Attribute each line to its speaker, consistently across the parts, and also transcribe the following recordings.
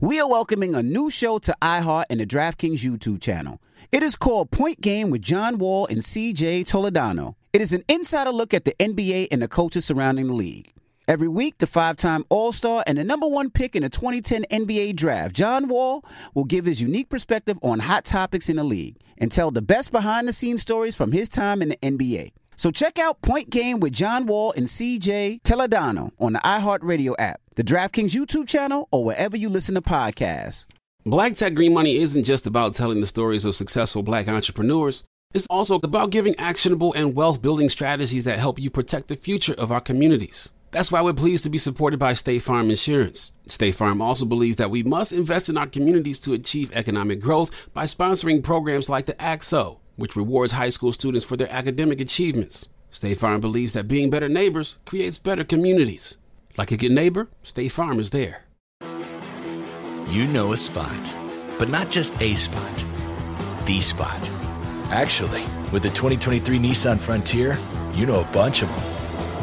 Speaker 1: We are welcoming a new show to iHeart and the DraftKings YouTube channel. It is called Point Game with John Wall and CJ Toledano. It is an insider look at the NBA and the coaches surrounding the league. Every week, the 5-time All-Star and the number one pick in the 2010 NBA Draft, John Wall, will give his unique perspective on hot topics in the league and tell the best behind-the-scenes stories from his time in the NBA. So check out Point Game with John Wall and CJ Toledano on the iHeartRadio app, the DraftKings YouTube channel, or wherever you listen to podcasts.
Speaker 2: Black Tech Green Money isn't just about telling the stories of successful Black entrepreneurs. It's also about giving actionable and wealth-building strategies that help you protect the future of our communities. That's why we're pleased to be supported by State Farm Insurance. State Farm also believes that we must invest in our communities to achieve economic growth by sponsoring programs like the ACT-SO, which rewards high school students for their academic achievements. State Farm believes that being better neighbors creates better communities. Like a good neighbor, State Farm is there.
Speaker 3: You know a spot, but not just a spot, the spot. Actually, with the 2023 Nissan Frontier, you know a bunch of them.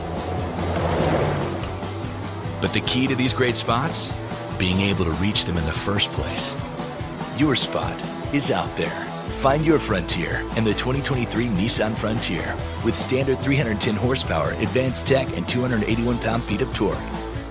Speaker 3: But the key to these great spots? Being able to reach them in the first place. Your spot is out there. Find your Frontier in the 2023 Nissan Frontier with standard 310 horsepower, advanced tech, and 281 pound-feet of torque.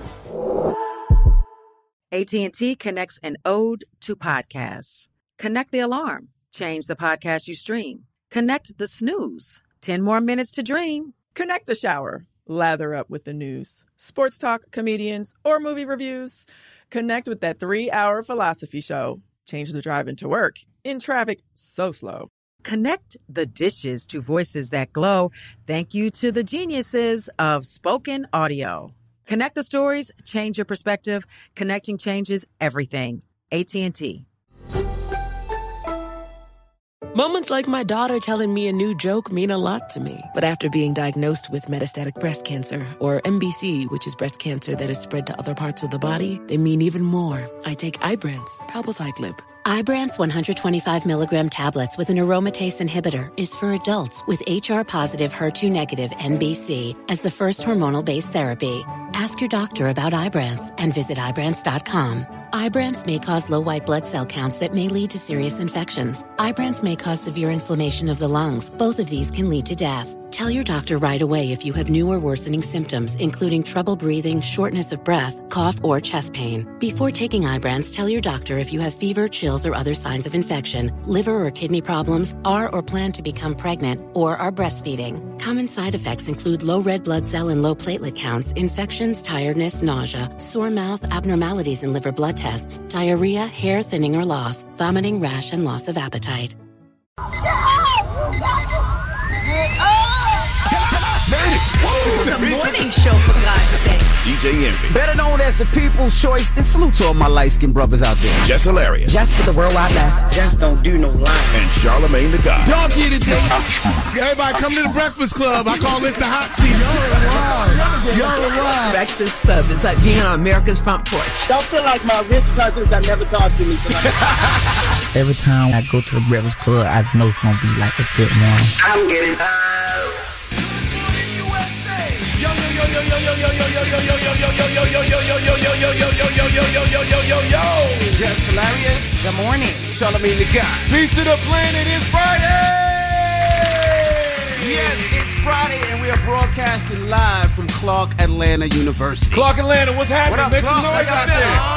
Speaker 4: AT&T connects an ode to podcasts. Connect the alarm. Change the podcast you stream. Connect the snooze. 10 more minutes to dream.
Speaker 5: Connect the shower. Lather up with the news. Sports talk, comedians, or movie reviews. Connect with that 3-hour philosophy show. Change the drive into work. In traffic so slow.
Speaker 4: Connect the dishes to voices that glow. Thank you to the geniuses of spoken audio. Connect the stories, change your perspective. Connecting changes everything. AT&T.
Speaker 6: Moments like my daughter telling me a new joke mean a lot to me. But after being diagnosed with metastatic breast cancer, or MBC, which is breast cancer that is spread to other parts of the body, they mean even more. I take Ibrance, palbociclib.
Speaker 7: Ibrance 125 milligram tablets with an aromatase inhibitor is for adults with HR-positive, HER2-negative MBC as the first hormonal-based therapy. Ask your doctor about Ibrance and visit Ibrance.com. Ibrance may cause low white blood cell counts that may lead to serious infections. Ibrance may cause severe inflammation of the lungs. Both of these can lead to death. Tell your doctor right away if you have new or worsening symptoms, including trouble breathing, shortness of breath, cough, or chest pain. Before taking Ibrance, tell your doctor if you have fever, chills, or other signs of infection, liver or kidney problems, are or plan to become pregnant, or are breastfeeding. Common side effects include low red blood cell and low platelet counts, infections, tiredness, nausea, sore mouth, abnormalities in liver blood tests, diarrhea, hair thinning or loss, vomiting, rash, and loss of appetite.
Speaker 8: This is a morning show, for God's sake.
Speaker 9: DJ Envy.
Speaker 1: Better known as the People's Choice, and salute to all my light-skinned brothers out there.
Speaker 9: Jess Hilarious.
Speaker 10: Just for the worldwide master. Just don't do no lying.
Speaker 9: And Charlamagne the God.
Speaker 11: Donkey today. Everybody come to the Breakfast Club. I call this the hot seat.
Speaker 10: Y'all are wild. Breakfast Club is like being on America's front porch.
Speaker 12: Don't feel like my rich cousins that never talk to me.
Speaker 13: Every time I go to the Breakfast Club, I know it's going to be like a good morning.
Speaker 12: I'm getting
Speaker 1: Jess Hilarious.
Speaker 10: Good morning.
Speaker 1: Charlamagne the God.
Speaker 11: Peace to the planet. It's Friday.
Speaker 1: Yes, it's Friday, and we are broadcasting live from Clark Atlanta University.
Speaker 11: Clark Atlanta, what's happening?
Speaker 1: What up,
Speaker 11: Make
Speaker 1: Clark?
Speaker 11: some noise out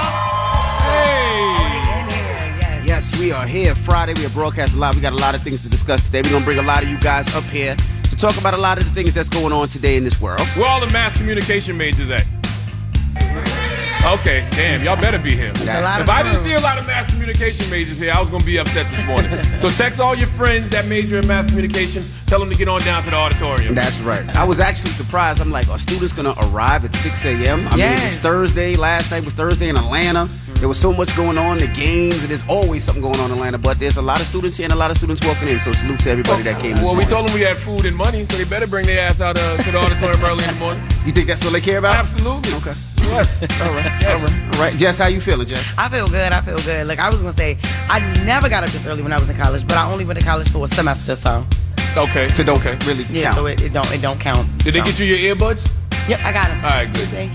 Speaker 11: there. Hey.
Speaker 1: Yes, we are here Friday. We are broadcasting live. We got a lot of things to discuss today. We're going to bring a lot of you guys up here to talk about a lot of the things that's going on today in this world.
Speaker 11: Where all the mass communication majors at? Okay, damn, y'all better be here. If I didn't see a lot of mass communication majors here, I was going to be upset this morning. So text all your friends that major in mass communication, tell them to get on down to the auditorium.
Speaker 1: That's right. I was actually surprised. I'm like, are students going to arrive at 6 a.m.? I mean, it's Thursday. Last night was Thursday in Atlanta. There was so much going on, the games, and there's always something going on in Atlanta. But there's a lot of students here and a lot of students walking in. So salute to everybody that came this morning.
Speaker 11: We told them we had food and money, so they better bring their ass out to the auditorium early in the morning.
Speaker 1: You think that's what they care about?
Speaker 11: Absolutely.
Speaker 1: Okay.
Speaker 11: Yes.
Speaker 1: All right.
Speaker 11: Yes.
Speaker 1: All right. Jess, how you feeling, Jess?
Speaker 10: I feel good. Like, I was going to say, I never got up this early when I was in college, but I only went to college for a semester, so.
Speaker 11: Okay.
Speaker 1: So don't really
Speaker 10: count. So it don't count.
Speaker 11: Did they get you your earbuds?
Speaker 10: Yep, I got them.
Speaker 11: All right, good.
Speaker 10: Thank you. Yeah.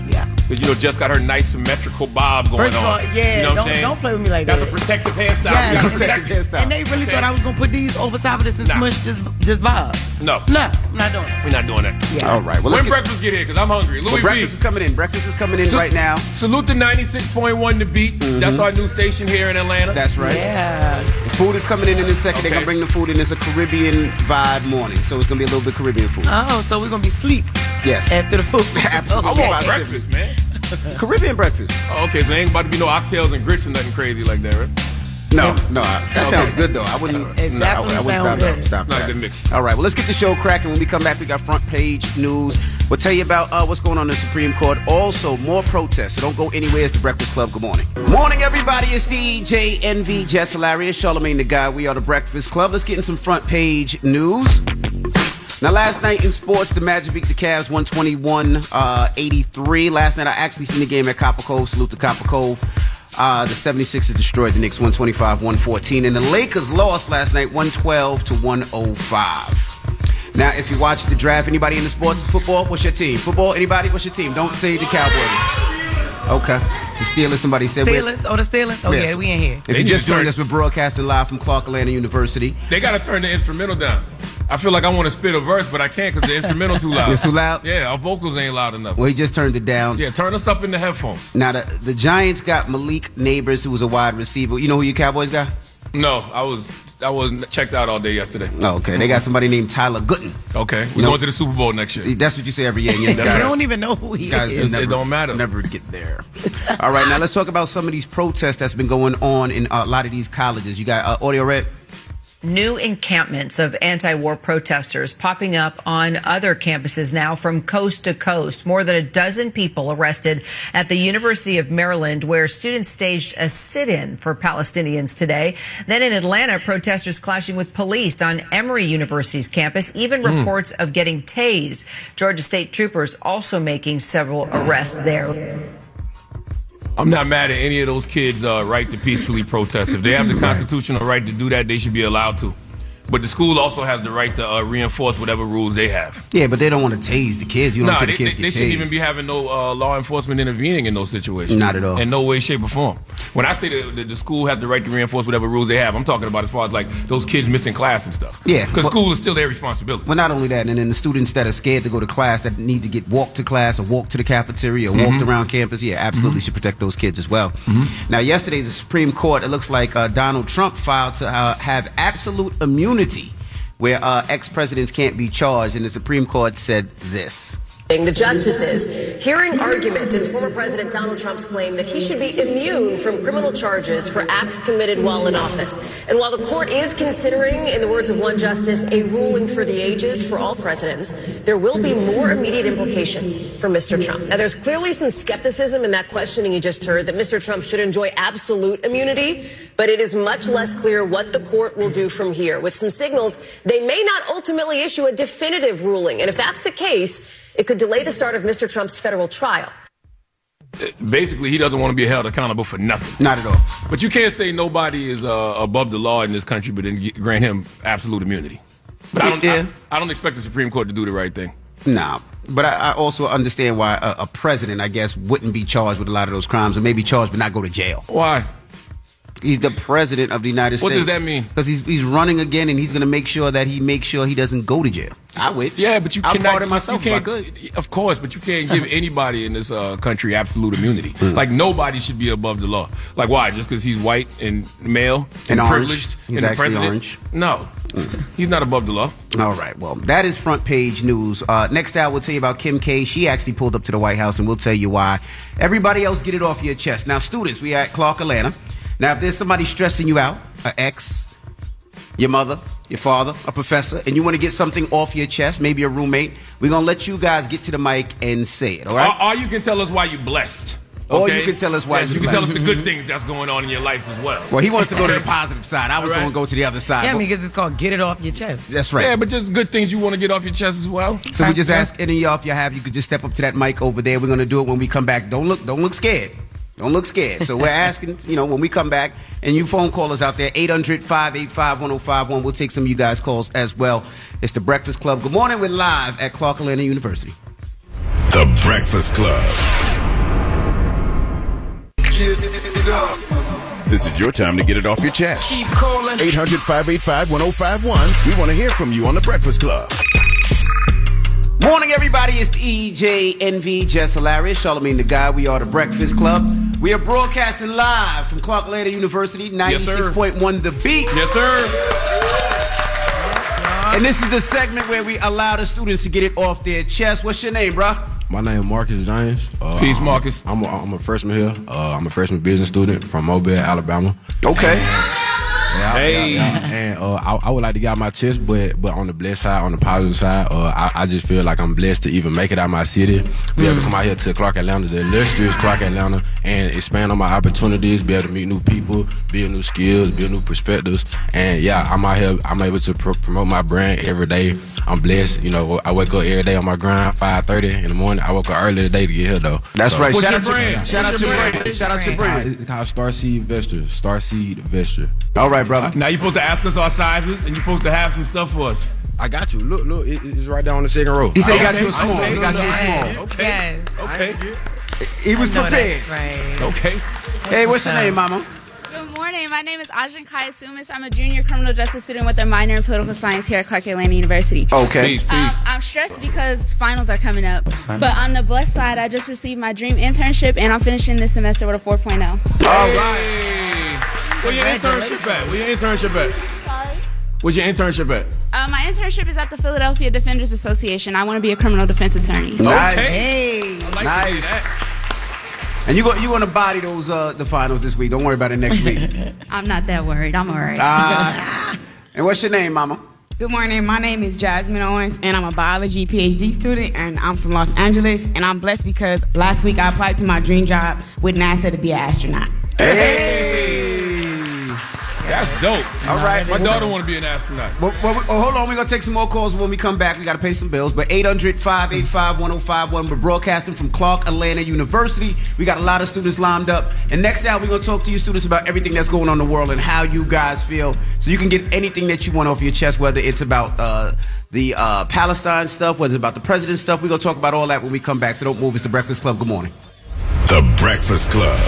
Speaker 11: Because, Jess got her nice symmetrical bob going on.
Speaker 10: First of all, yeah,
Speaker 11: you know what I'm saying?
Speaker 10: don't play with me like that.
Speaker 11: That's a protective hairstyle.
Speaker 10: Yeah, and they really thought I was going to put these over top of this and smush this bob.
Speaker 11: No.
Speaker 10: I'm not doing it.
Speaker 11: We're not doing that.
Speaker 10: Yeah.
Speaker 1: All right. Well,
Speaker 11: when breakfast get here, because I'm hungry. Louis
Speaker 1: breakfast is coming in. Breakfast is coming in right now.
Speaker 11: Salute the 96.1 The Beat. Mm-hmm. That's our new station here in Atlanta.
Speaker 1: That's right.
Speaker 10: Yeah.
Speaker 1: The food is coming in a second. They're going to bring the food in. It's a Caribbean vibe morning. So it's going to be a little bit Caribbean food.
Speaker 10: Oh, so we're going to be asleep.
Speaker 1: Yes.
Speaker 10: After the food.
Speaker 1: Absolutely.
Speaker 11: I want breakfast, man.
Speaker 1: Caribbean breakfast.
Speaker 11: Oh, okay. So there ain't about to be no oxtails and grits or nothing crazy like that, right?
Speaker 1: No. That sounds good, though. I wouldn't stop
Speaker 11: Not
Speaker 1: that.
Speaker 11: a good mix.
Speaker 1: All right. Well, let's get the show cracking. When we come back, we got front page news. We'll tell you about what's going on in the Supreme Court. Also, more protests. So don't go anywhere. It's the Breakfast Club. Good morning. Morning, everybody. It's DJ Envy, Jess Hilarious, Charlamagne the Guy. We are the Breakfast Club. Let's get in some front page news. Now, last night in sports, the Magic beat the Cavs 121-83. Last night, I actually seen the game at Copper Cove. Salute to Copper Cove. The 76ers destroyed the Knicks 125-114. And the Lakers lost last night 112-105. Now, if you watch the draft, anybody in the sports, football, what's your team? Football, anybody? What's your team? Don't say the Cowboys. Okay. The Steelers, somebody said.
Speaker 10: Steelers? Oh, the Steelers? Oh, yes. Yeah, we in here.
Speaker 1: If you just joined us, we're broadcasting live from Clark Atlanta University.
Speaker 11: They got to turn the instrumental down. I feel like I want to spit a verse, but I can't because the instrumental too loud.
Speaker 1: It's too loud?
Speaker 11: Yeah, our vocals ain't loud enough.
Speaker 1: Well, he just turned it down.
Speaker 11: Yeah, turn us up in the headphones.
Speaker 1: Now, the Giants got Malik Neighbors, who was a wide receiver. You know who your Cowboys got?
Speaker 11: No, I was checked out all day yesterday.
Speaker 1: Oh, okay. They got somebody named Tyler Gooden.
Speaker 11: Okay. We're going to the Super Bowl next year.
Speaker 1: That's what you say every year.
Speaker 10: You don't even know who he is.
Speaker 11: It don't matter.
Speaker 1: Never get there. All right, now let's talk about some of these protests that's been going on in a lot of these colleges. You got Audio Red?
Speaker 14: New encampments of anti-war protesters popping up on other campuses now from coast to coast. More than a dozen people arrested at the University of Maryland, where students staged a sit-in for Palestinians today. Then in Atlanta, protesters clashing with police on Emory University's campus, even reports of getting tased. Georgia State troopers also making several arrests there.
Speaker 11: I'm not mad at any of those kids' right to peacefully protest. If they have the constitutional right to do that, they should be allowed to. But the school also has the right to reinforce whatever rules they have.
Speaker 1: Yeah, but they don't want to tase the kids. You don't see the kids get tased.
Speaker 11: They shouldn't even be having no law enforcement intervening in those situations.
Speaker 1: Not at all.
Speaker 11: In no way, shape, or form. When I say the school has the right to reinforce whatever rules they have, I'm talking about as far as like those kids missing class and stuff.
Speaker 1: Yeah.
Speaker 11: Because school is still their responsibility.
Speaker 1: Well, not only that, and then the students that are scared to go to class, that need to get walked to class or walk to the cafeteria or walked around campus, absolutely should protect those kids as well. Now, yesterday's the Supreme Court, it looks like Donald Trump filed to have absolute immunity, where ex-presidents can't be charged, and the Supreme Court said this.
Speaker 15: The justices hearing arguments in former President Donald Trump's claim that he should be immune from criminal charges for acts committed while in office. And while the court is considering, in the words of one justice, a ruling for the ages for all presidents, there will be more immediate implications for Mr. Trump. Now, there's clearly some skepticism in that questioning you just heard that Mr. Trump should enjoy absolute immunity, but it is much less clear what the court will do from here. With some signals, they may not ultimately issue a definitive ruling. And if that's the case, it could delay the start of Mr. Trump's federal trial.
Speaker 11: Basically, he doesn't want to be held accountable for nothing.
Speaker 1: Not at all.
Speaker 11: But you can't say nobody is above the law in this country, but then grant him absolute immunity. But I don't expect the Supreme Court to do the right thing.
Speaker 1: Nah. But I also understand why a president, I guess, wouldn't be charged with a lot of those crimes, or maybe charged but not go to jail.
Speaker 11: Why?
Speaker 1: He's the president of the United States.
Speaker 11: What does that mean?
Speaker 1: Because he's running again, and he's going to make sure he doesn't go to jail. I would.
Speaker 11: Yeah, but you
Speaker 1: I'll
Speaker 11: cannot.
Speaker 1: pardon myself
Speaker 11: you
Speaker 1: if I could.
Speaker 11: Of course, but you can't give anybody in this country absolute immunity. Like, nobody should be above the law. Like, why? Just because he's white and male and privileged
Speaker 1: he's
Speaker 11: and the
Speaker 1: actually
Speaker 11: president?
Speaker 1: Orange.
Speaker 11: No. He's not above the law.
Speaker 1: All right. Well, that is front page news. Next hour, we'll tell you about Kim K. She actually pulled up to the White House, and we'll tell you why. Everybody else, get it off your chest. Now, students, we at Clark Atlanta. Now, if there's somebody stressing you out, an ex, your mother, your father, a professor, and you want to get something off your chest, maybe a roommate, we're going to let you guys get to the mic and say it, all right?
Speaker 11: Or you can tell us why you're blessed. Okay?
Speaker 1: Or you can tell us why you're blessed.
Speaker 11: You can tell us the good things that's going on in your life as well.
Speaker 1: Well, he wants to go to the positive side. I was going to go to the other side.
Speaker 10: Yeah, because it's called get it off your chest.
Speaker 1: That's right.
Speaker 11: Yeah, but just good things you want to get off your chest as well.
Speaker 1: So we just ask any of y'all if you have, you could just step up to that mic over there. We're going to do it when we come back. Don't look scared. Don't look scared. So we're asking, when we come back, and you phone callers out there, 800-585-1051. We'll take some of you guys' calls as well. It's The Breakfast Club. Good morning. We're live at Clark Atlanta University.
Speaker 9: The Breakfast Club. get it up. This is your time to get it off your chest.
Speaker 8: Keep calling.
Speaker 9: 800-585-1051. We want to hear from you on The Breakfast Club.
Speaker 1: Morning, everybody. It's the EJ, NV, Jess Hilarious, Charlamagne the Guy. We are The Breakfast Club. We are broadcasting live from Clark Atlanta University, 96.1 The Beat.
Speaker 11: Yes, sir.
Speaker 1: And this is the segment where we allow the students to get it off their chest. What's your name, bro?
Speaker 16: My name is Marcus James.
Speaker 11: Peace, Marcus.
Speaker 16: I'm a freshman here. I'm a freshman business student from Mobile, Alabama.
Speaker 1: Okay.
Speaker 16: And I would like to get out my chest, but on the blessed side, on the positive side, I just feel like I'm blessed to even make it out of my city, be able to come out here to Clark Atlanta, the illustrious Clark Atlanta, and expand on my opportunities, be able to meet new people, build new skills, build new perspectives. And yeah, I'm out here, I'm able to promote my brand every day. I'm blessed. You know, I wake up every day on my grind, 5:30 in the morning. I woke up early today to get here, though.
Speaker 1: That's right.
Speaker 11: What's
Speaker 1: Shout
Speaker 11: your
Speaker 1: out
Speaker 11: brand?
Speaker 1: to brand. Shout out to brand.
Speaker 16: It's called Starseed Vesture. Starseed Vesture.
Speaker 1: All right, brother.
Speaker 11: Now you're supposed to ask us our sizes, and you're supposed to have some stuff for us.
Speaker 16: I got you. Look, it's right down on the second row.
Speaker 1: He said he got you a small. He got you a small.
Speaker 11: Okay.
Speaker 10: Yes.
Speaker 11: Okay.
Speaker 1: He was prepared.
Speaker 10: Right.
Speaker 11: Okay.
Speaker 1: Hey, what's your name, mama?
Speaker 17: Good morning. My name is Ajin Kayasumis. I'm a junior criminal justice student with a minor in political science here at Clark Atlanta University.
Speaker 1: Okay.
Speaker 11: Peace.
Speaker 17: I'm stressed because finals are coming up. But on the blessed side, I just received my dream internship, and I'm finishing this semester with a 4.0.
Speaker 1: All right.
Speaker 11: Where your internship at?
Speaker 17: Sorry?
Speaker 11: Where's your internship at?
Speaker 17: My internship is at the Philadelphia Defenders Association. I want to be a criminal defense attorney.
Speaker 1: Nice.
Speaker 10: Hey.
Speaker 11: I like
Speaker 1: Nice.
Speaker 11: that.
Speaker 1: And you going to body those the finals this week. Don't worry about it next week.
Speaker 17: I'm not that worried. I'm all right.
Speaker 1: And what's your name, mama?
Speaker 18: Good morning. My name is Jasmine Owens, and I'm a biology PhD student, and I'm from Los Angeles. And I'm blessed because last week I applied to my dream job with NASA to be an astronaut.
Speaker 1: Hey.
Speaker 11: That's dope.
Speaker 1: All right.
Speaker 11: My daughter want to be an astronaut.
Speaker 1: Well, hold on. We're going to take some more calls when we come back. We got to pay some bills. But 800-585-1051. We're broadcasting from Clark Atlanta University. We got a lot of students lined up. And next hour, we're going to talk to you students about everything that's going on in the world and how you guys feel. So you can get anything that you want off your chest, whether it's about the Palestine stuff, whether it's about the president stuff. We're going to talk about all that when we come back. So don't move. It's The Breakfast Club. Good morning.
Speaker 9: The Breakfast Club.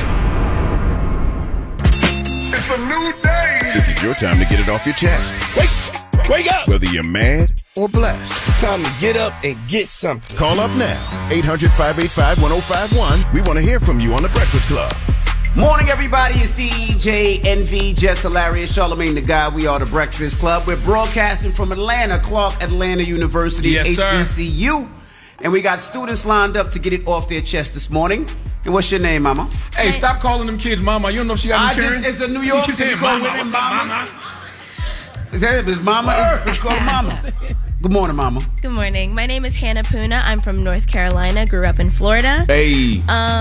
Speaker 9: It's a new day. This is your time to get it off your chest. Wake up. Whether you're mad or blessed.
Speaker 19: It's time to get up and get something.
Speaker 9: Call up now. 800-585-1051. We want to hear from you on The Breakfast Club.
Speaker 1: Morning, everybody. It's DJ, NV, Jess Hilarious, Charlamagne the Guy. We are The Breakfast Club. We're broadcasting from Atlanta, Clark Atlanta University,
Speaker 11: yes,
Speaker 1: HBCU. And we got students lined up to get it off their chest this morning. And what's your name, mama?
Speaker 11: Hey, stop calling them kids mama. You don't know if she got insurance.
Speaker 1: It's a New York.
Speaker 11: You keep saying mama.
Speaker 1: Mama. It's mama. It's called mama. Good morning, mama.
Speaker 20: Good morning. My name is Hannah Puna. I'm from North Carolina. Grew up in Florida.
Speaker 11: Hey.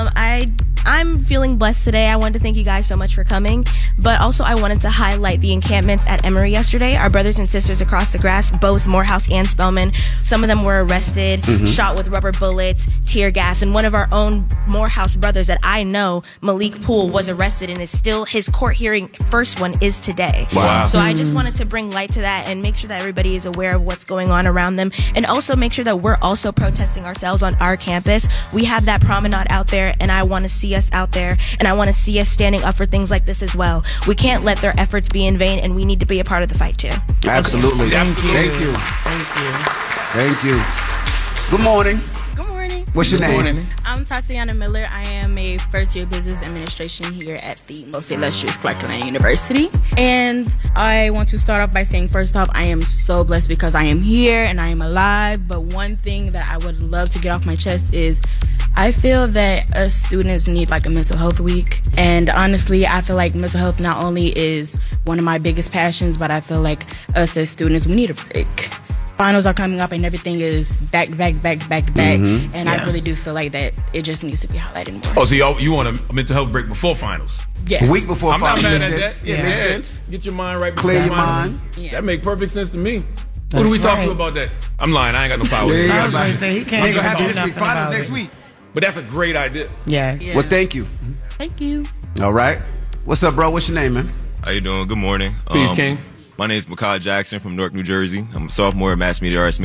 Speaker 20: I'm feeling blessed today. I wanted to thank you guys so much for coming, but also I wanted to highlight the encampments at Emory yesterday. Our brothers and sisters across the grass, both Morehouse and Spelman, some of them were arrested, shot with rubber bullets, tear gas, and one of our own Morehouse brothers that I know, Malik Poole, was arrested and is still, his court hearing, first one is today.
Speaker 11: Wow.
Speaker 20: So I just wanted to bring light to that and make sure that everybody is aware of what's going on around them, and also make sure that we're also protesting ourselves on our campus. We have that promenade out there, and I want to see us out there, and I want to see us standing up for things like this as well. We can't let their efforts be in vain, and we need to be a part of the fight too.
Speaker 1: Absolutely.
Speaker 11: Thank you.
Speaker 1: Thank you. Thank you. Good morning.
Speaker 17: Good morning.
Speaker 1: What's your name?
Speaker 11: Morning.
Speaker 17: I'm Tatiana Miller. I am a first-year business administration here at the most illustrious Clark Atlanta University. And I want to start off by saying, first off, I am so blessed because I am here and I am alive. But one thing that I would love to get off my chest is I feel that us students need like a mental health week. And honestly, I feel like mental health not only is one of my biggest passions, but I feel like us as students, we need a break. Finals are coming up and everything is back to back. And I really do feel like that it just needs to be highlighted more.
Speaker 11: Oh, so you want a mental health break before finals?
Speaker 17: Yes.
Speaker 1: A week before
Speaker 11: I'm
Speaker 1: finals.
Speaker 11: not mad at that.
Speaker 1: Yeah, makes sense.
Speaker 11: Get your mind right before
Speaker 1: Clear your
Speaker 11: finals.
Speaker 1: mind.
Speaker 17: Yeah.
Speaker 11: That makes perfect sense to me. Who do we talk to about that? I'm lying. I ain't got no power.
Speaker 10: I was going to say, he can't
Speaker 1: Ain't gonna
Speaker 10: do
Speaker 1: happen this
Speaker 10: nothing
Speaker 1: week. Finals
Speaker 10: about
Speaker 1: next
Speaker 10: it.
Speaker 1: week.
Speaker 11: But that's a great idea.
Speaker 10: Yes.
Speaker 17: Yeah.
Speaker 1: Well, thank you.
Speaker 17: Thank you.
Speaker 1: All right. What's up, bro? What's your name, man?
Speaker 21: How you doing? Good morning.
Speaker 11: Peace, King.
Speaker 21: My name is Makai Jackson from Newark, New Jersey. I'm a sophomore at Mass Media Arts major.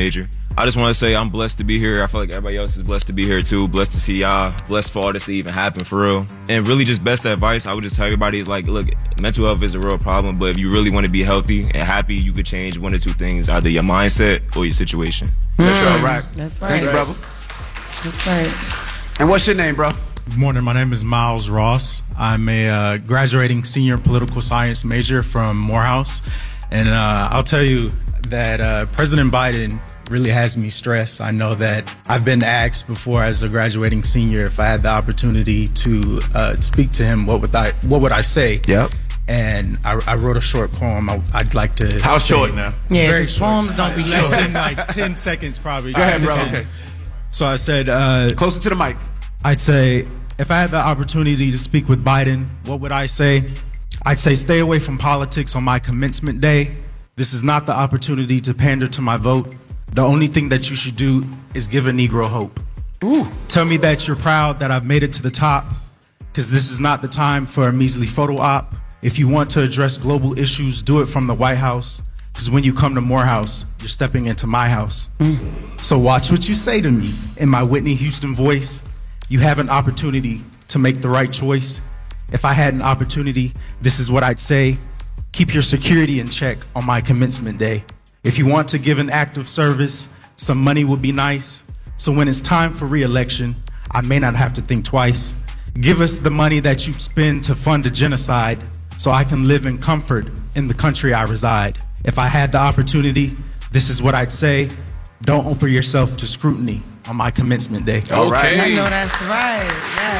Speaker 21: I just want to say I'm blessed to be here. I feel like everybody else is blessed to be here too. Blessed to see y'all. Blessed for all this to even happen for real. And really just best advice I would just tell everybody is like, look, mental health is a real problem, but if you really want to be healthy and happy, you could change one or two things, either your mindset or your situation.
Speaker 1: That's all right.
Speaker 10: That's right.
Speaker 1: Thank you, brother.
Speaker 10: That's right.
Speaker 1: And what's your name, bro?
Speaker 22: Good morning. My name is Miles Ross. I'm a graduating senior political science major from Morehouse. And I'll tell you that President Biden really has me stressed. I know that I've been asked before as a graduating senior if I had the opportunity to speak to him, what would I say?
Speaker 1: Yep.
Speaker 22: And I wrote a short poem. I'd like to.
Speaker 11: How short now?
Speaker 10: Yeah,
Speaker 22: very short.
Speaker 10: poems don't be
Speaker 22: less
Speaker 10: short.
Speaker 22: than like 10 seconds probably.
Speaker 1: Go ahead, bro.
Speaker 22: Okay. So I said,
Speaker 1: closer to the mic.
Speaker 22: I'd say, if I had the opportunity to speak with Biden, what would I say? I'd say, stay away from politics on my commencement day. This is not the opportunity to pander to my vote. The only thing that you should do is give a Negro hope.
Speaker 1: Ooh.
Speaker 22: Tell me that you're proud that I've made it to the top, because this is not the time for a measly photo op. If you want to address global issues, do it from the White House, because when you come to Morehouse, you're stepping into my house. So watch what you say to me. In my Whitney Houston voice, you have an opportunity to make the right choice. If I had an opportunity, this is what I'd say. Keep your security in check on my commencement day. If you want to give an act of service, some money would be nice. So when it's time for re-election, I may not have to think twice. Give us the money that you spend to fund a genocide so I can live in comfort in the country I reside. If I had the opportunity, this is what I'd say. Don't open yourself to scrutiny on my commencement day.
Speaker 1: All right.
Speaker 10: I know that's right.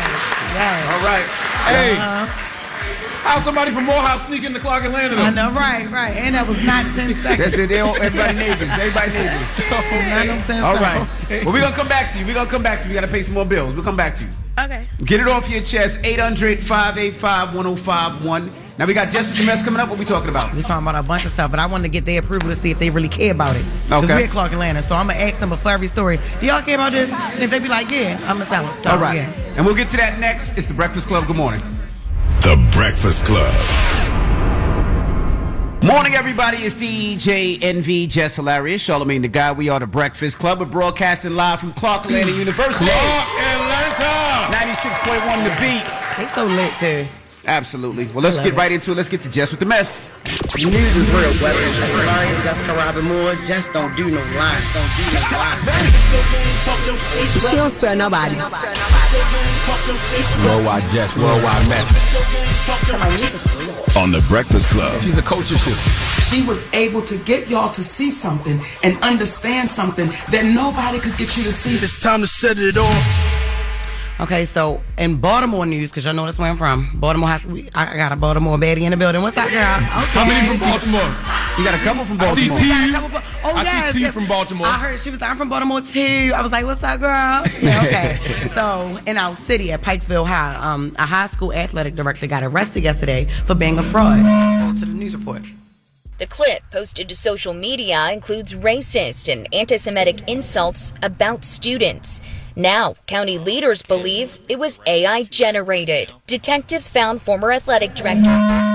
Speaker 10: Yes.
Speaker 1: All right.
Speaker 11: Hey. How somebody from Morehouse sneak in the clock and land in
Speaker 10: I
Speaker 11: them?
Speaker 10: know, right. And that was not 10 seconds.
Speaker 1: That's it. Everybody neighbors. Everybody neighbors. All right. Well, we're going to come back to you. We got to pay some more bills. We'll come back to you.
Speaker 10: Okay.
Speaker 1: Get it off your chest. 800-585-1051. Now, we got Just With The Mess coming up. What we talking about?
Speaker 10: We're talking about a bunch of stuff, but I wanted to get their approval to see if they really care about it. Because we're at Clark and Lantern, so I'm going to ask them before every story, do y'all care about this? And if they be like, yeah, I'm going to tell them. So,
Speaker 1: all right.
Speaker 10: Yeah.
Speaker 1: And we'll get to that next. It's The Breakfast Club. Good morning.
Speaker 9: The Breakfast Club.
Speaker 1: Morning, everybody. It's DJ NV, Jess Hilarious, Charlamagne the Guy. We are The Breakfast Club. We're broadcasting live from Clark Atlanta University.
Speaker 11: Clark Atlanta!
Speaker 1: 96.1 The Beat.
Speaker 10: They so lit, too.
Speaker 1: Absolutely. Well, let's get right into it. Let's get to Jess with the Mess.
Speaker 10: News is real, whether it's Jess Hilarious, Jessica Robin Moore, just don't do no lies,
Speaker 8: She don't spare nobody.
Speaker 11: Worldwide Jess, worldwide Mess.
Speaker 9: On The Breakfast Club.
Speaker 11: She's a culture shifter.
Speaker 23: She was able to get y'all to see something and understand something that nobody could get you to see.
Speaker 19: It's time to set it off.
Speaker 10: Okay, so in Baltimore news, because y'all know that's where I'm from. Baltimore I got a Baltimore baddie in the building. What's up, girl? Okay.
Speaker 11: How many from Baltimore?
Speaker 1: You got a couple from Baltimore.
Speaker 11: I see T from Baltimore.
Speaker 10: I heard she was like, I'm from Baltimore too. I was like, what's up, girl? Yeah, okay. So in our city at Pikesville High, a high school athletic director got arrested yesterday for being a fraud. To the news report.
Speaker 24: The clip posted to social media includes racist and anti-Semitic insults about students. Now, county leaders believe it was AI generated. Detectives found former athletic director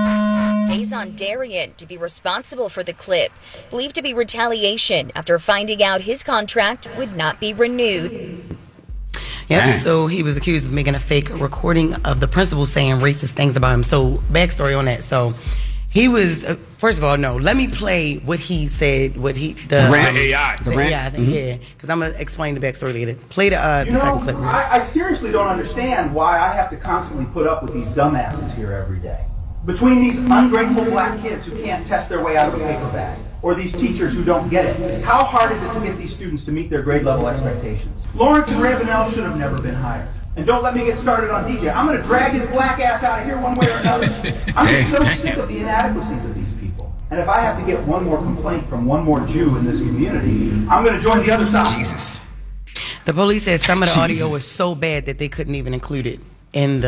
Speaker 24: Dazon Darien to be responsible for the clip, believed to be retaliation after finding out his contract would not be renewed.
Speaker 10: Yep, so he was accused of making a fake recording of the principal saying racist things about him. So, backstory on that. So, he was, first of all, no, let me play what he said,
Speaker 11: the AI.
Speaker 10: Yeah, because I'm going to explain the backstory later. Play the second clip.
Speaker 25: I seriously don't understand why I have to constantly put up with these dumbasses here every day. Between these ungrateful black kids who can't test their way out of a paper bag, or these teachers who don't get it, how hard is it to get these students to meet their grade level expectations? Lawrence and Ravenel should have never been hired. And don't let me get started on DJ. I'm going to drag his black ass out of here one way or another. I'm just so sick of the inadequacies of these people. And if I have to get one more complaint from one more Jew in this community, I'm going to join the other side.
Speaker 10: Jesus. The police said some of the audio was so bad that they couldn't even include it in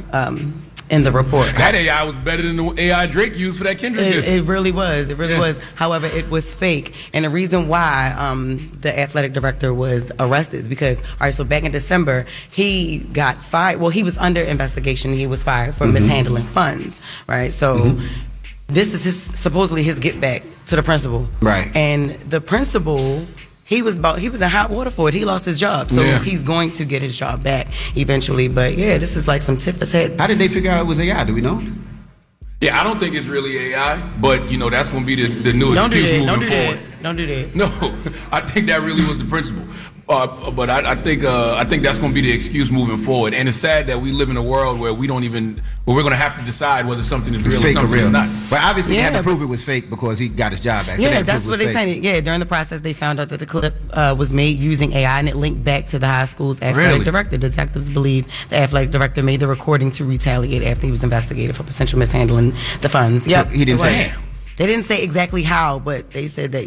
Speaker 10: the report.
Speaker 11: That AI was better than the AI Drake used for that Kendrick disc.
Speaker 10: It really was. It really was. However, it was fake. And the reason why the athletic director was arrested is because, all right, so back in December, he got fired. Well, he was under investigation. He was fired for mishandling funds, right? So this is supposedly his get back to the principal.
Speaker 1: Right.
Speaker 10: And the principal He was in hot water for it. He lost his job, so he's going to get his job back eventually. But yeah, this is like some tip for heads.
Speaker 1: How did they figure out it was AI? Do we know?
Speaker 11: Yeah, I don't think it's really AI, but that's going to be the new excuse moving forward.
Speaker 10: Don't do that.
Speaker 11: No, I think that really was the principle. But I think that's going to be the excuse moving forward. And it's sad that we live in a world where we're going to have to decide whether something is real or something is not.
Speaker 1: But obviously, he had to prove it was fake because he got his job back. So
Speaker 10: yeah, that's what they're saying. Yeah, during the process, they found out that the clip was made using AI, and it linked back to the high school's athletic director. Detectives believe the athletic director made the recording to retaliate after he was investigated for potential mishandling the funds.
Speaker 1: So he didn't say.
Speaker 10: They didn't say exactly how, but they said that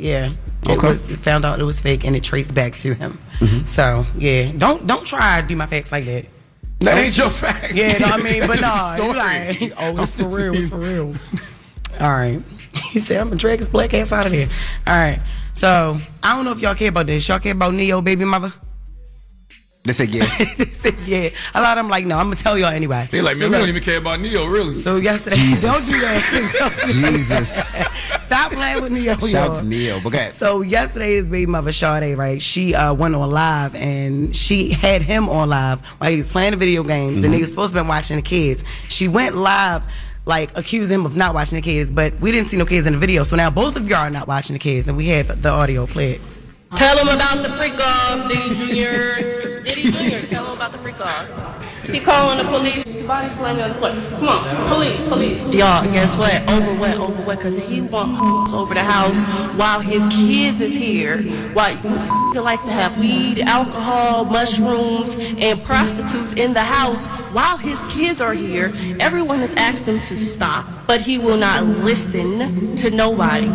Speaker 10: it found out it was fake and it traced back to him. Mm-hmm. So don't try to do my facts like that.
Speaker 11: That ain't your fact.
Speaker 10: Yeah, no, I mean, but no, you like, it's for real, it's for real. All right, he said I'm gonna drag his black ass out of there. All right, so I don't know if y'all care about this. Y'all care about Neo baby mother?
Speaker 1: They said yeah.
Speaker 10: They said yeah. A lot of them like no. I'm gonna tell y'all anyway.
Speaker 11: They like, man, we don't even care about Neo, really.
Speaker 10: So yesterday, don't do that.
Speaker 1: Jesus,
Speaker 10: stop playing with Neo.
Speaker 1: Shout out to Neo. Okay.
Speaker 10: So yesterday's baby mother Sade, right? She went on live and she had him on live while he was playing the video games. The nigga's supposed to be watching the kids. She went live, like accusing him of not watching the kids, but we didn't see no kids in the video. So now both of y'all are not watching the kids, and we have the audio played.
Speaker 2: Tell him about the freak off, Diddy Jr. Diddy Jr., tell him about the freak off. He calling the police. Body slamming on the floor. Come on, police. Y'all, guess what? Over what? Because he wants over the house while his kids is here. While he like to have weed, alcohol, mushrooms, and prostitutes in the house while his kids are here. Everyone has asked him to stop, but he will not listen to nobody.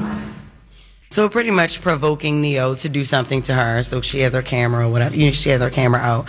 Speaker 10: So pretty much provoking Neo to do something to her. So she has her camera or whatever. She has her camera out.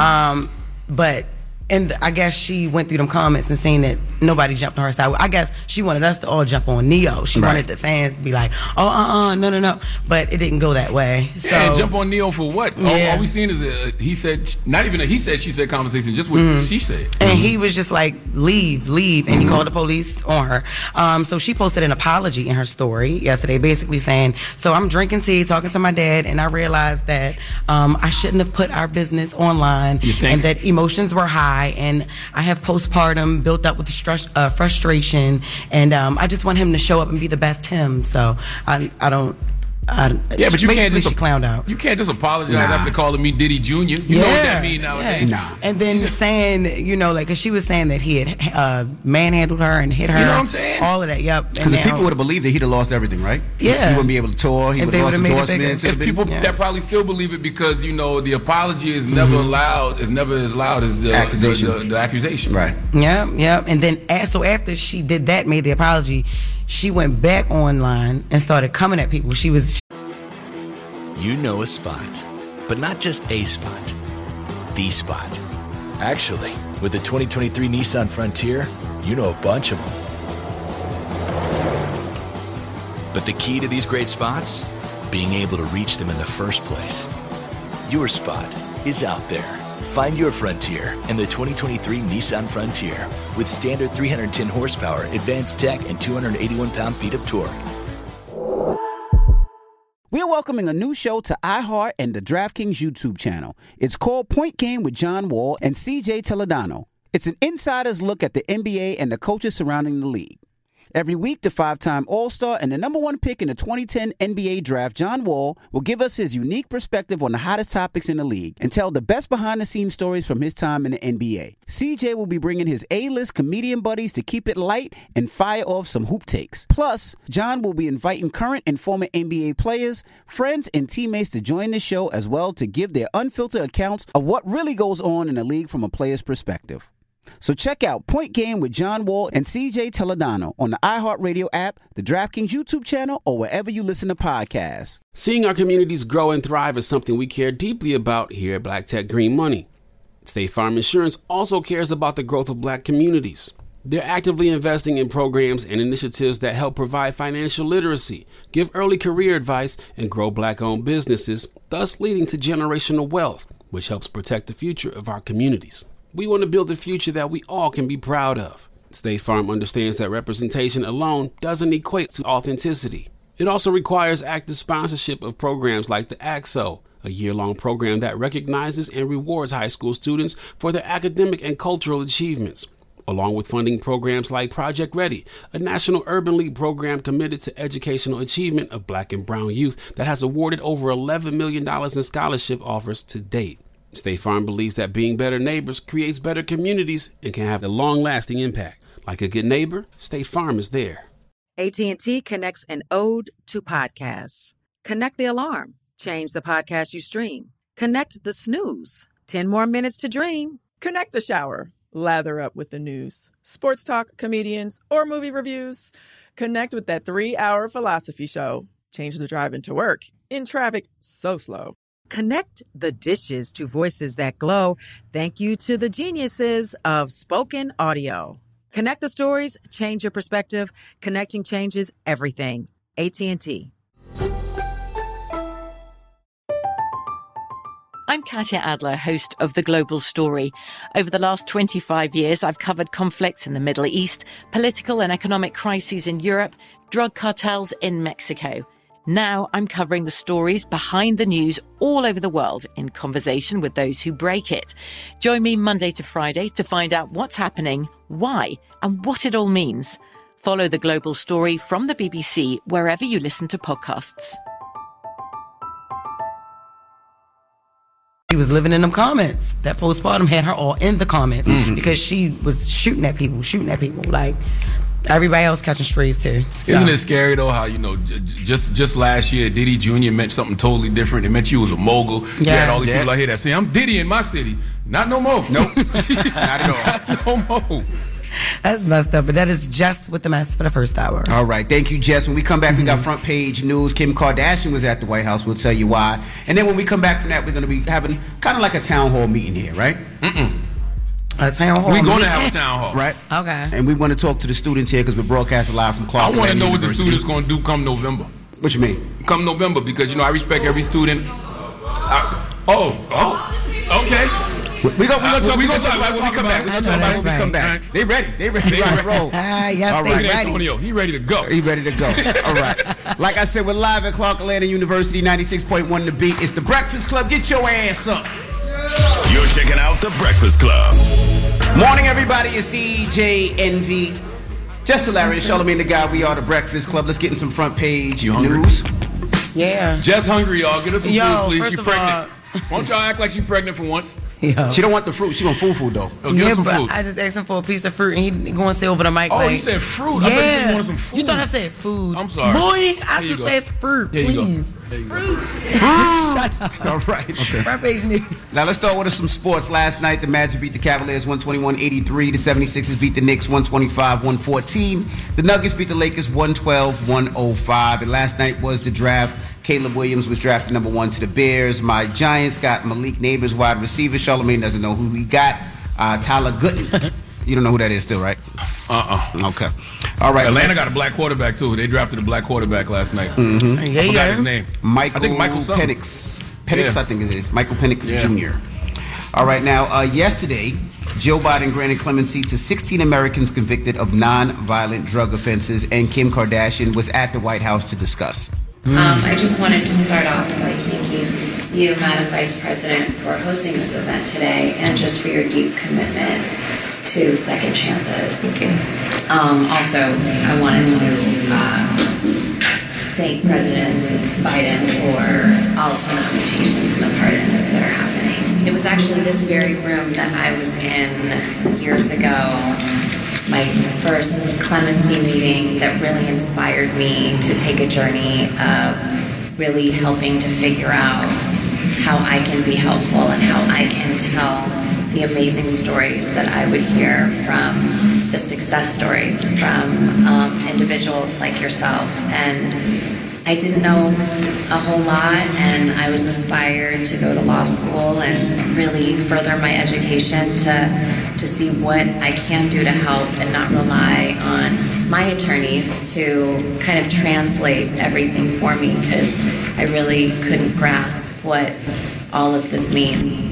Speaker 10: Mm-hmm. And I guess she went through them comments and saying that nobody jumped on her side. I guess she wanted us to all jump on Neo. She wanted the fans to be like, no. But it didn't go that way. So,
Speaker 11: and jump on Neo for what? All we seen is he said, not even a he said, she said conversation, just what she said.
Speaker 10: And he was just like, leave. And he called the police on her. So she posted an apology in her story yesterday, basically saying, so I'm drinking tea, talking to my dad, and I realized that I shouldn't have put our business online and that emotions were high. And I have postpartum built up with frustration, and I just want him to show up and be the best him. So I don't.
Speaker 11: But you can't just
Speaker 10: clown out.
Speaker 11: You can't just apologize after calling me Diddy Jr. You know what that means nowadays.
Speaker 10: And then saying, like, cause she was saying that he had manhandled her and hit her. You
Speaker 11: know what I'm saying?
Speaker 10: All of that. Yep.
Speaker 1: Because if people would have believed it, he'd have lost everything, right?
Speaker 10: Yeah.
Speaker 1: He wouldn't be able to tour. He would have lost endorsements.
Speaker 11: If people that probably still believe it because the apology is never loud. Is never as loud as the accusation. The accusation.
Speaker 1: Right.
Speaker 10: Yeah. And then so after she did that, made the apology, she went back online and started coming at people. She was.
Speaker 3: You know a spot, but not just a spot, the spot. Actually, with the 2023 Nissan Frontier, you know a bunch of them. But the key to these great spots? Being able to reach them in the first place. Your spot is out there. Find your Frontier in the 2023 Nissan Frontier with standard 310 horsepower, advanced tech, and 281 pound-feet of torque.
Speaker 1: We're welcoming a new show to iHeart and the DraftKings YouTube channel. It's called Point Game with John Wall and CJ Toledano. It's an insider's look at the NBA and the coaches surrounding the league. Every week, the 5-time All-Star and the number 1 pick in the 2010 NBA Draft, John Wall, will give us his unique perspective on the hottest topics in the league and tell the best behind-the-scenes stories from his time in the NBA. CJ will be bringing his A-list comedian buddies to keep it light and fire off some hoop takes. Plus, John will be inviting current and former NBA players, friends, and teammates to join the show as well to give their unfiltered accounts of what really goes on in the league from a player's perspective. So check out Point Game with John Wall and CJ Toledano on the iHeartRadio app, the DraftKings YouTube channel, or wherever you listen to podcasts.
Speaker 4: Seeing our communities grow and thrive is something we care deeply about here at Black Tech Green Money. State Farm Insurance also cares about the growth of Black communities. They're actively investing in programs and initiatives that help provide financial literacy, give early career advice, and grow Black-owned businesses, thus leading to generational wealth, which helps protect the future of our communities. We want to build a future that we all can be proud of. State Farm understands that representation alone doesn't equate to authenticity. It also requires active sponsorship of programs like the ACT-SO, a year-long program that recognizes and rewards high school students for their academic and cultural achievements, along with funding programs like Project Ready, a National Urban League program committed to educational achievement of Black and brown youth that has awarded over $11 million in scholarship offers to date. State Farm believes that being better neighbors creates better communities and can have a long-lasting impact. Like a good neighbor, State Farm is there.
Speaker 5: AT&T connects an ode to podcasts. Connect the alarm. Change the podcast you stream. Connect the snooze. 10 more minutes to dream.
Speaker 6: Connect the shower. Lather up with the news, sports talk, comedians, or movie reviews. Connect with that 3-hour philosophy show. Change the drive into work in traffic so slow.
Speaker 5: Connect the dishes to voices that glow. Thank you to the geniuses of spoken audio. Connect the stories, change your perspective. Connecting changes everything. AT&T.
Speaker 7: I'm Katya Adler, host of The Global Story. Over the last 25 years, I've covered conflicts in the Middle East, political and economic crises in Europe, drug cartels in Mexico. Now I'm covering the stories behind the news all over the world in conversation with those who break it. Join me Monday to Friday to find out what's happening, why, and what it all means. Follow The Global Story from the BBC wherever you listen to podcasts.
Speaker 10: She was living in them comments. That postpartum had her all in the comments because she was shooting at people, like everybody else catching strays too. So.
Speaker 11: Isn't it scary though how, just last year, Diddy Jr. meant something totally different. It meant you was a mogul. You had all these people out here that say, I'm Diddy in my city. Not no more. Nope. Not at all. No more.
Speaker 10: That's messed up, but that is just with the mess for the first hour.
Speaker 1: All right. Thank you, Jess. When we come back, we got front page news. Kim Kardashian was at the White House. We'll tell you why. And then when we come back from that, we're going to be having kind of like a town hall meeting here, right?
Speaker 10: A town hall.
Speaker 11: We're going to have a town hall.
Speaker 1: Right.
Speaker 10: Okay.
Speaker 1: And we want to talk to the students here because we're broadcasting live from Clark.
Speaker 11: I want to know what the students going to do come November.
Speaker 1: What you mean?
Speaker 11: Come November, because, I respect every student. Okay.
Speaker 1: We're going to talk about it when we come back. We're going to talk about it when we come back. They ready. They ready to roll.
Speaker 10: Yes,
Speaker 1: all
Speaker 10: they
Speaker 1: right.
Speaker 10: ready.
Speaker 11: Antonio, he ready to go.
Speaker 1: He ready to go. All right. Like I said, we're live at Clark Atlanta University, 96.1 The Beat. It's The Breakfast Club. Get your ass up.
Speaker 9: You're checking out The Breakfast Club.
Speaker 1: Morning, everybody. It's DJ Envy. Just hilarious. Charlamagne the Guy. We are The Breakfast Club. Let's get in some front page news.
Speaker 10: Yeah.
Speaker 11: Just hungry, y'all. Get her some food, please. She's pregnant.
Speaker 10: All,
Speaker 11: Won't y'all act like she's pregnant for once?
Speaker 10: Yo.
Speaker 1: She don't want the fruit. She want food though.
Speaker 11: Give her some food.
Speaker 10: I just asked him for a piece of fruit, and he going to say over the mic.
Speaker 11: Oh,
Speaker 10: like,
Speaker 11: you said fruit?
Speaker 10: Yeah.
Speaker 11: I thought you wanted some food.
Speaker 10: You thought I said food.
Speaker 11: I'm sorry.
Speaker 10: Boy, I just said fruit.
Speaker 11: There you
Speaker 10: please.
Speaker 11: go. There you go.
Speaker 10: Shut up.
Speaker 1: All right. Okay.
Speaker 10: Front page news.
Speaker 1: Now let's start with some sports. Last night, the Magic beat the Cavaliers 121-83. The 76ers beat the Knicks 125-114. The Nuggets beat the Lakers 112-105. And last night was the draft. Caleb Williams was drafted number 1 to the Bears. My Giants got Malik Neighbors, wide receiver. Charlamagne doesn't know who we got. Tyler Gooden. You don't know who that is still, right? Okay. All right.
Speaker 11: Atlanta got a black quarterback, too. They drafted a black quarterback last night.
Speaker 1: Mm-hmm.
Speaker 11: I forgot his name.
Speaker 1: I think Michael Penix. Penix, yeah. I think it is. Michael Penix Jr. All right. Now, yesterday, Joe Biden granted clemency to 16 Americans convicted of non-violent drug offenses, and Kim Kardashian was at the White House to discuss.
Speaker 12: I just wanted to start off by thanking you, Madam Vice President, for hosting this event today and just for your deep commitment to second chances. Thank you. Also, I wanted to thank President Biden for all of the presentations and the pardons that are happening. It was actually this very room that I was in years ago, my first clemency meeting, that really inspired me to take a journey of really helping to figure out how I can be helpful and how I can tell the amazing stories that I would hear from the success stories from individuals like yourself. And I didn't know a whole lot, and I was inspired to go to law school and really further my education to see what I can do to help and not rely on my attorneys to kind of translate everything for me, because I really couldn't grasp what all of this means.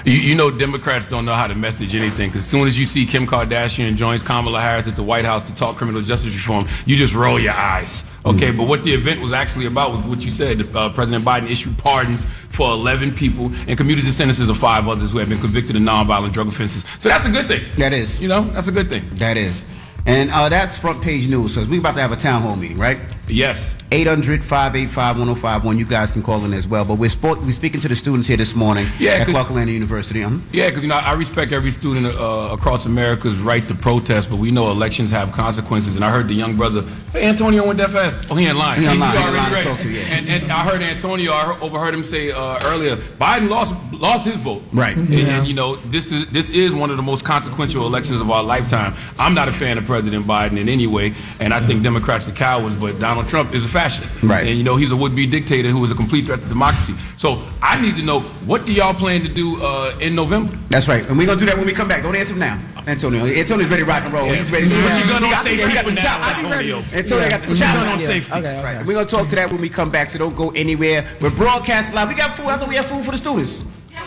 Speaker 11: You know Democrats don't know how to message anything, because as soon as you see Kim Kardashian joins Kamala Harris at the White House to talk criminal justice reform, you just roll your eyes. Okay, but what the event was actually about was what you said. President Biden issued pardons for 11 people and commuted the sentences of 5 others who have been convicted of nonviolent drug offenses. So that's a good thing.
Speaker 1: That is.
Speaker 11: You know, that's a good thing.
Speaker 1: That is. And that's front page news. So we're about to have a town hall meeting, right?
Speaker 11: Yes.
Speaker 1: 800-585-1051. You guys can call in as well. But we're speaking to the students here this morning at Clark Atlanta University.
Speaker 11: Yeah, because I respect every student across America's right to protest, but we know elections have consequences. And I heard the young brother, hey, Antonio went that fast. Oh, he in line.
Speaker 1: He in line. To talk to,
Speaker 11: and I heard Antonio. I overheard him say earlier, Biden lost his vote.
Speaker 1: Right.
Speaker 11: And you know, this is one of the most consequential elections of our lifetime. I'm not a fan of President Biden in any way, and I think Democrats are cowards, but Donald Trump is a fascist.
Speaker 1: Right.
Speaker 11: And you know, he's a would-be dictator who is a complete threat to democracy. So I need to know, what do y'all plan to do in November?
Speaker 1: That's right. And we're going to do that when we come back. Don't answer him now. Antonio's ready to rock and roll. He's ready.
Speaker 11: What you gonna say for now,
Speaker 1: Antonio got the chop on safety. Okay. Right. We're going to talk to that when we come back, so don't go anywhere. We're broadcasting live. We got food. I thought we had food for the students.
Speaker 11: He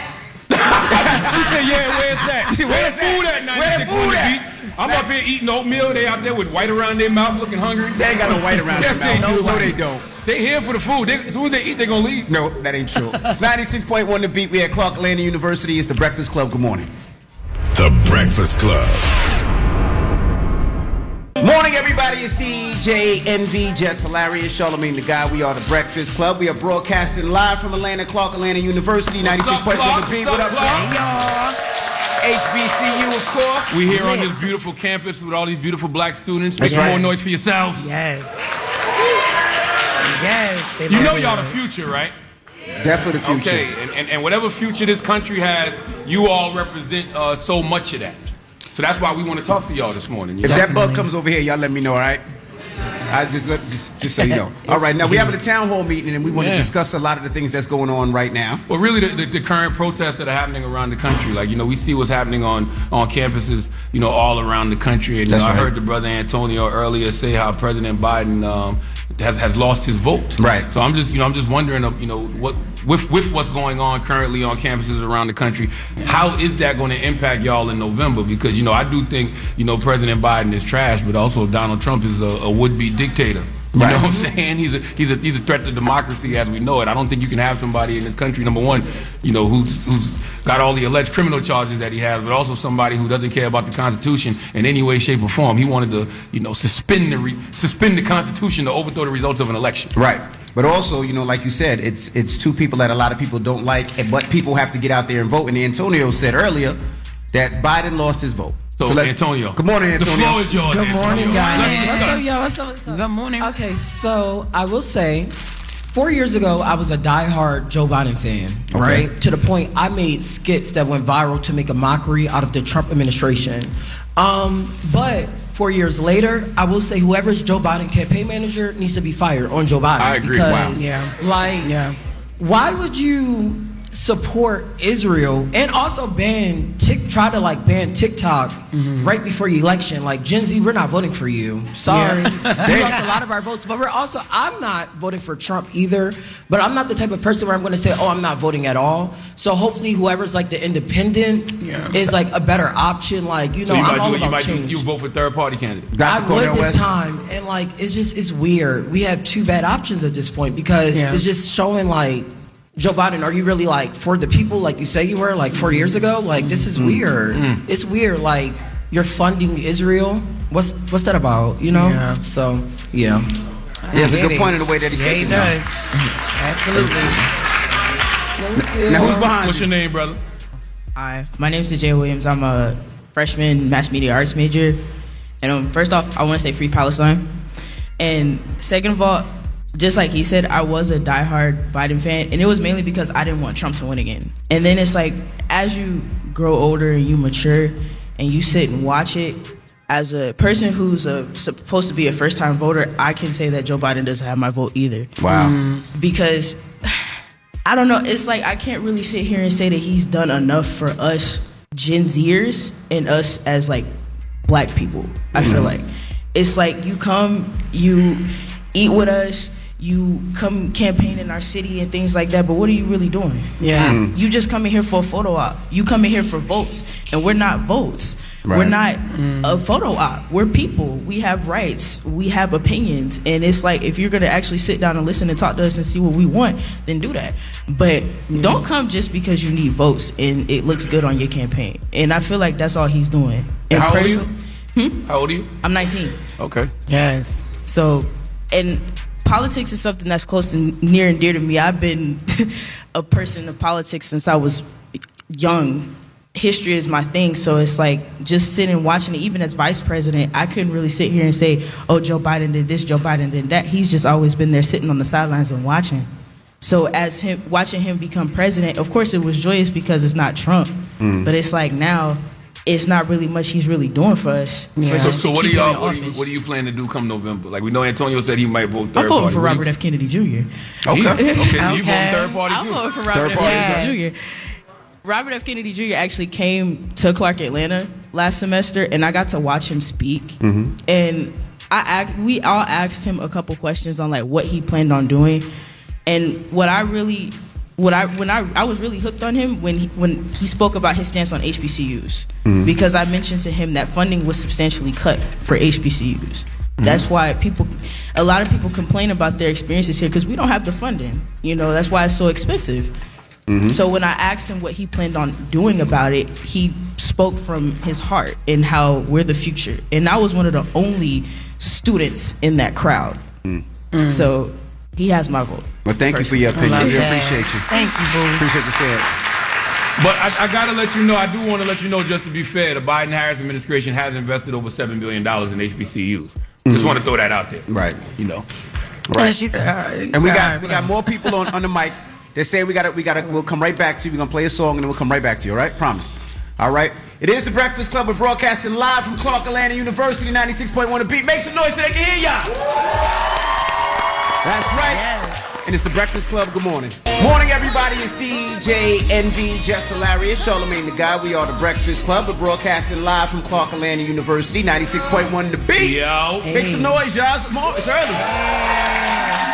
Speaker 11: said, yeah, where's that? Where's food at 96 on the beat? I'm up here eating oatmeal. They out there with white around their mouth looking hungry.
Speaker 1: They ain't got no white around their mouth. No, they don't.
Speaker 11: They here for the food. As soon as they eat, they gonna leave.
Speaker 1: No, that ain't true. It's 96.1 The Beat. We at Clark Atlanta University. It's The Breakfast Club. Good morning.
Speaker 9: The Breakfast Club.
Speaker 1: Morning, everybody. It's DJ NV, Jess Hilarious, Charlamagne the Guy. We are The Breakfast Club. We are broadcasting live from Atlanta, Clark Atlanta University, 96.1 The Beat. What up, y'all? HBCU, of course.
Speaker 11: We here on this beautiful campus with all these beautiful black students. Make some more noise for yourselves.
Speaker 10: Yes.
Speaker 11: You know y'all the future, right?
Speaker 1: Definitely the future.
Speaker 11: Okay, and whatever future this country has, you all represent so much of that. So that's why we want to talk to y'all this morning.
Speaker 1: If that bug comes over here, y'all let me know, all right? I just so you know. All right, now we're having a town hall meeting, and we want to discuss a lot of the things that's going on right now.
Speaker 11: Well, really, the current protests that are happening around the country, like, you know, we see what's happening on campuses, you know, all around the country. And I heard the brother Antonio earlier say how President Biden has lost his vote.
Speaker 1: Right.
Speaker 11: So I'm just wondering, you know, what with what's going on currently on campuses around the country, how is that going to impact y'all in November? Because, you know, I do think, you know, President Biden is trash, but also Donald Trump is a would-be dictator. You know what I'm saying? He's a threat to democracy as we know it. I don't think you can have somebody in this country, number one, you know, who's got all the alleged criminal charges that he has, but also somebody who doesn't care about the Constitution in any way, shape, or form. He wanted to, you know, suspend the Constitution to overthrow the results of an election.
Speaker 1: Right. But also, you know, like you said, it's two people that a lot of people don't like, but people have to get out there and vote. And Antonio said earlier that Biden lost his vote.
Speaker 11: So Antonio.
Speaker 1: Good morning, Antonio.
Speaker 11: The floor is yours.
Speaker 13: Good morning, guys.
Speaker 11: What's up,
Speaker 13: y'all? What's up?
Speaker 10: Good morning.
Speaker 13: Okay, so I will say, 4 years ago, I was a diehard Joe Biden fan, right? To the point I made skits that went viral to make a mockery out of the Trump administration. But 4 years later, I will say whoever's Joe Biden campaign manager needs to be fired on Joe Biden.
Speaker 11: I agree.
Speaker 13: Because, why would you support Israel and also try to ban TikTok right before the election? Like, Gen Z, we're not voting for you. Sorry. We lost a lot of our votes, but I'm not voting for Trump either, but I'm not the type of person where I'm going to say, I'm not voting at all. So hopefully whoever's like the independent is like a better option. Like, you know,
Speaker 11: so
Speaker 13: I'm all about change.
Speaker 11: You vote for third party candidate.
Speaker 13: I would this time, and like, it's weird. We have two bad options at this point because it's just showing like, Joe Biden, are you really like for the people like you say you were like 4 years ago? Like, this is weird. It's weird. Like, you're funding Israel. What's that about? You know? Yeah. So
Speaker 1: it's a good point in the way that he's
Speaker 10: he does. Absolutely.
Speaker 1: Now who's behind?
Speaker 11: What's your name, brother?
Speaker 14: Hi, my name is Jay Williams. I'm a freshman mass media arts major. And first off, I want to say free Palestine. And second of all, just like he said, I was a diehard Biden fan, and it was mainly because I didn't want Trump to win again. And then it's like, as you grow older and you mature, and you sit and watch it, as a person who's supposed to be a first-time voter, I can say that Joe Biden doesn't have my vote either.
Speaker 1: Wow.
Speaker 14: Because, I don't know, it's like I can't really sit here and say that he's done enough for us Gen Zers and us as, like, black people, I feel like. It's like you come, you eat with us, you come campaign in our city and things like that, but what are you really doing?
Speaker 10: Yeah.
Speaker 14: You just come in here for a photo op. You come in here for votes, and we're not votes.
Speaker 1: Right.
Speaker 14: We're not a photo op. We're people. We have rights. We have opinions. And it's like, if you're going to actually sit down and listen and talk to us and see what we want, then do that. But don't come just because you need votes and it looks good on your campaign. And I feel like that's all he's doing. And
Speaker 11: How old are you? How old are you?
Speaker 14: I'm 19.
Speaker 11: Okay.
Speaker 10: Yes.
Speaker 14: So, and politics is something that's close and near and dear to me. I've been a person of politics since I was young. History is my thing, so it's like just sitting and watching it. Even as vice president, I couldn't really sit here and say, oh, Joe Biden did this, Joe Biden did that. He's just always been there sitting on the sidelines and watching. So as him watching him become president, of course it was joyous because it's not Trump. But it's like now it's not really much he's really doing for us.
Speaker 10: Yeah.
Speaker 14: For just
Speaker 11: So
Speaker 14: to
Speaker 11: what do
Speaker 14: keep him in
Speaker 11: y'all?
Speaker 14: office.
Speaker 11: What do you plan to do come November? Like we know Antonio said he might vote third
Speaker 14: I'm voting
Speaker 11: party.
Speaker 14: for
Speaker 11: What do
Speaker 14: Robert F. Kennedy Jr.
Speaker 11: Okay. So you voting third party?
Speaker 14: I'm
Speaker 11: too?
Speaker 14: voting for Robert F. Kennedy Jr. Robert F. Kennedy Jr. actually came to Clark Atlanta last semester, and I got to watch him speak. And we all asked him a couple questions on like what he planned on doing, and I was really hooked on him when he spoke about his stance on HBCUs, because I mentioned to him that funding was substantially cut for HBCUs. That's why a lot of people complain about their experiences here because we don't have the funding. You know, that's why it's so expensive. So when I asked him what he planned on doing about it, he spoke from his heart and how we're the future. And I was one of the only students in that crowd. So he has my vote.
Speaker 1: Well, thank you for your opinion. We appreciate you.
Speaker 10: Thank you, boo.
Speaker 1: Appreciate the stance.
Speaker 11: But I gotta let you know, I do want to let you know, just to be fair, the Biden-Harris administration has invested over $7 billion in HBCUs. Just want to throw that out there.
Speaker 1: Right.
Speaker 11: You know.
Speaker 1: Right.
Speaker 10: And she said,
Speaker 1: And we got more people on the mic. They say we'll come right back to you. We're gonna play a song and then we'll come right back to you, all right? Promise. All right. It is the Breakfast Club. We're broadcasting live from Clark Atlanta University, 96.1 The Beat. Make some noise so they can hear y'all. That's right. Yes. And it's the Breakfast Club. Good morning. Morning, everybody. It's DJ Envy, Jess Hilarious, Charlamagne the Guy. We are the Breakfast Club. We're broadcasting live from Clark Atlanta University, 96.1 The Beat.
Speaker 11: Yo.
Speaker 1: Make some noise, y'all. It's early.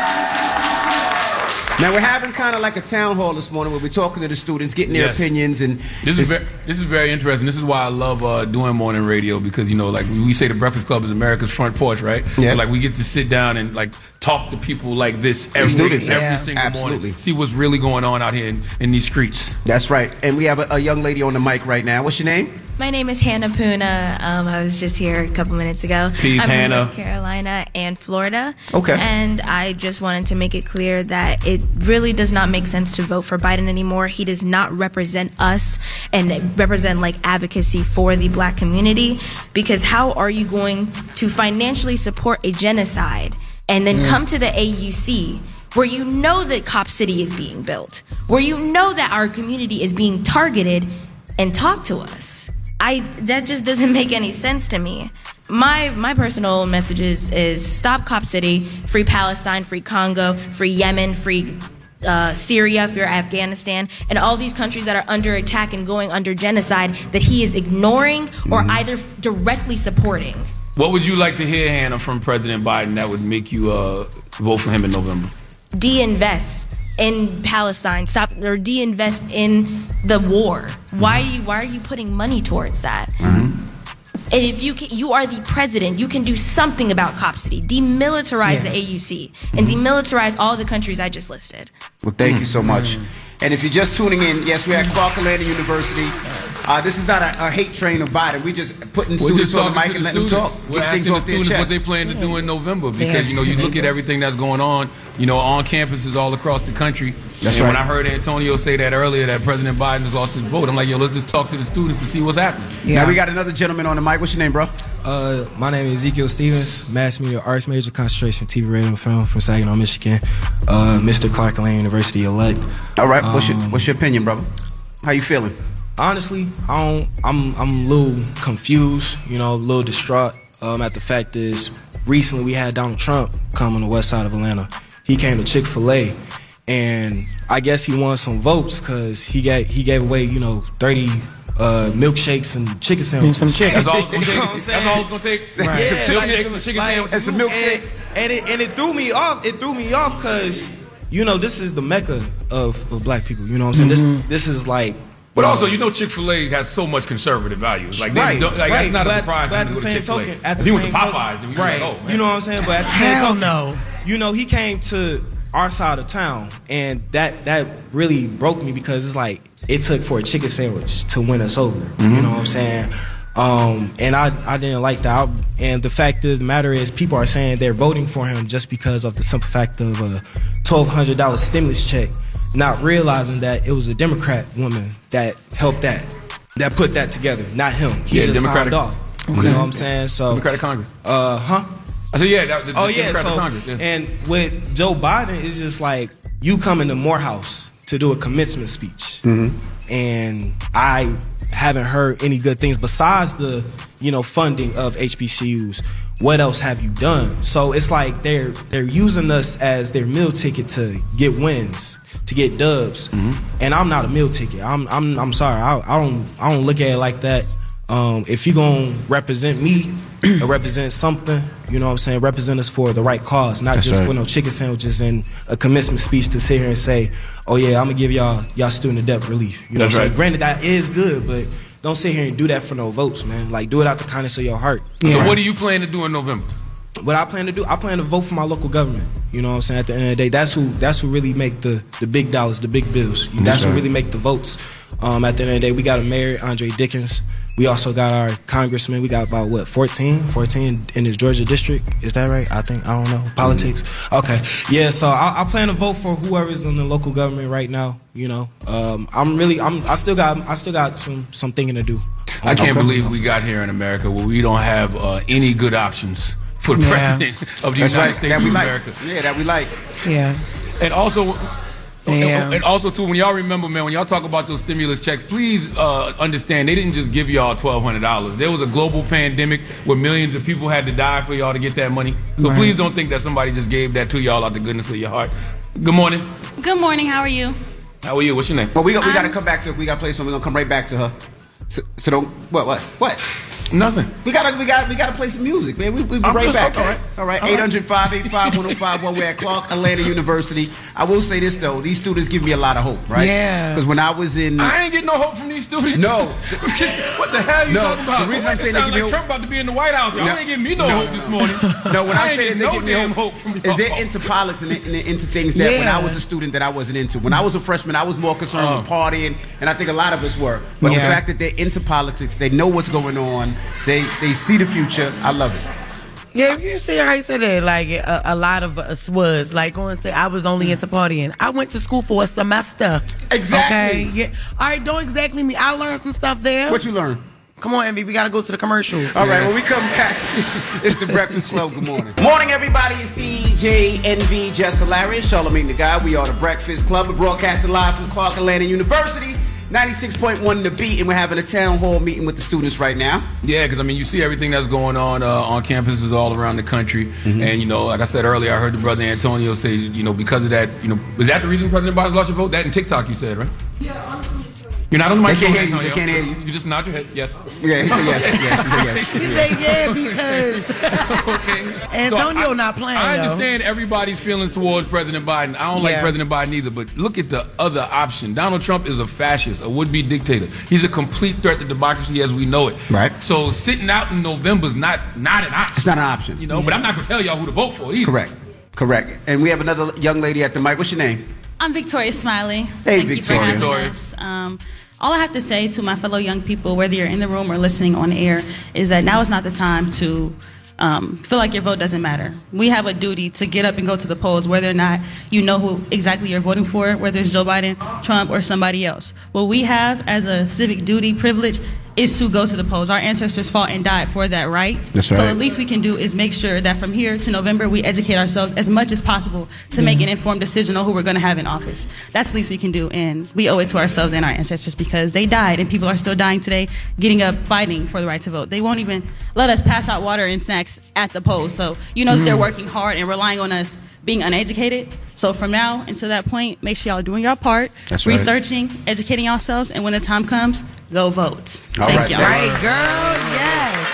Speaker 1: Now we're having kind of like a town hall this morning where we're talking to the students, getting their opinions, and
Speaker 11: this is very interesting. This is why I love doing morning radio, because you know, like we say, the Breakfast Club is America's front porch, right?
Speaker 1: Yeah.
Speaker 11: So like we get to sit down and like talk to people like this every single morning, see what's really going on out here in these streets.
Speaker 1: That's right. And we have a young lady on the mic right now. What's your name?
Speaker 15: My name is Hannah Puna. I was just here a couple minutes ago.
Speaker 11: Peace,
Speaker 15: I'm
Speaker 11: Hannah.
Speaker 15: from North Carolina and Florida.
Speaker 1: Okay.
Speaker 15: And I just wanted to make it clear that it really does not make sense to vote for Biden anymore. He does not represent us and represent like advocacy for the black community, because how are you going to financially support a genocide and then come to the AUC where you know that Cop City is being built, where you know that our community is being targeted, and talk to us? That just doesn't make any sense to me. My personal message is stop Cop City, free Palestine, free Congo, free Yemen, free Syria, if you're Afghanistan, and all these countries that are under attack and going under genocide that he is ignoring or either directly supporting.
Speaker 11: What would you like to hear, Hannah, from President Biden that would make you vote for him in November?
Speaker 15: De-invest in Palestine, stop or de-invest in the war. Why are you putting money towards that? And if you are the president, you can do something about Cop City. Demilitarize the AUC and demilitarize all the countries I just listed.
Speaker 1: Well, thank you so much. And if you're just tuning in, yes, we're at Clark Atlanta University. This is not a hate train of Biden. We're just putting students on the mic and letting them talk.
Speaker 11: We're asking the students what they plan to do in November, because you look at everything that's going on, on campuses all across the country.
Speaker 1: That's
Speaker 11: and
Speaker 1: right.
Speaker 11: when I heard Antonio say that earlier, that President Biden has lost his vote, I'm like, let's just talk to the students to see what's happening.
Speaker 1: Yeah. Now we got another gentleman on the mic. What's your name, bro?
Speaker 16: My name is Ezekiel Stevens, mass media arts major, concentration TV, radio, and film from Saginaw, Michigan. Mr. Clark Atlanta University elect.
Speaker 1: All right. What's your opinion, brother? How you feeling?
Speaker 16: Honestly, I'm a little confused, a little distraught at the fact is recently we had Donald Trump come on the west side of Atlanta. He came to Chick-fil-A, and I guess he won some votes because he gave away, 30 milkshakes and chicken sandwiches.
Speaker 11: Some chicken. That's all it's gonna take. That's all it's gonna take.
Speaker 16: Right.
Speaker 11: Some milkshakes and chicken sandwiches
Speaker 16: and some milkshakes. And it threw me off. It threw me off because this is the mecca of black people. You know what I'm saying? This is like.
Speaker 11: But also, Chick-fil-A has so much conservative values. Like,
Speaker 16: right.
Speaker 11: That's not a surprise.
Speaker 16: But at the same token,
Speaker 11: he went to Popeyes. And we
Speaker 16: right.
Speaker 11: Like, oh, man.
Speaker 16: You know what I'm saying? But at the same token, he came to our side of town, and that really broke me because it's like it took for a chicken sandwich to win us over. You know what I'm saying? And I didn't like that. And the fact of the matter is, people are saying they're voting for him just because of the simple fact of a $1,200 stimulus check, not realizing that it was a Democrat woman that helped that put that together, not him. He just signed off. You know what I'm saying? So
Speaker 11: Democratic Congress.
Speaker 16: Huh?
Speaker 11: I said, Democratic
Speaker 16: so
Speaker 11: Congress. Yeah.
Speaker 16: And with Joe Biden, it's just like you coming to Morehouse to do a commencement speech, and I haven't heard any good things besides the funding of HBCUs. What else have you done? So it's like they're using us as their meal ticket to get wins, to get dubs, and I'm not a meal ticket. I'm sorry. I don't look at it like that. If you gonna represent me or represent something, you know what I'm saying, represent us for the right cause, not just for no chicken sandwiches and a commencement speech to sit here and say, oh yeah, I'm gonna give y'all student debt relief. You know what I'm saying? Granted, that is good, but don't sit here and do that for no votes, man. Like, do it out the kindness of your heart.
Speaker 11: So what do you plan to do in November?
Speaker 16: What I plan to do, I plan to vote for my local government. You know what I'm saying? At the end of the day, that's who really make the big dollars, the big bills. That's who really make the votes. At the end of the day, we got a mayor, Andre Dickens. We also got our congressman. We got about 14 in his Georgia district. Is that right? I don't know. Politics. Okay. Yeah. So I plan to vote for whoever's in the local government right now. I still got some thinking to do.
Speaker 11: I can't believe we got here in America where we don't have any good options for the president of the United States of America.
Speaker 1: Yeah, that we like.
Speaker 13: Yeah.
Speaker 11: And also. And also, too, when y'all remember, man, when y'all talk about those stimulus checks, please understand they didn't just give y'all $1,200. There was a global pandemic where millions of people had to die for y'all to get that money. So please don't think that somebody just gave that to y'all out the goodness of your heart. Good morning.
Speaker 17: Good morning. How are you?
Speaker 11: How are you? What's your name?
Speaker 1: Well, we got to come back to. We got to play something. We're gonna come right back to her. So don't. What?
Speaker 11: Nothing.
Speaker 1: We gotta play some music, man. We'll be right back. All right. 800-585-1051. We're at Clark Atlanta University. I will say this though, these students give me a lot of hope, right?
Speaker 13: Yeah.
Speaker 1: Because when I was in,
Speaker 11: I ain't getting no hope from these students.
Speaker 1: No.
Speaker 11: What the hell are you talking about?
Speaker 1: The reason I'm saying they give me hope,
Speaker 11: Trump about to be in the White House. Y'all ain't giving me no hope this morning.
Speaker 1: No, when I say they give me hope is they're into politics and into things that when I was a student that I wasn't into. When I was a freshman, I was more concerned with partying, and I think a lot of us were. But the fact that they're into politics, they know what's going on. They see the future. I love it.
Speaker 10: Yeah, if you see how he said it, like a lot of us was like going to say I was only into partying. I went to school for a semester.
Speaker 1: Exactly.
Speaker 10: Okay. Yeah. All right. Don't exactly me. I learned some stuff there.
Speaker 1: What you learn?
Speaker 10: Come on, Envy. We gotta go to the commercials.
Speaker 1: All right. When we come back, it's the Breakfast Club. Good morning. Morning, everybody. It's DJ Envy, Jess Hilarious, Charlamagne the Guy. We are the Breakfast Club. We're broadcasting live from Clark Atlanta University. 96.1 The Beat, and we're having a town hall meeting with the students right now.
Speaker 11: Yeah, because, you see everything that's going on campuses all around the country. And, like I said earlier, I heard the brother Antonio say, because of that, was that the reason President Biden lost your vote? That in TikTok, you said, right?
Speaker 17: Yeah, honestly.
Speaker 11: You're not on the mic.
Speaker 1: They can't hear you.
Speaker 11: You just nod your head. Yes.
Speaker 1: Yeah, he said yes.
Speaker 10: He said because
Speaker 11: okay.
Speaker 10: Antonio not playing.
Speaker 11: I understand everybody's feelings towards President Biden. I don't like President Biden either, but look at the other option. Donald Trump is a fascist, a would-be dictator. He's a complete threat to democracy as we know it.
Speaker 1: Right.
Speaker 11: So sitting out in November is not an option.
Speaker 1: It's not an option.
Speaker 11: But I'm not going to tell y'all who to vote for either.
Speaker 1: Correct. And we have another young lady at the mic. What's your name?
Speaker 17: I'm Victoria Smiley.
Speaker 1: Hey,
Speaker 17: Thank
Speaker 1: Victoria.
Speaker 17: you for having us. All I have to say to my fellow young people, whether you're in the room or listening on air, is that now is not the time to feel like your vote doesn't matter. We have a duty to get up and go to the polls, whether or not you know who exactly you're voting for, whether it's Joe Biden, Trump, or somebody else. What we have as a civic duty privilege is to go to the polls. Our ancestors fought and died for that right.
Speaker 1: That's right.
Speaker 17: So the least we can do is make sure that from here to November, we educate ourselves as much as possible to make an informed decision on who we're going to have in office. That's the least we can do, and we owe it to ourselves and our ancestors because they died, and people are still dying today, getting up, fighting for the right to vote. They won't even let us pass out water and snacks at the polls. So you know that they're working hard and relying on us being uneducated. So from now until that point, make sure y'all are doing your part, researching, educating yourselves, and when the time comes, Go vote.
Speaker 1: All
Speaker 17: Thank
Speaker 1: right,
Speaker 17: you.
Speaker 1: right,
Speaker 5: girl. Yes.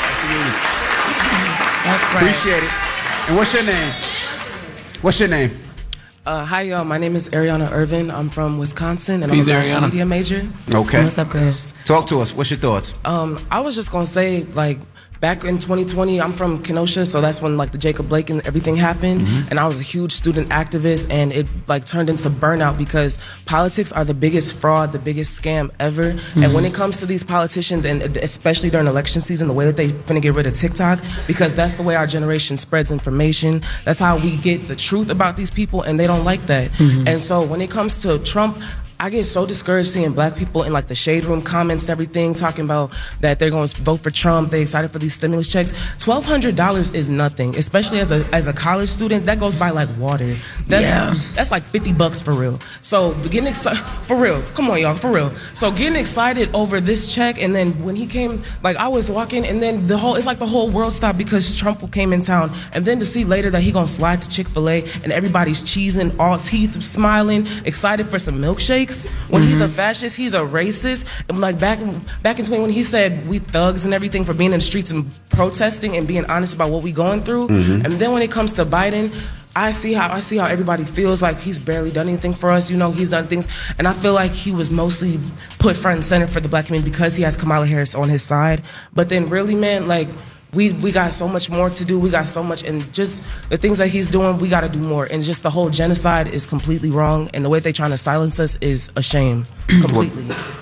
Speaker 1: That's right. Appreciate it. And what's your name? What's your name?
Speaker 8: Hi, y'all. My name is Ariana Irvin. I'm from Wisconsin, and
Speaker 1: Peace,
Speaker 8: I'm a mass
Speaker 1: Ariana.
Speaker 8: media major.
Speaker 1: Okay.
Speaker 8: What's up, Chris?
Speaker 1: Talk to us. What's your thoughts?
Speaker 8: I was just gonna say, like, back in 2020, I'm from Kenosha, so that's when, like, the Jacob Blake and everything happened, and I was a huge student activist, and it, like, turned into burnout because politics are the biggest fraud, the biggest scam ever, and when it comes to these politicians, and especially during election season, the way that they finna get rid of TikTok, because that's the way our generation spreads information, that's how we get the truth about these people, and they don't like that. And so when it comes to Trump, I get so discouraged seeing black people in like the shade room comments and everything talking about that they're going to vote for Trump, they're excited for these stimulus checks. $1,200 is nothing, especially as a college student. That goes by like water. That's like $50 for real. So getting excited, for real, come on y'all, for real. So getting excited over this check, and then when he came, like I was walking, and then it's like the whole world stopped because Trump came in town, and then to see later that he gonna slide to Chick-fil-A and everybody's cheesing, all teeth smiling, excited for some milkshakes. When he's a fascist, he's a racist. And like back in 20 when he said we thugs and everything for being in the streets and protesting and being honest about what we going through. And then when it comes to Biden, I see how everybody feels like he's barely done anything for us. You know, he's done things, and I feel like he was mostly put front and center for the black community because he has Kamala Harris on his side. But then really, man, like we got so much more to do. We got so much, and just the things that he's doing, we got to do more. And just the whole genocide is completely wrong, and the way they're trying to silence us is a shame, completely.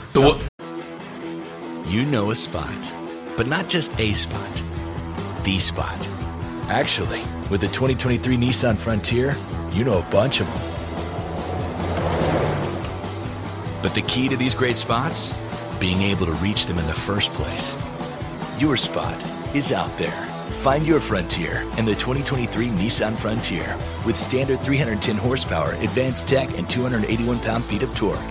Speaker 3: You know a spot, but not just a spot, the spot. Actually, with the 2023 Nissan Frontier, you know a bunch of them. But the key to these great spots? Being able to reach them in the first place. Your spot is out there. Find your Frontier in the 2023 Nissan Frontier with standard 310 horsepower, advanced tech, and 281 pound-feet of torque.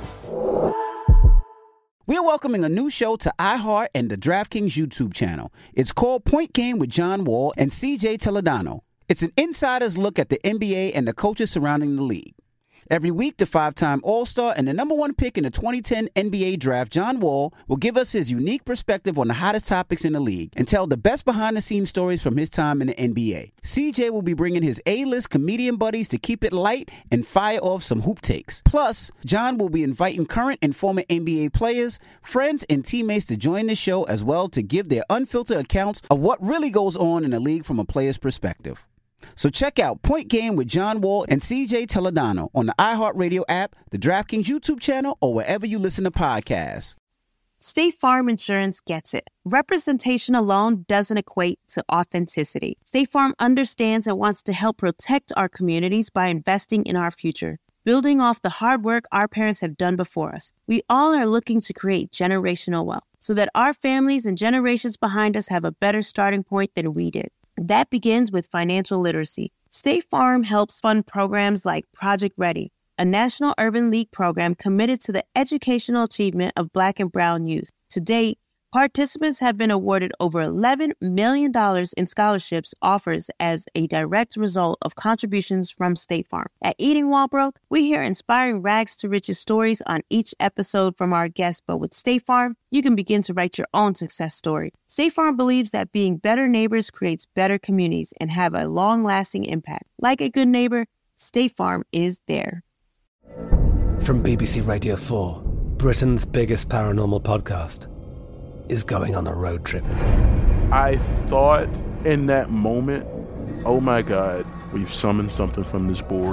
Speaker 1: We're welcoming a new show to iHeart and the DraftKings YouTube channel. It's called Point Game with John Wall and CJ Toledano. It's an insider's look at the NBA and the coaches surrounding the league. Every week, the 5-time All-Star and the number 1 pick in the 2010 NBA Draft, John Wall, will give us his unique perspective on the hottest topics in the league and tell the best behind-the-scenes stories from his time in the NBA. CJ will be bringing his A-list comedian buddies to keep it light and fire off some hoop takes. Plus, John will be inviting current and former NBA players, friends, and teammates to join the show as well to give their unfiltered accounts of what really goes on in the league from a player's perspective. So check out Point Game with John Wall and CJ Toledano on the iHeartRadio app, the DraftKings YouTube channel, or wherever you listen to podcasts.
Speaker 18: State Farm Insurance gets it. Representation alone doesn't equate to authenticity. State Farm understands and wants to help protect our communities by investing in our future, building off the hard work our parents have done before us. We all are looking to create generational wealth so that our families and generations behind us have a better starting point than we did. That begins with financial literacy. State Farm helps fund programs like Project Ready, a National Urban League program committed to the educational achievement of Black and Brown youth. To date, participants have been awarded over $11 million in scholarships offers as a direct result of contributions from State Farm. At Eating While Broke, we hear inspiring rags to riches stories on each episode from our guests, but with State Farm, you can begin to write your own success story. State Farm believes that being better neighbors creates better communities and have a long-lasting impact. Like a good neighbor, State Farm is there.
Speaker 20: From BBC Radio 4, Britain's biggest paranormal podcast is going on a road trip.
Speaker 21: I thought in that moment, oh my God, we've summoned something from this board.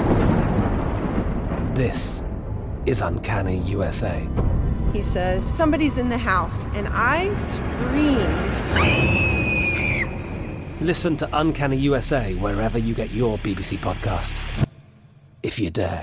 Speaker 20: This is Uncanny USA.
Speaker 22: He says, somebody's in the house, and I screamed.
Speaker 20: Listen to Uncanny USA wherever you get your BBC podcasts, if you dare.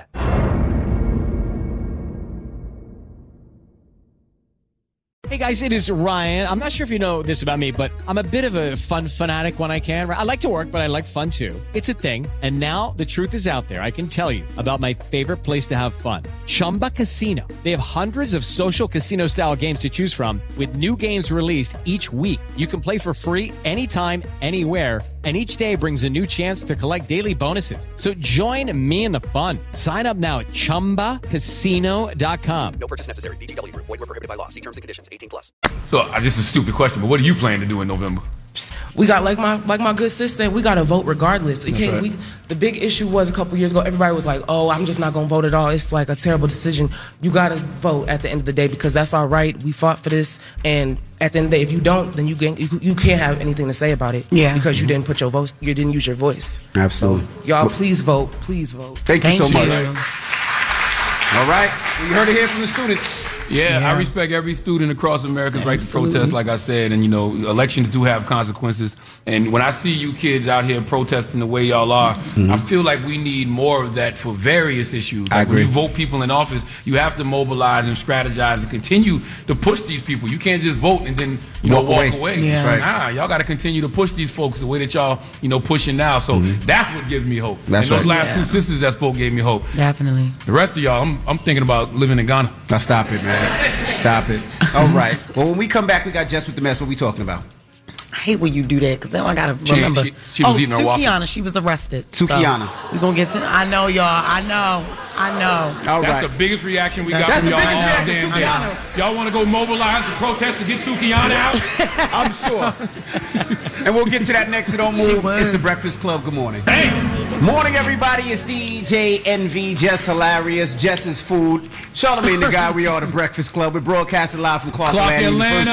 Speaker 26: Hey guys, it is Ryan. I'm not sure if you know this about me, but I'm a bit of a fun fanatic when I can. I like to work, but I like fun too. It's a thing. And now the truth is out there. I can tell you about my favorite place to have fun. Chumba Casino. They have hundreds of social casino style games to choose from with new games released each week. You can play for free anytime, anywhere, And each day brings a new chance to collect daily bonuses. So join me in the fun. Sign up now at ChumbaCasino.com.
Speaker 2: No purchase necessary. VGW Group. Void where prohibited by law. See terms and conditions. 18+.
Speaker 11: So this is a stupid question, but what do you plan to do in November?
Speaker 8: We got like my good sis said, we got to vote regardless. The big issue was a couple years ago, everybody was like, "Oh, I'm just not gonna vote at all. It's like a terrible decision." You got to vote at the end of the day because that's our right. We fought for this, and at the end of the day, if you don't, then you can't have anything to say about it. Yeah, because you didn't put your vote, you didn't use your voice.
Speaker 1: Absolutely,
Speaker 8: so, y'all, please vote. Please vote.
Speaker 1: Thank you so much. All right, you heard it here from the students.
Speaker 11: Yeah, I respect every student across America's right to protest, like I said. And, elections do have consequences. And when I see you kids out here protesting the way y'all are, I feel like we need more of that for various issues.
Speaker 1: I agree.
Speaker 11: When you vote people in office, you have to mobilize and strategize and continue to push these people. You can't just vote and then, walk away.
Speaker 1: Yeah. Right.
Speaker 11: Nah, y'all got to continue to push these folks the way that y'all, pushing now. So that's what gives me hope.
Speaker 1: That's
Speaker 11: and those last two sisters that spoke gave me hope.
Speaker 10: Definitely.
Speaker 11: The rest of y'all, I'm thinking about living in Ghana.
Speaker 1: Now stop it, man. Stop it. All right. Well, when we come back, we got Jess with the Mess. What we talking about?
Speaker 10: I hate when you do that because now I gotta remember.
Speaker 11: She was eating her waffle.
Speaker 10: Sukiana, she was arrested.
Speaker 1: Sukiana.
Speaker 10: So we're gonna get to. I know, y'all. I know.
Speaker 1: All
Speaker 11: That's
Speaker 1: right.
Speaker 11: the biggest reaction we got from y'all all damn day. Y'all want to go mobilize the protest to get Sukiana out?
Speaker 1: I'm sure. And we'll get to that next. So don't move. It's the Breakfast Club. Good morning.
Speaker 11: Hey.
Speaker 1: Morning, everybody. It's DJ NV, Jess Hilarious, Jess's Food. Charlamagne the Guy. We are the Breakfast Club. We're broadcasting live from Clark Atlanta.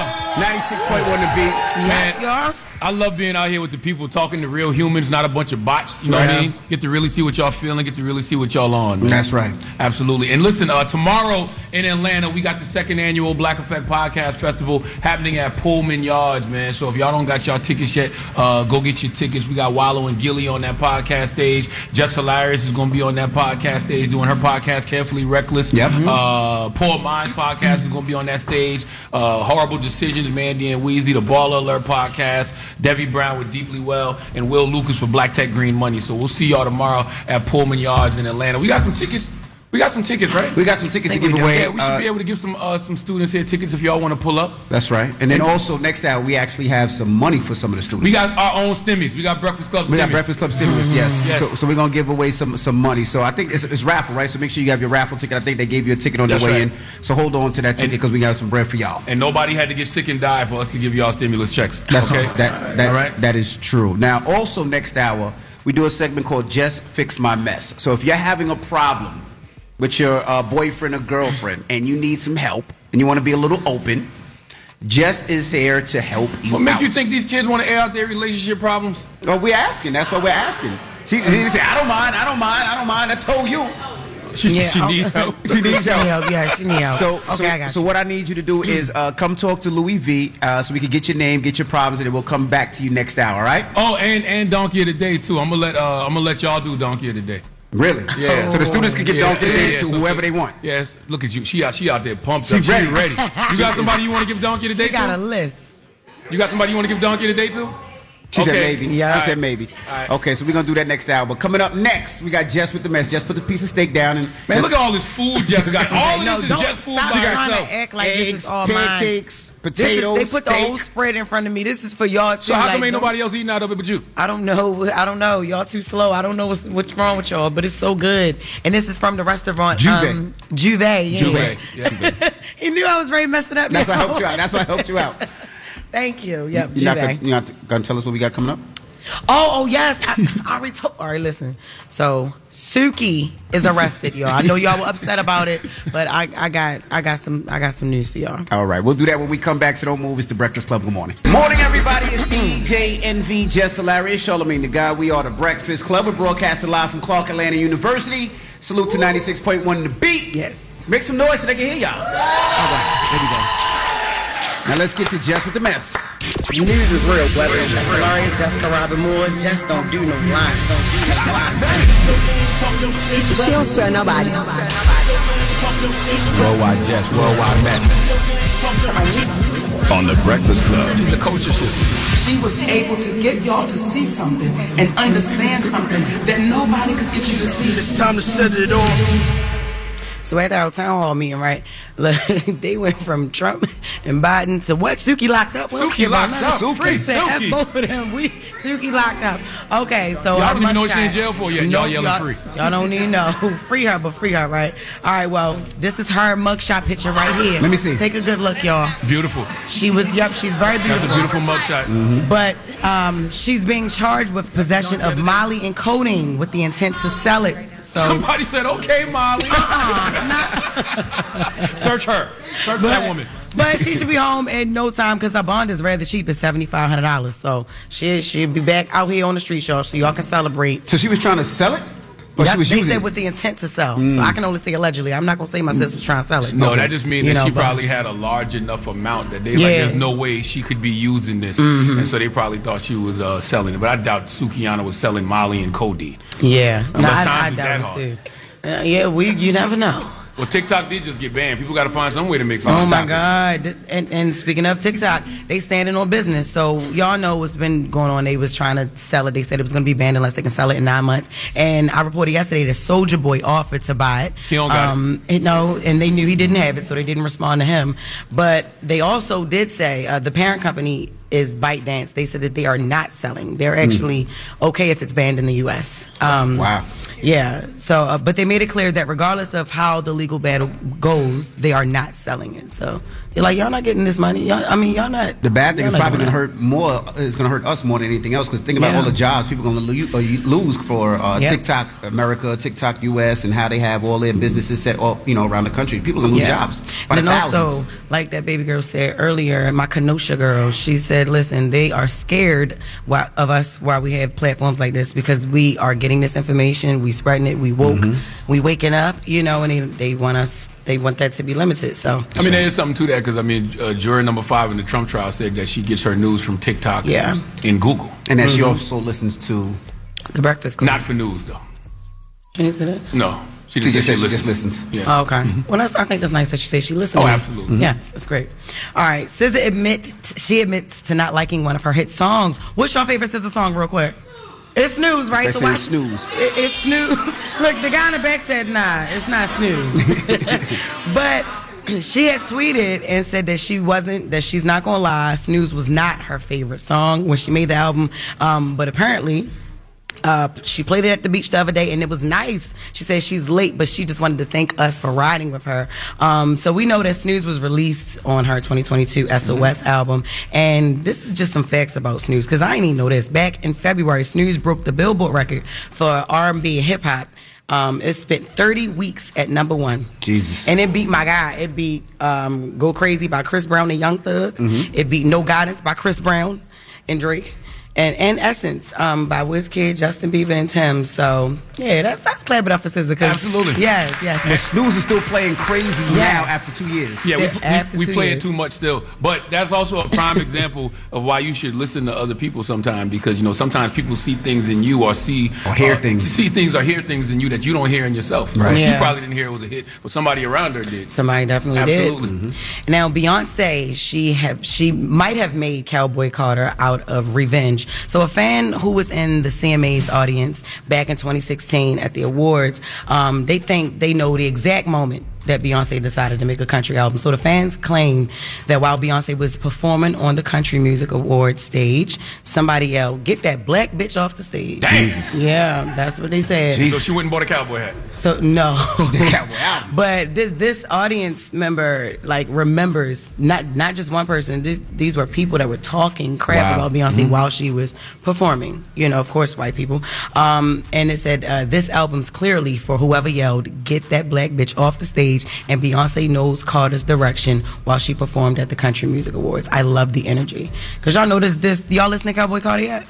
Speaker 1: 96.1 The Beat.
Speaker 11: Man, y'all. I love being out here with the people talking to real humans, not a bunch of bots. You know what I mean? Get to really see what y'all feeling, get to really see what y'all on. Man.
Speaker 1: That's right.
Speaker 11: Absolutely. And listen, tomorrow in Atlanta, we got the second annual Black Effect Podcast Festival happening at Pullman Yards, man. So if y'all don't got y'all tickets yet, go get your tickets. We got Wallow and Gilly on that podcast stage. Jess Hilarious is going to be on that podcast stage doing her podcast, Carefully Reckless.
Speaker 1: Yep.
Speaker 11: Poor Minds podcast is going to be on that stage. Horrible Decisions, Mandy and Weezy, the Baller Alert podcast. Debbie Brown with Deeply Well, and Will Lucas for Black Tech Green Money. So we'll see y'all tomorrow at Pullman Yards in Atlanta. We got some tickets. We got some tickets, right?
Speaker 1: We got some tickets to give away.
Speaker 11: Yeah, we should be able to give some students here tickets if y'all want to pull up.
Speaker 1: That's right. And then also next hour, we actually have some money for some of the students.
Speaker 11: We got our own stimmies. We got Breakfast Club stimmies.
Speaker 1: We got Breakfast Club stimulus, yes. So we're going to give away some money. So I think it's raffle, right? So make sure you have your raffle ticket. I think they gave you a ticket on the way in. So hold on to that ticket because we got some bread for y'all.
Speaker 11: And nobody had to get sick and die for us to give y'all stimulus checks.
Speaker 1: That's
Speaker 11: okay.
Speaker 1: All right. That is true. Now, also next hour, we do a segment called Just Fix My Mess. So if you're having a problem with your boyfriend or girlfriend and you need some help and you want to be a little open, Jess is here to help you out.
Speaker 11: What makes you think these kids want to air out their relationship problems?
Speaker 1: Well, we're asking. That's what we're asking. She said, I don't mind. I told you.
Speaker 11: She needs help.
Speaker 1: She needs help.
Speaker 10: Yeah, she needs help.
Speaker 1: So what I need you to do is come talk to Louis V so we can get your name, get your problems, and then we'll come back to you next hour, all right?
Speaker 11: Oh, and Donkey of the Day, too. I'm gonna let y'all do Donkey of the Day.
Speaker 1: Really?
Speaker 11: Yeah.
Speaker 1: So the students can get Donkey of the Day to whoever they want.
Speaker 11: Yeah. Look at you. She out there pumped up. She ready. You got somebody you want to give Donkey of the Day to?
Speaker 10: She got a list.
Speaker 11: You got somebody you want to give Donkey of the Day to?
Speaker 1: She said maybe.
Speaker 10: Yeah.
Speaker 1: She said maybe.
Speaker 11: Right.
Speaker 1: Okay, so we're going to do that next hour. But coming up next, we got Jess with the Mess. Jess put the piece of steak down. And
Speaker 11: man, look at all this food Jess got. All of this is Jess food by herself.
Speaker 10: Act like
Speaker 1: eggs,
Speaker 10: this is all
Speaker 1: pancakes,
Speaker 10: mine.
Speaker 1: potatoes,
Speaker 10: they put the whole spread in front of me. This is for y'all too.
Speaker 11: So how come ain't nobody else eating out of it but you?
Speaker 10: I don't know. Y'all too slow. I don't know what's wrong with y'all, but it's so good. And this is from the restaurant Juve.
Speaker 1: Juve.
Speaker 10: Yeah. He knew I was ready to mess it up.
Speaker 1: That's why I helped you out.
Speaker 10: Thank you. Yep,
Speaker 1: You're not going to tell us what we got coming up?
Speaker 10: Oh yes. I already told. All right, listen. So Suki is arrested, y'all. I know y'all were upset about it, but I got some news for y'all.
Speaker 1: All right, we'll do that when we come back. So don't move. It's the Breakfast Club. Good morning. Morning, everybody. It's DJ NV, Jess Hilarious, Charlamagne the Guy. We are the Breakfast Club. We're broadcasting live from Clark Atlanta University. Salute to 96.1 The Beat.
Speaker 10: Yes.
Speaker 1: Make some noise so they can hear y'all. All right, there we go. Now let's get to Jess with the Mess.
Speaker 10: News is real, whether it's Hilarious, Jessica Robin Moore, just don't do no lies,
Speaker 22: She don't spare nobody.
Speaker 11: Worldwide Jess, worldwide Mess.
Speaker 9: On the Breakfast Club.
Speaker 11: The culture shift.
Speaker 4: She was able to get y'all to see something and understand something that nobody could get you to see.
Speaker 21: It's time to set it off.
Speaker 10: So at our town hall meeting, right, look, they went from Trump and Biden to what? Suki locked up.
Speaker 11: Suki locked up.
Speaker 10: Suki said, F both of them. Suki locked up. Okay, so
Speaker 11: y'all don't even know what she's in jail for yet. Y'all yelling free.
Speaker 10: Y'all don't even know. Free her, but free her, right? All right, well, this is her mugshot picture right here.
Speaker 1: Let me see.
Speaker 10: Take a good look, y'all.
Speaker 11: Beautiful.
Speaker 10: She's very beautiful.
Speaker 11: That's a beautiful mugshot.
Speaker 1: Mm-hmm.
Speaker 10: But she's being charged with possession of Molly and codeine with the intent to sell it. So
Speaker 11: somebody said, "Okay, Molly." Search her. Search that woman.
Speaker 10: But she should be home in no time because her bond is rather cheap. It's $7,500. So she'll be back out here on the street, y'all, so y'all can celebrate.
Speaker 1: So she was trying to sell it? Or she was
Speaker 10: they
Speaker 1: using
Speaker 10: said
Speaker 1: it?
Speaker 10: with the intent to sell. So I can only say allegedly. I'm not going to say my sis was trying to sell it.
Speaker 11: No, that just means that she probably had a large enough amount that they like, there's no way she could be using this. And so they probably thought she was selling it. But I doubt Sukihana was selling Molly and codeine.
Speaker 10: Yeah.
Speaker 11: Unless
Speaker 10: I
Speaker 11: times is that hard.
Speaker 10: too. You never know.
Speaker 11: Well, TikTok did just get banned. People got to find some way to make some.
Speaker 10: Oh my God! And speaking of TikTok, they standing on business. So y'all know what's been going on. They was trying to sell it. They said it was going to be banned unless they can sell it in 9 months. And I reported yesterday that Soulja Boy offered to buy it.
Speaker 11: He don't got it.
Speaker 10: No, and they knew he didn't have it, so they didn't respond to him. But they also did say the parent company is ByteDance. They said that they are not selling. They're actually okay if it's banned in the U.S.
Speaker 1: Wow.
Speaker 10: Yeah. So, but they made it clear that regardless of how the legal battle goes, they are not selling it. So you're like, y'all not getting this money. Y'all not.
Speaker 1: The bad thing is probably going to hurt more. It's going to hurt us more than anything else. Because think about all the jobs people are going to lose for TikTok America, TikTok US, and how they have all their businesses set up, around the country. People are going to lose jobs.
Speaker 10: And also, like that baby girl said earlier, my Kenosha girl, she said, listen, they are scared of us while we have platforms like this because we are getting this information, we spreading it, we woke, we waking up, and they want that to be limited. So
Speaker 11: I mean, there is something to that because juror number 5 in the Trump trial said that she gets her news from TikTok and Google,
Speaker 1: and that she also listens to
Speaker 10: The Breakfast Club.
Speaker 11: Not for news though.
Speaker 10: Can you say that?
Speaker 11: No. She just listens. Yeah.
Speaker 10: Oh, okay. Well, I think that's nice that she says she listens.
Speaker 11: Oh, absolutely.
Speaker 10: Yes, that's great. All right. SZA admits to not liking one of her hit songs. What's your favorite SZA song, real quick? It's Snooze, right?
Speaker 1: They say Snooze.
Speaker 10: It's Snooze. Look, the guy in the back said, nah, it's not Snooze. But she had tweeted and said that she's not gonna lie, Snooze was not her favorite song when she made the album. But apparently, she played it at the beach the other day and it was nice. She said she's late, but she just wanted to thank us for riding with her. So we know that Snooze was released on her 2022 SOS album. And this is just some facts about Snooze, because I didn't even know this. Back in February, Snooze broke the Billboard record for R&B and hip hop. It spent 30 weeks at #1.
Speaker 1: Jesus.
Speaker 10: And it beat my guy. It beat Go Crazy by Chris Brown and Young Thug. It beat No Guidance by Chris Brown and Drake. And Essence by Wizkid, Justin Bieber, and Tim. So yeah, that's clap it up for SZA.
Speaker 11: Absolutely.
Speaker 10: Yes.
Speaker 1: But Snooze is still playing crazy now after 2 years.
Speaker 11: Yeah, we play it too much still. But that's also a prime example of why you should listen to other people sometimes, because sometimes people see things in you or hear things in you that you don't hear in yourself.
Speaker 1: Right.
Speaker 11: She probably didn't hear it was a hit, but somebody around her did.
Speaker 10: Somebody definitely did.
Speaker 11: Absolutely.
Speaker 10: Now Beyonce, she might have made Cowboy Carter out of revenge. So a fan who was in the CMA's audience back in 2016 at the awards, they think they know the exact moment that Beyonce decided to make a country album. So the fans claim that while Beyonce was performing on the Country Music Awards stage, somebody yelled, "Get that black bitch off the stage."
Speaker 11: Dang.
Speaker 10: Yeah, that's what they said.
Speaker 11: So she went and bought a cowboy hat.
Speaker 10: So no.
Speaker 11: The cowboy album.
Speaker 10: But this audience member remembers not just one person. These were people that were talking crap about Beyonce while she was performing. Of course, white people. And it said this album's clearly for whoever yelled, "Get that black bitch off the stage." And Beyonce knows Carter's direction while she performed at the Country Music Awards. I love the energy. Because y'all know this. Y'all listen to Cowboy Carter yet?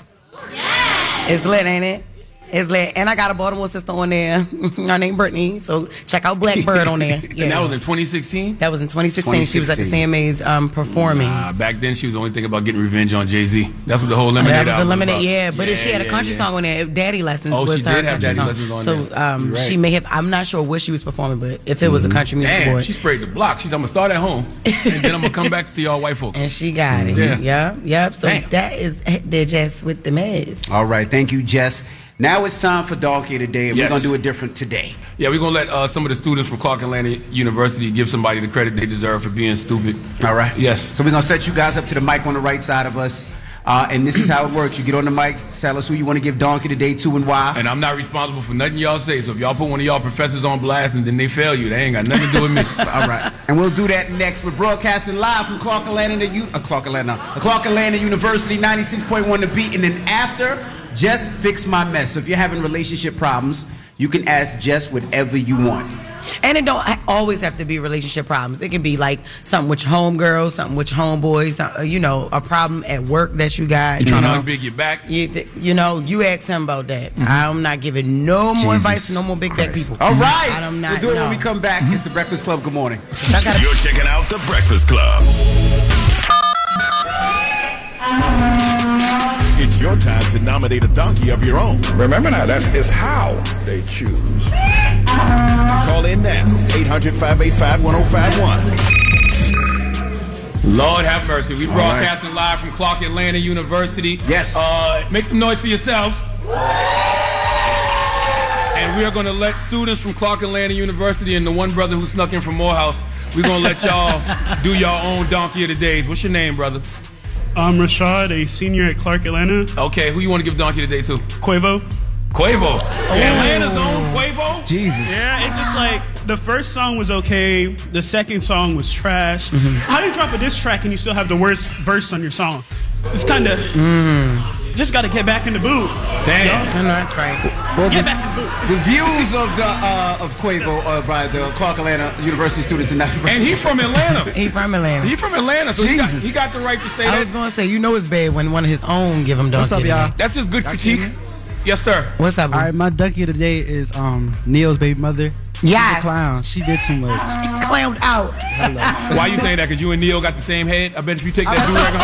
Speaker 10: Yeah. It's lit, ain't it? It's lit. And I got a Baltimore sister on there. Her name Brittany. So check out Blackbird on there. Yeah.
Speaker 11: And that was in 2016?
Speaker 10: That was in 2016. She was at the CMAs performing.
Speaker 11: Back then she was only thinking about getting revenge on Jay-Z. That's what the whole Lemonade album was about.
Speaker 10: Yeah. But she had a country song on there. Daddy Lessons was
Speaker 11: she
Speaker 10: her
Speaker 11: did have
Speaker 10: country
Speaker 11: Daddy
Speaker 10: song.
Speaker 11: Lessons on
Speaker 10: so,
Speaker 11: there.
Speaker 10: She may have, I'm not sure what she was performing, but if it was a Country Music Award.
Speaker 11: She sprayed the block. She's, I'm going to start at home, and then I'm going to come back to y'all white folks.
Speaker 10: And she got it.
Speaker 11: Yeah.
Speaker 10: Yep. So that is the Jess with the mess.
Speaker 1: All right. Thank you, Jess. Now it's time for Donkey of the Day, and
Speaker 11: Yes.
Speaker 1: we're going to do it different today.
Speaker 11: Yeah, we're going to let some of the students from Clark Atlanta University give somebody the credit they deserve for being stupid.
Speaker 1: All right?
Speaker 11: Yes.
Speaker 1: So we're going to set you guys up to the mic on the right side of us. And this is how it works. You get on the mic, tell us who you want to give Donkey of the Day to and why.
Speaker 11: And I'm not responsible for nothing y'all say. So if y'all put one of y'all professors on blast and then they fail you, they ain't got nothing to do with me.
Speaker 1: All right. And we'll do that next. We're broadcasting live from Clark Atlanta University, 96.1 The Beat. And then after, Jess Fix My Mess. So if you're having relationship problems, you can ask Jess whatever you want.
Speaker 10: And it don't always have to be relationship problems. It can be like something with your homegirls, something with your homeboys, a problem at work that you got.
Speaker 11: You trying to unbig your back?
Speaker 10: You ask him about that. I'm not giving no more advice to no more big back people.
Speaker 1: All right.
Speaker 10: I'm
Speaker 1: We'll
Speaker 10: not,
Speaker 1: do it when we come back. It's the Breakfast Club. Good morning.
Speaker 9: You're checking out The Breakfast Club. It's your time to nominate a donkey of your own.
Speaker 6: Remember now, it's how they choose.
Speaker 9: Call in now, 800-585-1051.
Speaker 11: Lord have mercy. We broadcasting live from Clark Atlanta University.
Speaker 1: Yes.
Speaker 11: Make some noise for yourself. And we are going to let students from Clark Atlanta University and the one brother who snuck in from Morehouse, we're going to let y'all do your own Donkey of the Days. What's your name, brother?
Speaker 7: I'm Rashad, a senior at Clark Atlanta.
Speaker 11: Okay, who you want to give Donkey of the Day to?
Speaker 7: Quavo.
Speaker 11: Atlanta's own Quavo?
Speaker 1: Jesus.
Speaker 7: Yeah, it's just like the first song was okay, the second song was trash. How do you drop a diss track and you still have the worst verse on your song? It's kind of just got to get back in the booth.
Speaker 11: Damn,
Speaker 10: I know that's right.
Speaker 1: Well,
Speaker 7: Get back in the booth.
Speaker 1: The views of Quavo are by the Clark Atlanta University students, and
Speaker 11: he from Atlanta.
Speaker 10: He from Atlanta,
Speaker 11: so he got the right to say that.
Speaker 10: I was going to say, it's bad when one of his own give him donkey.
Speaker 19: What's up, y'all?
Speaker 11: That's just good critique. Yes, sir.
Speaker 10: What's up, bro?
Speaker 19: All right, my donkey of the day is Neil's baby mother.
Speaker 10: Yeah.
Speaker 19: She's a clown. She did too much.
Speaker 10: Clowned out.
Speaker 19: Hello.
Speaker 11: Why you saying that? Because you and Neil got the same head? I bet if you take that do-rag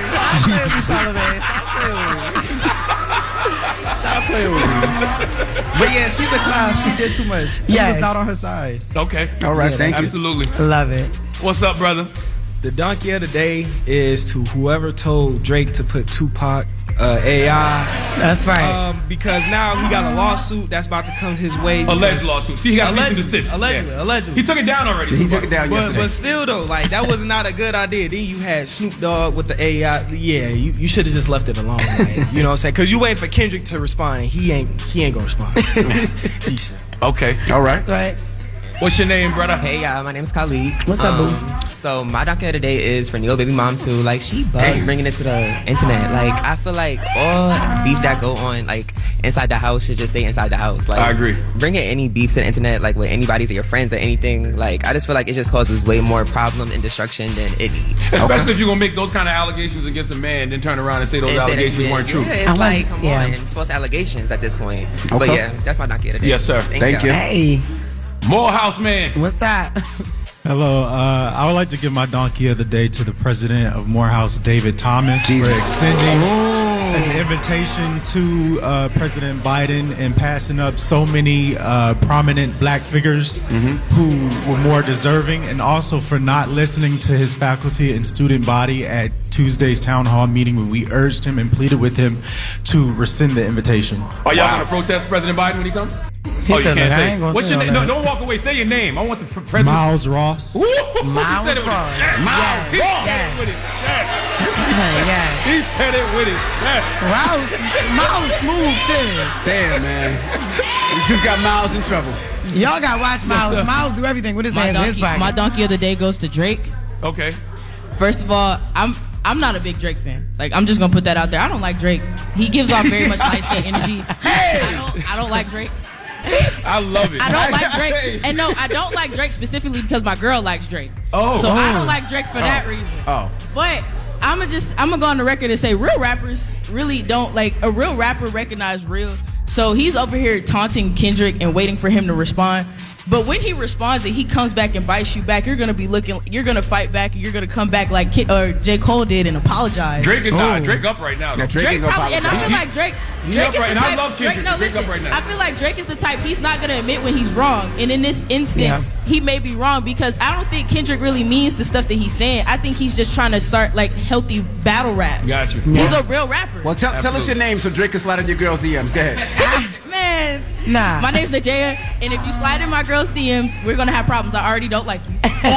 Speaker 19: Stop playing with me. But yeah, she's a clown. She did too much. He was not on her side.
Speaker 11: Okay.
Speaker 1: All right, thank you.
Speaker 11: Absolutely.
Speaker 10: Love it.
Speaker 11: What's up, brother?
Speaker 16: The donkey of the day is to whoever told Drake to put Tupac AI.
Speaker 10: That's right.
Speaker 16: Because now he got a lawsuit that's about to come his way.
Speaker 11: Alleged lawsuit. See, he got cease and desist.
Speaker 16: Allegedly.
Speaker 11: He took it down already.
Speaker 1: He took it down yesterday.
Speaker 16: But still, though, like, that was not a good idea. Then you had Snoop Dogg with the AI. Yeah, you should have just left it alone. Like, you know what I'm saying? Because you waiting for Kendrick to respond, and he ain't gonna respond.
Speaker 11: Okay.
Speaker 1: All right.
Speaker 10: That's right.
Speaker 11: What's your name, brother?
Speaker 23: Hey, y'all. My name's Khalid.
Speaker 10: What's up, boo?
Speaker 23: So my donkey of the day is for Neil baby mom too. Like, she bugged bringing it to the internet. Like, I feel like all beef that go on like inside the house should just stay inside the house. Like,
Speaker 11: I agree.
Speaker 23: Bringing any beef to the internet, like with anybody, to your friends or anything, like, I just feel like it just causes way more problem and destruction than it needs.
Speaker 11: Especially if you're gonna make those kind of allegations against a man, then turn around and say those allegations weren't true.
Speaker 23: Yeah, it's like, come on, it's false allegations at this point.
Speaker 11: Okay.
Speaker 23: But yeah, that's my donkey of the day.
Speaker 11: Yes, sir.
Speaker 23: Thank you.
Speaker 10: Hey.
Speaker 11: Morehouse man.
Speaker 10: What's that?
Speaker 24: Hello, I would like to give my donkey of the day to the president of Morehouse, David Thomas, for extending an invitation to President Biden and passing up so many prominent black figures who were more deserving, and also for not listening to his faculty and student body at Tuesday's town hall meeting when we urged him and pleaded with him to rescind the invitation.
Speaker 11: Are y'all gonna protest President Biden when he comes? You can't say. What's your name? No, don't walk away. Say your name. I want the president.
Speaker 24: Miles Ross.
Speaker 11: He said it with his chest. Miles Ross. He said it with his chest.
Speaker 10: Miles smooth too.
Speaker 1: Damn, man. We just got Miles in trouble.
Speaker 10: Y'all gotta watch Miles. Miles do everything with his hands in his pocket.
Speaker 14: My donkey of the day goes to Drake.
Speaker 11: Okay.
Speaker 14: First of all, I'm not a big Drake fan. Like, I'm just gonna put that out there. I don't like Drake. He gives off very much light skin energy. I don't like Drake.
Speaker 11: I love it.
Speaker 14: I don't like Drake. And no, I don't like Drake specifically because my girl likes Drake. So I don't like Drake for that reason. But I'm gonna go on the record and say real rappers really don't, like, a real rapper recognize real. So he's over here taunting Kendrick and waiting for him to respond. But when he responds and he comes back and bites you back, you're gonna fight back, and you're gonna come back like J. Cole did and apologize.
Speaker 11: Drake up right now.
Speaker 14: Yeah, Drake probably, and I feel like Drake is the type.
Speaker 11: I love Kendrick. Drake up right now.
Speaker 14: I feel like Drake is the type. He's not gonna admit when he's wrong, and in this instance, he may be wrong because I don't think Kendrick really means the stuff that he's saying. I think he's just trying to start like healthy battle rap.
Speaker 11: Got you.
Speaker 14: He's a real rapper.
Speaker 1: Well, tell us your name so Drake can slide in your girls' DMs. Go ahead.
Speaker 14: Man,
Speaker 23: nah.
Speaker 14: My name's Najaya, and if you slide in my girls' DMs, we're gonna have problems. I already don't like you.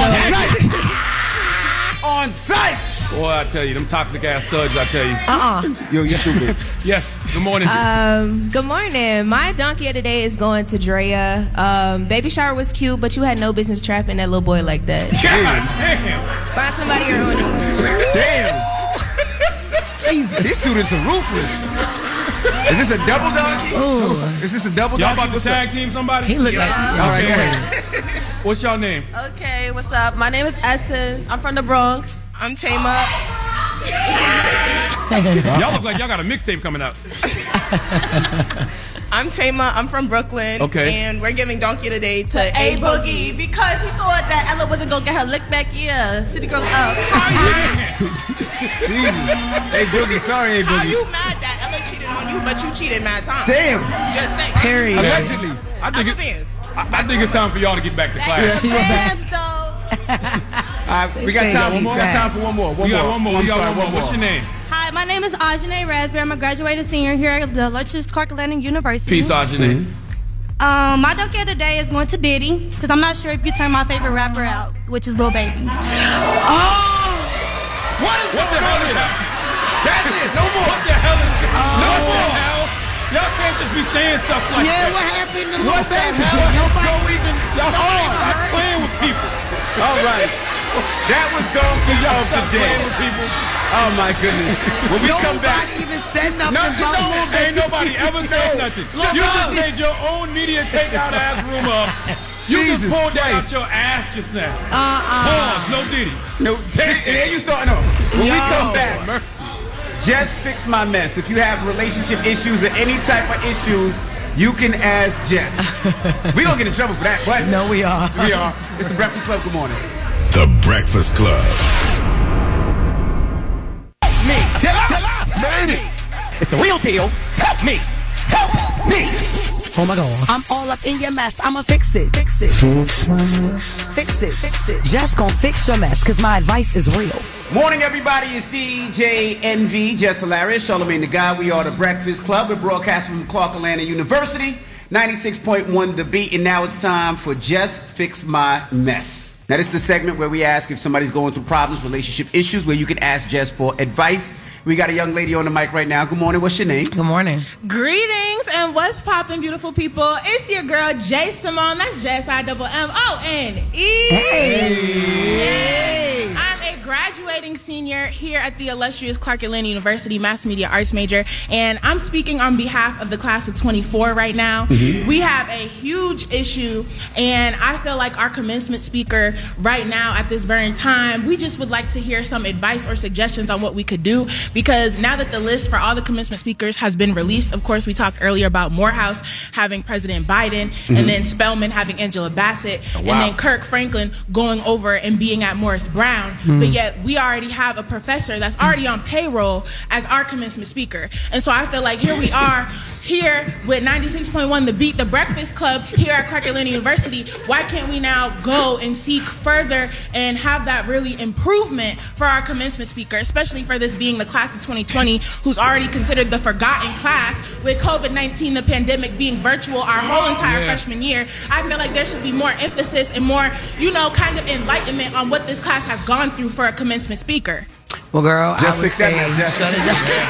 Speaker 1: On sight.
Speaker 11: Boy, I tell you, them toxic ass thugs. I tell you.
Speaker 1: Yo, you're stupid.
Speaker 11: Yes. Good morning.
Speaker 5: Good morning. My donkey of the day is going to Drea. Baby shower was cute, but you had no business trapping that little boy like that.
Speaker 11: Damn.
Speaker 5: Find somebody your own.
Speaker 1: Damn. Jesus, these students are ruthless. Is this a double donkey?
Speaker 23: Ooh.
Speaker 1: Is this a double
Speaker 11: Y'all
Speaker 1: donkey?
Speaker 11: about to tag team somebody?
Speaker 23: He looked like.
Speaker 1: All right, go ahead.
Speaker 11: What's your name?
Speaker 12: Okay, what's up? My name is Essence. I'm from the Bronx. I'm Tama.
Speaker 11: Y'all look like y'all got a mixtape coming out.
Speaker 12: I'm Tama. I'm from Brooklyn.
Speaker 11: Okay.
Speaker 12: And we're giving Donkey of the Day to A Boogie because he thought that Ella wasn't going to get her lick back. Yeah, City Girls up. How are you?
Speaker 1: Jesus. A Boogie, sorry, A Boogie.
Speaker 12: How you mad that Ella cheated on you, but you cheated mad times?
Speaker 1: Damn.
Speaker 12: Just saying.
Speaker 23: Period.
Speaker 1: Allegedly.
Speaker 11: I think it's time for y'all to get back to class.
Speaker 1: We got time for one more.
Speaker 11: We got one more. What's your name?
Speaker 13: Hi, my name is Ajane Raspberry. I'm a graduated senior here at the Luttress Clark Atlanta University.
Speaker 11: Peace, Ajane.
Speaker 13: My donkey of the day is going to Diddy because I'm not sure if you turned my favorite rapper out, which is Lil Baby.
Speaker 11: What the hell is that? That's it. No more. What the hell is it? No more. Y'all can't just be saying stuff like that.
Speaker 23: Yeah, what happened to Lil Baby?
Speaker 11: Y'all not playing with people.
Speaker 1: All right. That was Donkey of the Day. Oh my goodness. When we come back.
Speaker 23: Nobody even said nothing about Lil Baby.
Speaker 11: Ain't nobody ever said nothing. You just made your own media takeout ass room up. You just pulled that out your ass just now. Pause. No Diddy.
Speaker 1: No. There you starting off. When we come back. Just Fix My Mess. If you have relationship issues or any type of issues, you can ask Jess. We don't get in trouble for that, but
Speaker 23: no, we are.
Speaker 1: We are. It's the Breakfast Club. Good morning.
Speaker 9: The Breakfast Club.
Speaker 15: Me. Made it. It's the real deal. Help me. Help me.
Speaker 23: Oh my God.
Speaker 17: I'm all up in your mess. I'ma fix it. Fix it. Fix it. Fix it. Just gonna fix your mess, cause my advice is real.
Speaker 1: Morning, everybody. It's DJ NV, Jess Hilarious, Charlamagne the Guy. We are the Breakfast Club. We're broadcasting from Clark Atlanta University, 96.1 The Beat, and now it's time for Just Fix My Mess. Now, this is the segment where we ask if somebody's going through problems, relationship issues, where you can ask Jess for advice. We got a young lady on the mic right now. Good morning. What's your name?
Speaker 23: Good morning.
Speaker 12: Greetings and what's poppin', beautiful people? It's your girl, J. Simone. That's JSIMMONE. Hey. I'm a graduating senior here at the illustrious Clark Atlanta University Mass Media Arts major, and I'm speaking on behalf of the class of 24 right now. Mm-hmm. We have a huge issue, and I feel like our commencement speaker right now at this very time, we just would like to hear some advice or suggestions on what we could do. Because now that the list for all the commencement speakers has been released, of course, we talked earlier about Morehouse having President Biden, and then Spelman having Angela Bassett, and then Kirk Franklin going over and being at Morris Brown. But yet we already have a professor that's already on payroll as our commencement speaker. And so I feel like here we are, here with 96.1 The Beat, the Breakfast Club here at Clark Atlanta University. Why can't we now go and seek further and have that really improvement for our commencement speaker, especially for this being the class of 2020, who's already considered the forgotten class with COVID-19, the pandemic being virtual our whole entire freshman year. I feel like there should be more emphasis and more, kind of enlightenment on what this class has gone through for a commencement speaker.
Speaker 23: Well, girl,
Speaker 1: Just
Speaker 23: I would say
Speaker 1: shut it down.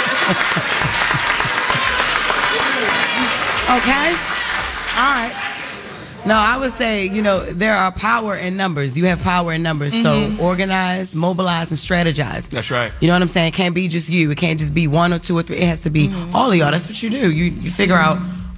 Speaker 23: Okay? All right. No, I would say, there are power in numbers. You have power in numbers. So organize, mobilize, and strategize.
Speaker 11: That's right.
Speaker 23: You know what I'm saying? It can't be just you. It can't just be one or two or three. It has to be all of y'all. That's what you do. You figure out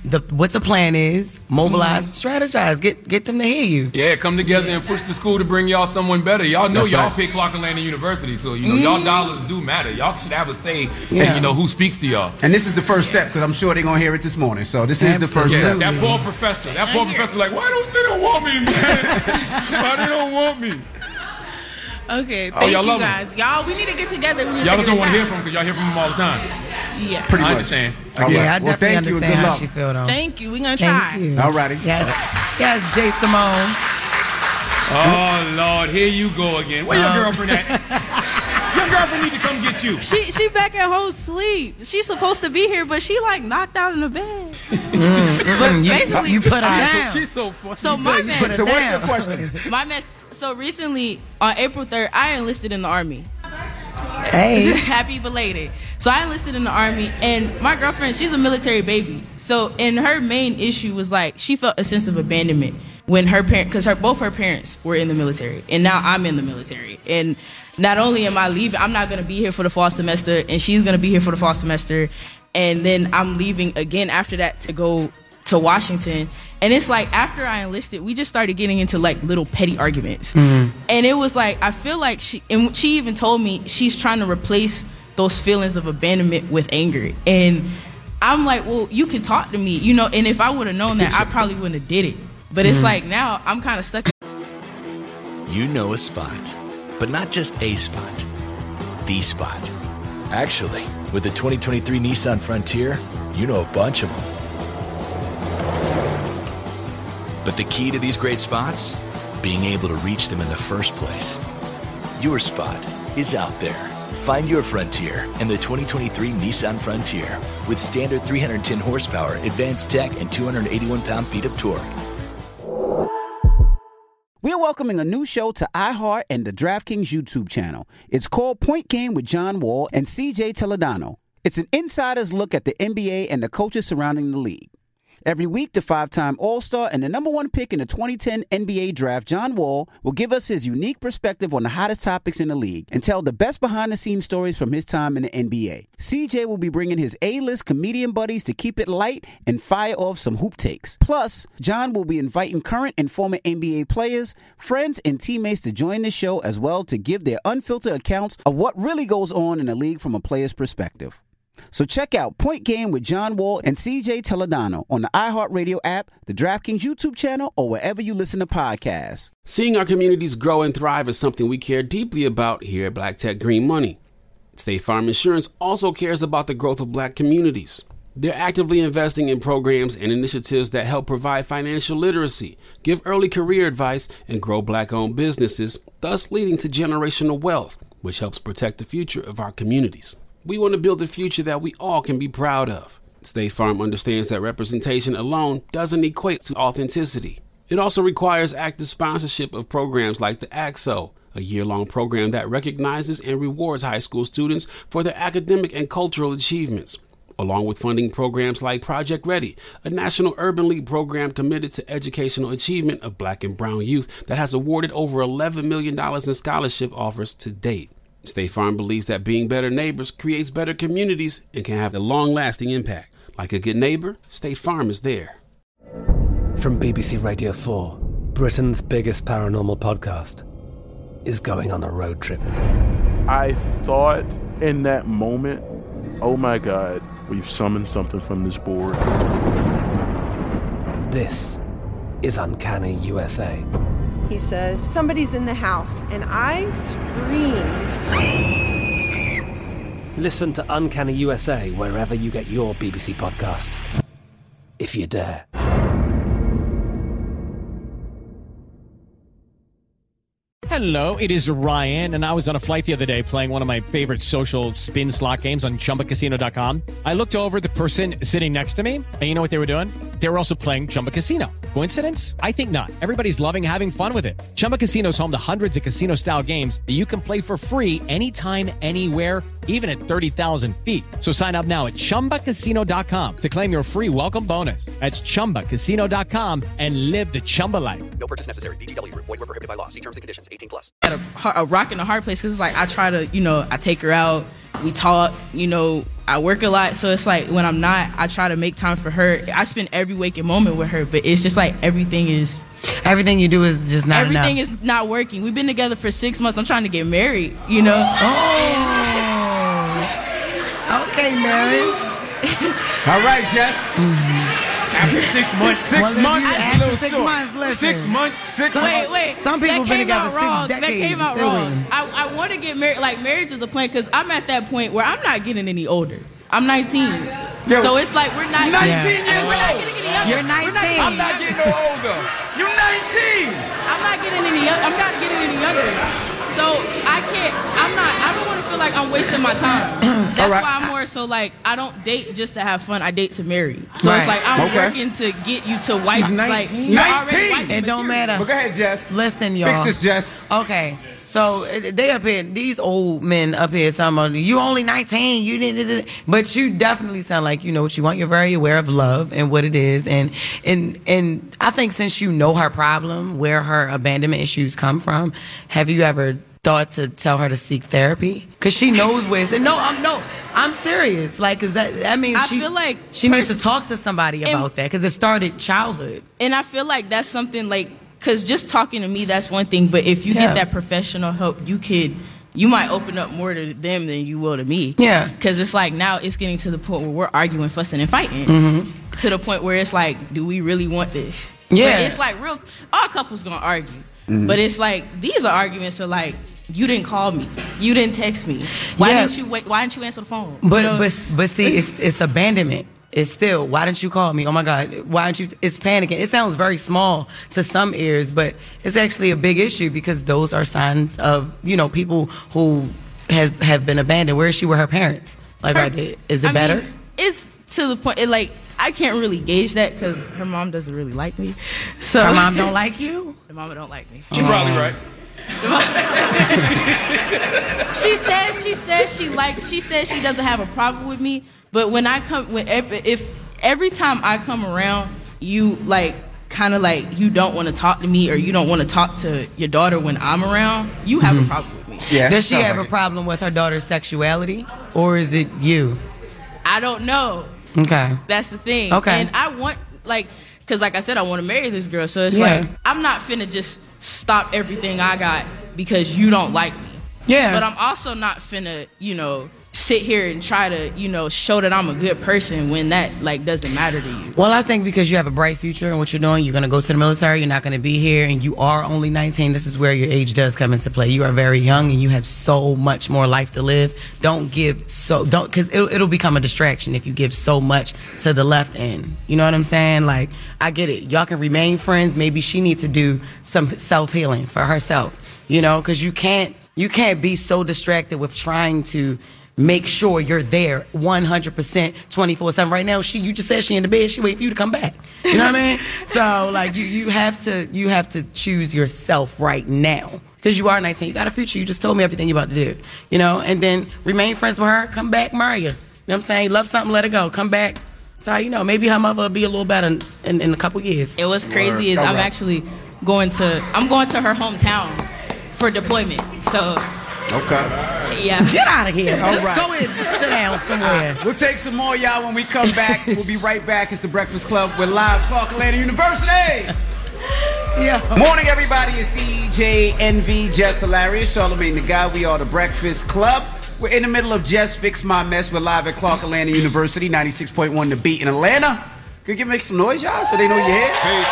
Speaker 10: what the plan is, mobilize, strategize, get them to hear you.
Speaker 11: Yeah, come together and push the school to bring y'all someone better. Y'all know y'all pick Clark Atlanta University, so y'all dollars do matter. Y'all should have a say in who speaks to y'all.
Speaker 1: And this is the first step, because I'm sure they're gonna hear it this morning. So this is the first step.
Speaker 11: That poor professor, like, why they don't want me, man? Why they don't want me?
Speaker 12: Okay, thank you guys. Y'all, we need to get together.
Speaker 11: Y'all don't want to hear from them because y'all hear from them all the time.
Speaker 12: Yeah.
Speaker 11: Pretty much. I understand.
Speaker 10: Yeah, I definitely understand how she feel, though.
Speaker 12: Thank you. We're going to try.
Speaker 1: All righty.
Speaker 10: Yes, Jay Simone.
Speaker 11: Oh, Lord. Here you go again. Where your girlfriend at? Your girlfriend need to come get you.
Speaker 14: She back at home sleep. She's supposed to be here, but she like knocked out in the bed.
Speaker 10: But basically, you put her down.
Speaker 11: She's so funny.
Speaker 14: So my man.
Speaker 1: So what's your question?
Speaker 14: My man. So recently, on April 3rd, I enlisted in the Army.
Speaker 10: Hey.
Speaker 14: Happy belated. So I enlisted in the Army, and my girlfriend, she's a military baby. So, and her main issue was like, she felt a sense of abandonment when her parent, because both her parents were in the military, and now I'm in the military. And not only am I leaving, I'm not going to be here for the fall semester, and she's going to be here for the fall semester, and then I'm leaving again after that to go to Washington. And it's like, after I enlisted, we just started getting into like little petty arguments. And it was like, I feel like she even told me she's trying to replace those feelings of abandonment with anger. And I'm like, well, you can talk to me, and if I would have known that, I probably wouldn't have did it. But it's like, now I'm kind of stuck.
Speaker 2: You know a spot, but not just a spot, the spot. Actually, with the 2023 Nissan Frontier, you know a bunch of them. But the key to these great spots? Being able to reach them in the first place. Your spot is out there. Find your Frontier in the 2023 Nissan Frontier with standard 310 horsepower, advanced tech, and 281 pound-feet of torque.
Speaker 1: We're welcoming a new show to iHeart and the DraftKings YouTube channel. It's called Point Game with John Wall and CJ Toledano. It's an insider's look at the NBA and the coaches surrounding the league. Every week, the 5-time All-Star and the #1 pick in the 2010 NBA Draft, John Wall, will give us his unique perspective on the hottest topics in the league and tell the best behind-the-scenes stories from his time in the NBA. CJ will be bringing his A-list comedian buddies to keep it light and fire off some hoop takes. Plus, John will be inviting current and former NBA players, friends, and teammates to join the show as well to give their unfiltered accounts of what really goes on in the league from a player's perspective. So check out Point Game with John Wall and CJ Toledano on the iHeartRadio app, the DraftKings YouTube channel, or wherever you listen to podcasts.
Speaker 3: Seeing our communities grow and thrive is something we care deeply about here at Black Tech Green Money. State Farm Insurance also cares about the growth of Black communities. They're actively investing in programs and initiatives that help provide financial literacy, give early career advice, and grow Black-owned businesses, thus leading to generational wealth, which helps protect the future of our communities. We want to build a future that we all can be proud of. State Farm understands that representation alone doesn't equate to authenticity. It also requires active sponsorship of programs like the AXO, a year-long program that recognizes and rewards high school students for their academic and cultural achievements, along with funding programs like Project Ready, a National Urban League program committed to educational achievement of Black and brown youth that has awarded over $11 million in scholarship offers to date. State Farm believes that being better neighbors creates better communities and can have a long-lasting impact. Like a good neighbor, State Farm is there.
Speaker 18: From BBC Radio 4, Britain's biggest paranormal podcast is going on a road trip.
Speaker 21: I thought in that moment, oh my God, we've summoned something from this board.
Speaker 18: This is Uncanny USA.
Speaker 22: He says, somebody's in the house, and I screamed.
Speaker 18: Listen to Uncanny USA wherever you get your BBC podcasts, if you dare.
Speaker 20: Hello, it is Ryan, and I was on a flight the other day playing one of my favorite social spin slot games on ChumbaCasino.com. I looked over at the person sitting next to me, and you know what they were doing? They were also playing Chumba Casino. Coincidence? I think not. Everybody's loving having fun with it. Chumba Casino is home to hundreds of casino-style games that you can play for free anytime, anywhere, even at 30,000 feet. So sign up now at ChumbaCasino.com to claim your free welcome bonus. That's ChumbaCasino.com and live the Chumba life.
Speaker 25: No purchase necessary. VGW. Void
Speaker 4: Void where prohibited by law. See terms and conditions. 18+.
Speaker 14: At a rock and a hard place, because it's like I try to, I take her out, we talk, I work a lot, so it's like when I'm not, I try to make time for her. I spend every waking moment with her, but it's just like everything you do is just not
Speaker 10: Everything
Speaker 14: enough. Is not working. We've been together for 6 months. I'm trying to get married,
Speaker 10: Oh. Okay, marriage.
Speaker 6: All right, Jess. After 6 months, 6 months is a little short. 6 months, 6 months.
Speaker 14: Wait.
Speaker 10: Some people been together 6 decades.
Speaker 14: That came out wrong. I want to get married. Like, marriage is a plan because I'm at that point where I'm not getting any older. I'm 19. So it's like we're not
Speaker 6: 19 years old.
Speaker 14: We're not getting any younger.
Speaker 10: You're 19.
Speaker 6: I'm not getting no older. You're 19.
Speaker 14: I'm not getting any younger. So I don't want to feel like I'm wasting my time. That's why I'm more so like I don't date just to have fun. I date to marry. So it's like I'm working to get you to wife.
Speaker 6: She's 19.
Speaker 14: Like,
Speaker 6: 19.
Speaker 10: It don't matter.
Speaker 6: But go ahead, Jess.
Speaker 10: Listen, y'all.
Speaker 6: Fix this, Jess.
Speaker 10: Okay. So they up here, these old men up here talking about you only 19, you didn't, but you definitely sound like you know what you want. You're very aware of love and what it is, and I think since you know her problem, where her abandonment issues come from, have you ever thought to tell her to seek therapy? Because she knows where it's. I'm serious. Like, cause that means
Speaker 14: I feel like
Speaker 10: she needs to talk to somebody about that because it started childhood.
Speaker 14: And I feel like that's something like. Because just talking to me, that's one thing. But if you get that professional help, you might open up more to them than you will to me.
Speaker 10: Yeah.
Speaker 14: Because it's like now it's getting to the point where we're arguing, fussing, and fighting.
Speaker 10: Mm-hmm.
Speaker 14: To the point where it's like, do we really want this?
Speaker 10: Yeah.
Speaker 14: But it's like all couples going to argue. Mm-hmm. But it's like, these are arguments are like, you didn't call me. You didn't text me. Why didn't you answer the phone?
Speaker 10: But see, it's abandonment. It's still, why didn't you call me? Oh my God, why didn't you? It's panicking. It sounds very small to some ears, but it's actually a big issue because those are signs of, people who have been abandoned. Where is she with her parents? Like I did. Is it better?
Speaker 14: It's to the point, I can't really gauge that because her mom doesn't really like me. So
Speaker 10: her mom don't like you?
Speaker 14: The mama don't like me.
Speaker 6: She's probably right.
Speaker 14: She says she doesn't have a problem with me. But when I come, every time I come around, you you don't want to talk to me or you don't want to talk to your daughter when I'm around, you have a problem with me.
Speaker 10: Yeah. Does she have a problem with her daughter's sexuality or is it you?
Speaker 14: I don't know.
Speaker 10: Okay.
Speaker 14: That's the thing.
Speaker 10: Okay.
Speaker 14: And I want, because like I said, I want to marry this girl. So it's like, I'm not finna just stop everything I got because you don't like me.
Speaker 10: Yeah.
Speaker 14: But I'm also not finna, sit here and try to, show that I'm a good person when that, doesn't matter to you.
Speaker 10: Well, I think because you have a bright future and what you're doing, you're going to go to the military, you're not going to be here, and you are only 19. This is where your age does come into play. You are very young, and you have so much more life to live. Because it'll become a distraction if you give so much to the left end. You know what I'm saying? I get it. Y'all can remain friends. Maybe she needs to do some self-healing for herself, because you can't be so distracted with trying to make sure you're there 100% 24/7. Right now, you just said she in the bed. She waiting for you to come back. You know what I mean? So you have to choose yourself right now because you are 19. You got a future. You just told me everything you're about to do. And then remain friends with her. Come back, marry her. You know what I'm saying? Love something, let it go. Come back. So maybe her mother will be a little better in a couple years.
Speaker 14: And what's crazy is I'm actually going to her hometown for deployment. So.
Speaker 6: Okay.
Speaker 14: Yeah.
Speaker 10: Get out of here. Just
Speaker 6: right.
Speaker 10: go ahead and sit down somewhere.
Speaker 6: We'll take some more, y'all, when we come back. We'll be right back. It's The Breakfast Club. We're live Clark Atlanta University.
Speaker 10: Yeah.
Speaker 6: Morning, everybody. It's DJ Envy, Jess Hilarious, Charlamagne the Guy. We are The Breakfast Club. We're in the middle of Just Fix My Mess. We're live at Clark Atlanta University, 96.1 The Beat in Atlanta. Could you make some noise, y'all, so they know you're here?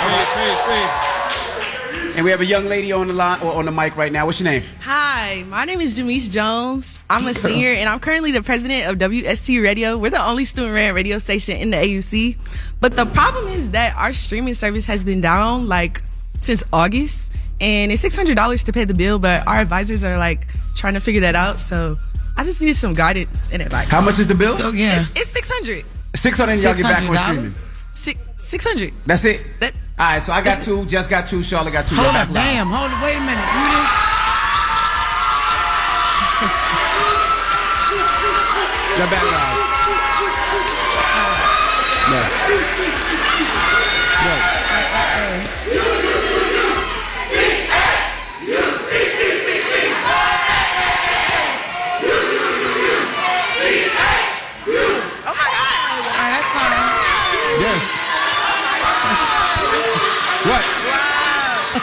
Speaker 15: Hey.
Speaker 6: And we have a young lady on the line or on the mic right now. What's your name?
Speaker 7: Hi, my name is Jamise Jones. I'm a senior, and I'm currently the president of WST Radio. We're the only student-ran radio station in the AUC. But the problem is that our streaming service has been down since August, and it's $600 to pay the bill. But our advisors are trying to figure that out. So I just needed some guidance and advice.
Speaker 6: How much is the bill?
Speaker 7: So yeah, it's $600.
Speaker 6: $600, and y'all get back on streaming.
Speaker 7: $600.
Speaker 6: That's it. All right, so I got two, Jess got two, Charlotte got two.
Speaker 10: Hold up, damn. Hold it. Wait a minute.
Speaker 6: You're back live.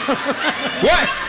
Speaker 11: What?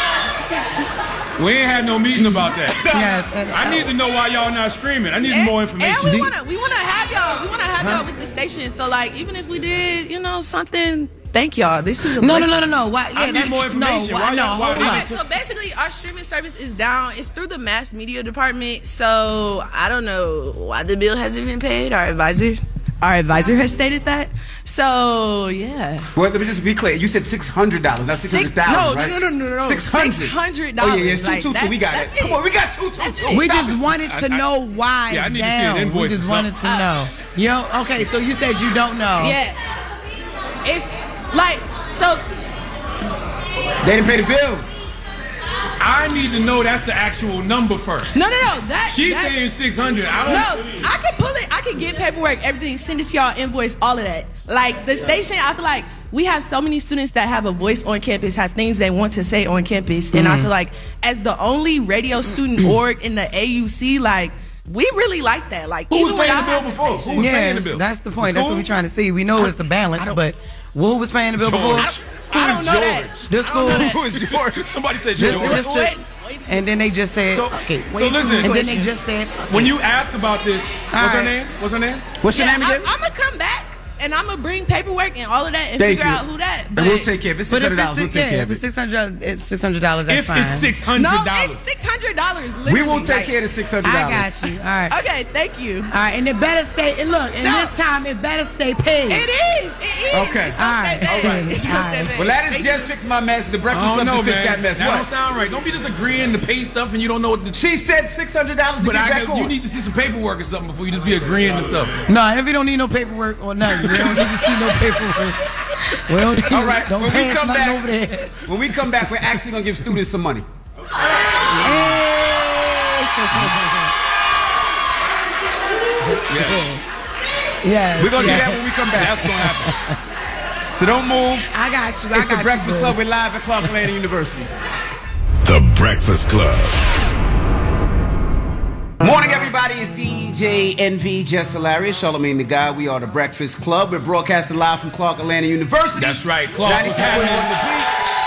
Speaker 11: We ain't had no meeting about that.
Speaker 10: Yes,
Speaker 11: I need to know why y'all not screaming. I need more information.
Speaker 7: And we wanna have y'all. We wanna have y'all with the station. So like, even if we did, something. Thank y'all. This is a
Speaker 10: No.
Speaker 11: Why? Yeah, I need more information. Hold on.
Speaker 7: Okay, so basically, our streaming service is down. It's through the mass media department. So I don't know why the bill hasn't been paid. Our advisor has stated that. So yeah.
Speaker 6: Well, let me just be clear. You said $600, not $600,000, right?
Speaker 7: No.
Speaker 6: $600.
Speaker 7: $600.
Speaker 6: Oh yeah, it's 222. We got it. Come on, we got 222.
Speaker 10: We just wanted to know why
Speaker 11: I need
Speaker 10: down.
Speaker 11: to see an invoice.
Speaker 10: We just wanted to know. Okay, so you said you don't know.
Speaker 7: Yeah. It's like, so.
Speaker 6: They didn't pay the bill.
Speaker 11: I need to know that's the actual number first.
Speaker 7: No.
Speaker 11: She's saying 600. I don't.
Speaker 7: No, I can pull it. I can get paperwork, everything, send it to y'all, invoice, all of that. Like the station, I feel like we have so many students that have a voice on campus, have things they want to say on campus, and I feel like as the only radio student org in the AUC, like. We really like that. Like,
Speaker 11: who was paying the bill before? Who was paying the bill?
Speaker 10: That's the point. That's what we're trying to see. We know it's the balance, but who was paying the bill before?
Speaker 7: I don't know that.
Speaker 10: This school.
Speaker 11: Who is George? Somebody said George.
Speaker 10: And then they just said,
Speaker 11: okay,
Speaker 10: wait.
Speaker 11: So listen.
Speaker 10: And then they just said,
Speaker 11: when you asked about this, what's her name?
Speaker 6: What's your name again?
Speaker 7: I'm gonna come back. And I'm gonna bring paperwork and all of that and figure out who that.
Speaker 6: And we'll take care of it. It's $600. We'll take care of it.
Speaker 10: If it's $600, it's $600. That's fine.
Speaker 11: If it's $600,
Speaker 7: no, it's $600.
Speaker 6: We will take care of the $600.
Speaker 10: I got you. All right.
Speaker 7: Okay, thank you.
Speaker 10: All right, and it better stay. And look, and this time it better stay paid.
Speaker 7: It is.
Speaker 6: Okay.
Speaker 7: It's gonna stay paid.
Speaker 6: All right.
Speaker 7: It's gonna stay paid.
Speaker 6: Well, that is just fix my mess. The breakfast club just fix that mess.
Speaker 11: That don't sound right. Don't be just agreeing to pay stuff and you don't know what the.
Speaker 6: She said $600 to get back on.
Speaker 11: You need to see some paperwork or something before you just be agreeing to stuff.
Speaker 10: Nah, if you don't need no paperwork or nothing, we don't need to see no paperwork. Well,
Speaker 6: all right.
Speaker 10: Don't pass nothing over there.
Speaker 6: When we come back, we're actually gonna give students some money.
Speaker 10: Yeah.
Speaker 6: We're gonna do that when we come back.
Speaker 11: That's gonna happen.
Speaker 6: So don't move.
Speaker 10: I got you.
Speaker 6: It's the Breakfast Club. We're live at Clark Atlanta University.
Speaker 9: The Breakfast Club.
Speaker 6: Morning, everybody. It's DJ NV, Jess Hilarious, Charlamagne the Guy. We are the Breakfast Club. We're broadcasting live from Clark Atlanta University.
Speaker 11: That's right, Clark. What's happening?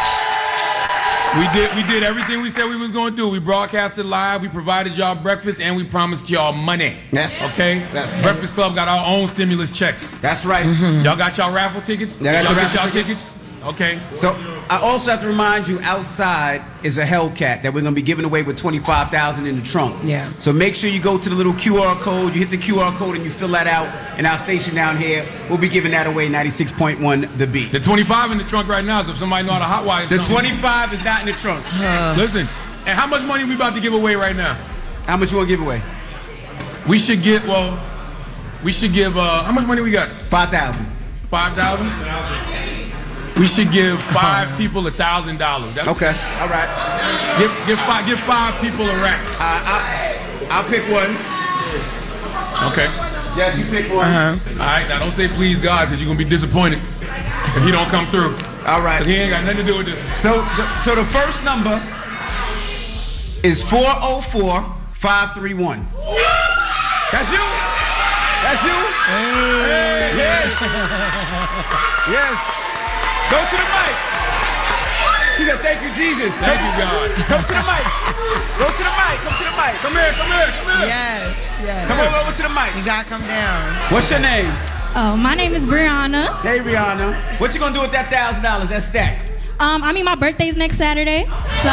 Speaker 11: We did everything we said we was going to do. We broadcasted live. We provided y'all breakfast, and we promised y'all money.
Speaker 6: Yes.
Speaker 11: Okay.
Speaker 6: Yes.
Speaker 11: Breakfast Club got our own stimulus checks.
Speaker 6: That's right.
Speaker 11: Y'all got y'all raffle tickets.
Speaker 6: Y'all
Speaker 11: get y'all tickets. Okay.
Speaker 6: So I also have to remind you, outside is a Hellcat that we're going to be giving away with $25,000 in the trunk.
Speaker 10: Yeah.
Speaker 6: So make sure you go to the little QR code. You hit the QR code and you fill that out. In our station down here, we'll be giving that away. 96.1 The Beat.
Speaker 11: The 25 in the trunk right now is if somebody know how to hotwire
Speaker 6: the 25 is not in the trunk.
Speaker 11: Listen, and how much money we about to give away right now?
Speaker 6: How much you want to give away?
Speaker 11: We should give. How much money we got?
Speaker 6: 5,000.
Speaker 11: 5,000. We should give 5 people $1,000.
Speaker 6: Okay. All right.
Speaker 11: Give 5 people a rack.
Speaker 6: I'll pick one.
Speaker 11: Okay.
Speaker 6: Yes, you pick one.
Speaker 11: All right. Now don't say please God because you're gonna be disappointed if he don't come through.
Speaker 6: All right.
Speaker 11: Because he ain't got nothing to do with this.
Speaker 6: So the first number is 404-531. That's you. That's you. Hey. Yes. Yes. Go to the mic. She said, thank you, Jesus.
Speaker 11: Thank you, God.
Speaker 6: Come to the mic. Go to the mic. Come to the mic.
Speaker 11: Come here.
Speaker 10: Yes.
Speaker 6: Come over to the mic.
Speaker 10: You gotta come down.
Speaker 6: What's your name?
Speaker 13: Oh, my name is Brianna.
Speaker 6: Hey, Brianna. What you gonna do with that $1,000? That stack?
Speaker 13: I mean, my birthday's next Saturday, so.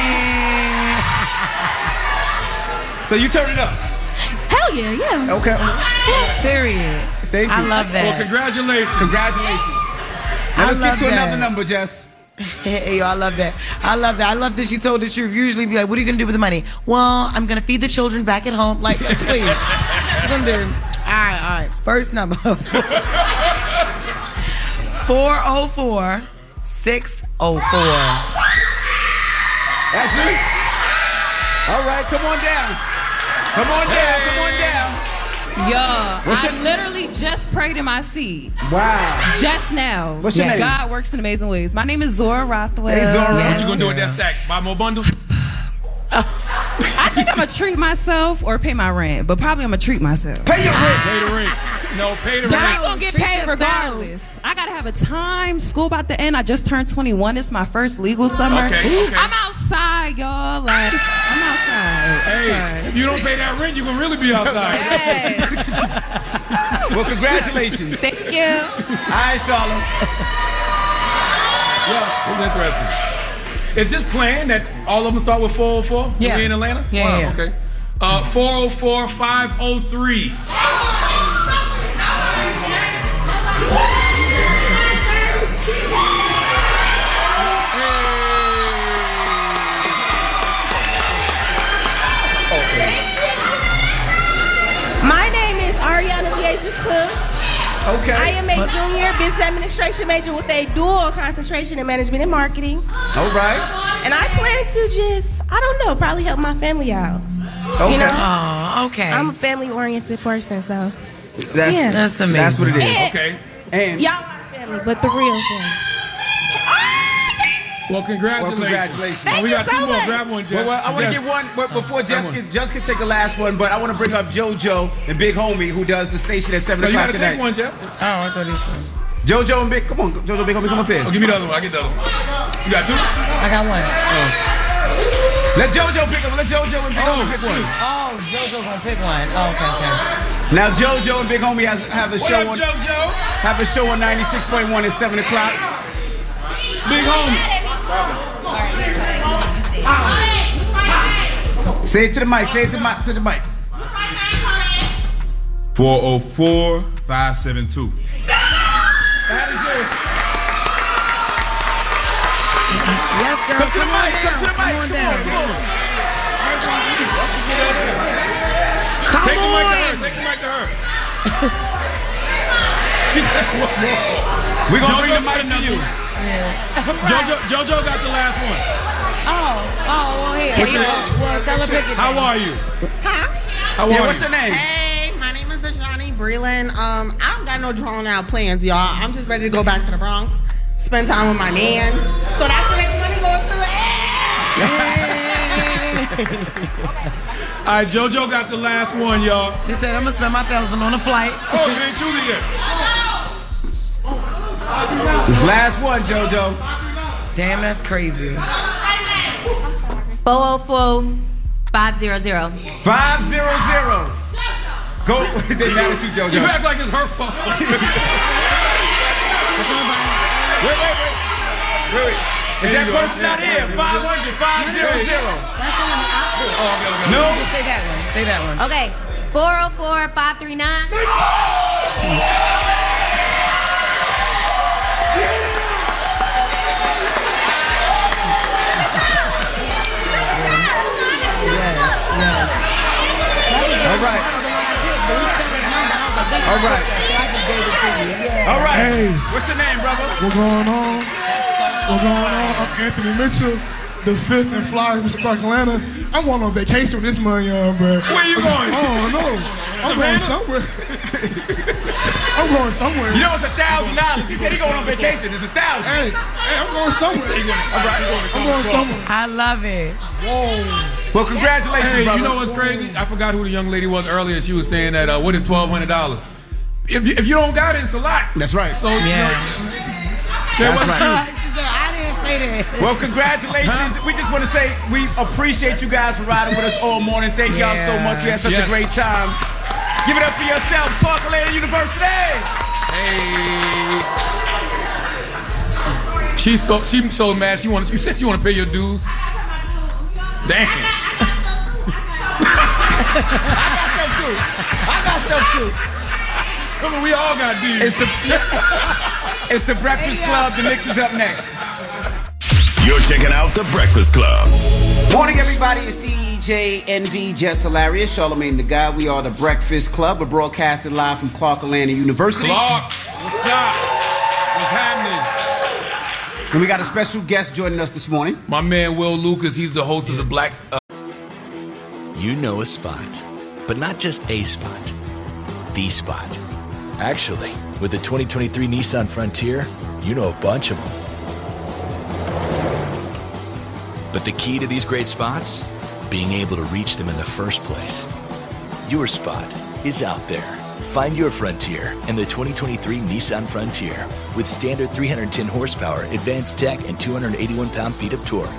Speaker 6: So you turn it up?
Speaker 13: Hell yeah.
Speaker 6: Okay.
Speaker 10: Period.
Speaker 6: Thank you.
Speaker 10: I love that.
Speaker 11: Well, congratulations.
Speaker 6: Now let's get to another number, Jess.
Speaker 10: Hey, I love that. I love that she told the truth. Usually be like, what are you going to do with the money? Well, I'm going to feed the children back at home. Like, please. What you going to do? All right. First number. 404-604.
Speaker 6: That's it. All right, come on down. Come on down.
Speaker 8: I literally just prayed in my seat.
Speaker 6: Wow.
Speaker 8: Just now.
Speaker 6: What's your name?
Speaker 8: God works in amazing ways. My name is Zora Rothwell.
Speaker 6: Hey, Zora.
Speaker 11: What you gonna do with that stack? Buy more bundles?
Speaker 8: I think I'm gonna treat myself or pay my rent, but probably I'm gonna treat myself.
Speaker 6: Pay your rent.
Speaker 11: Pay the rent. No, pay the
Speaker 5: But
Speaker 11: rent.
Speaker 5: I'm gonna get paid regardless. I gotta have a time. School about to end. I just turned 21. It's my first legal summer.
Speaker 11: Okay.
Speaker 5: I'm outside, y'all. Like, I'm outside.
Speaker 11: Hey, if you don't pay that rent, you can really be outside.
Speaker 6: Well, congratulations.
Speaker 5: Thank you.
Speaker 6: All right, Charlotte.
Speaker 11: Yeah, it's interesting. Is this planned that all of them start with 404?
Speaker 10: Yeah.
Speaker 11: In Atlanta?
Speaker 10: Yeah,
Speaker 11: Wow,
Speaker 10: yeah.
Speaker 11: okay. 404-503.
Speaker 16: My name is Ariana Deasia Cook.
Speaker 6: Okay.
Speaker 16: I am a junior business administration major with a dual concentration in management and marketing.
Speaker 6: All right.
Speaker 16: And I plan to just, I don't know, probably help my family out.
Speaker 6: Okay.
Speaker 16: You know?
Speaker 10: Oh, okay.
Speaker 16: I'm a family-oriented person, so.
Speaker 10: That's amazing.
Speaker 6: That's what it is.
Speaker 16: And-
Speaker 11: Okay.
Speaker 6: And
Speaker 16: Y'all my family, but the real family.
Speaker 11: Well, congratulations.
Speaker 6: Well, congratulations.
Speaker 11: Oh, we got
Speaker 16: Thank you
Speaker 11: two
Speaker 16: so
Speaker 11: more.
Speaker 16: much.
Speaker 11: Grab one, Jeff.
Speaker 6: Well, I want to
Speaker 11: Jeff.
Speaker 6: get one before
Speaker 11: Grab
Speaker 6: Jess can take the last one, but I want to bring up JoJo and Big Homie, who does the station at 7
Speaker 11: No, you
Speaker 6: o'clock
Speaker 11: gotta take
Speaker 6: tonight.
Speaker 11: one, Jeff.
Speaker 10: Oh, I thought this one.
Speaker 6: JoJo and Big, come on, JoJo, Big Homie, come up here.
Speaker 11: Oh, give me the other one. I get the other one. You got two?
Speaker 10: I got one.
Speaker 6: Let JoJo pick up. Let JoJo and Big Homie pick one.
Speaker 10: Oh, JoJo gonna pick one. Oh, okay.
Speaker 6: Now JoJo and Big Homie have a
Speaker 11: What
Speaker 6: show
Speaker 11: up,
Speaker 6: on
Speaker 11: JoJo?
Speaker 6: have a show on 96.1 at 7 o'clock.
Speaker 11: Big homie.
Speaker 6: Say it to the mic. Say it to the mic.
Speaker 9: 404-572.
Speaker 6: That is it.
Speaker 10: Yes, girl.
Speaker 6: Come to the mic. Come to the mic.
Speaker 10: Come on down.
Speaker 6: Come on.
Speaker 11: Take the mic to her. Take the mic to her.
Speaker 6: We're gonna
Speaker 11: JoJo
Speaker 6: bring the
Speaker 11: got
Speaker 6: mic to
Speaker 11: another
Speaker 6: you.
Speaker 11: one. JoJo got the last one.
Speaker 10: Well, here. Well, tell her pick it.
Speaker 11: How are you?
Speaker 16: Huh?
Speaker 11: How are
Speaker 6: Yeah,
Speaker 11: you?
Speaker 6: what's your name?
Speaker 16: Hey, my name is Ajani Breland. I don't got no drawn out plans, y'all. I'm just ready to go back to the Bronx, spend time with my nan. So that's where that money goes to.
Speaker 11: All right, JoJo got the last one, y'all.
Speaker 10: She said, I'm gonna spend my $1,000 on a flight.
Speaker 11: Oh, you ain't choosing yet.
Speaker 6: This last one, JoJo.
Speaker 10: Damn, that's crazy.
Speaker 13: 404-500.
Speaker 6: 500. Go. They mad at you, JoJo.
Speaker 11: You act like it's her fault.
Speaker 6: Wait. Is that person not here? 500. 500. No.
Speaker 10: Say that one. Say that one.
Speaker 13: Okay, 404-539.
Speaker 6: All right. All right. All right.
Speaker 19: Hey.
Speaker 6: What's your name, brother?
Speaker 19: What's going on? What's going on? I'm Anthony Mitchell, the 5th and fly, Mr. Clark, Atlanta. I'm going on vacation with this money, bro.
Speaker 11: Where you going?
Speaker 19: Oh, no. I'm going somewhere. I'm going somewhere.
Speaker 6: You know it's $1,000. He said he going on vacation. It's 1,000.
Speaker 19: Hey, I'm going somewhere.
Speaker 6: All right.
Speaker 19: I'm going somewhere.
Speaker 10: I love it.
Speaker 19: Whoa.
Speaker 6: Well, congratulations,
Speaker 11: Hey,
Speaker 6: brother.
Speaker 11: you know what's crazy? I forgot who the young lady was earlier. She was saying that, what is $1,200? If you don't got it, it's a lot.
Speaker 6: That's right.
Speaker 11: So,
Speaker 10: Yeah.
Speaker 6: That's right.
Speaker 10: I didn't say that.
Speaker 6: Well, congratulations. We just want to say we appreciate you guys for riding with us all morning. Thank y'all so much. We had such a great time. Give it up for yourselves, Clark Atlanta University.
Speaker 11: Hey. She's so mad. You said you want to pay your dues. Damn.
Speaker 6: I got stuff too.
Speaker 11: Come on, we all got dues.
Speaker 6: It's the Breakfast Club. The mix is up next.
Speaker 9: You're checking out The Breakfast Club.
Speaker 6: Morning, everybody. It's DJ NV Jess Hilarious, Charlamagne the Guy. We are The Breakfast Club. We're broadcasting live from Clark Atlanta University.
Speaker 11: Clark, what's up? What's happening?
Speaker 6: And we got a special guest joining us this morning.
Speaker 11: My man Will Lucas. He's the host of the Black.
Speaker 2: You know a spot, but not just a spot. The spot. Actually, with the 2023 Nissan Frontier, you know a bunch of them. But the key to these great spots? Being able to reach them in the first place. Your spot is out there. Find your frontier in the 2023 Nissan Frontier with standard 310 horsepower, advanced tech, and 281 pound-feet of torque.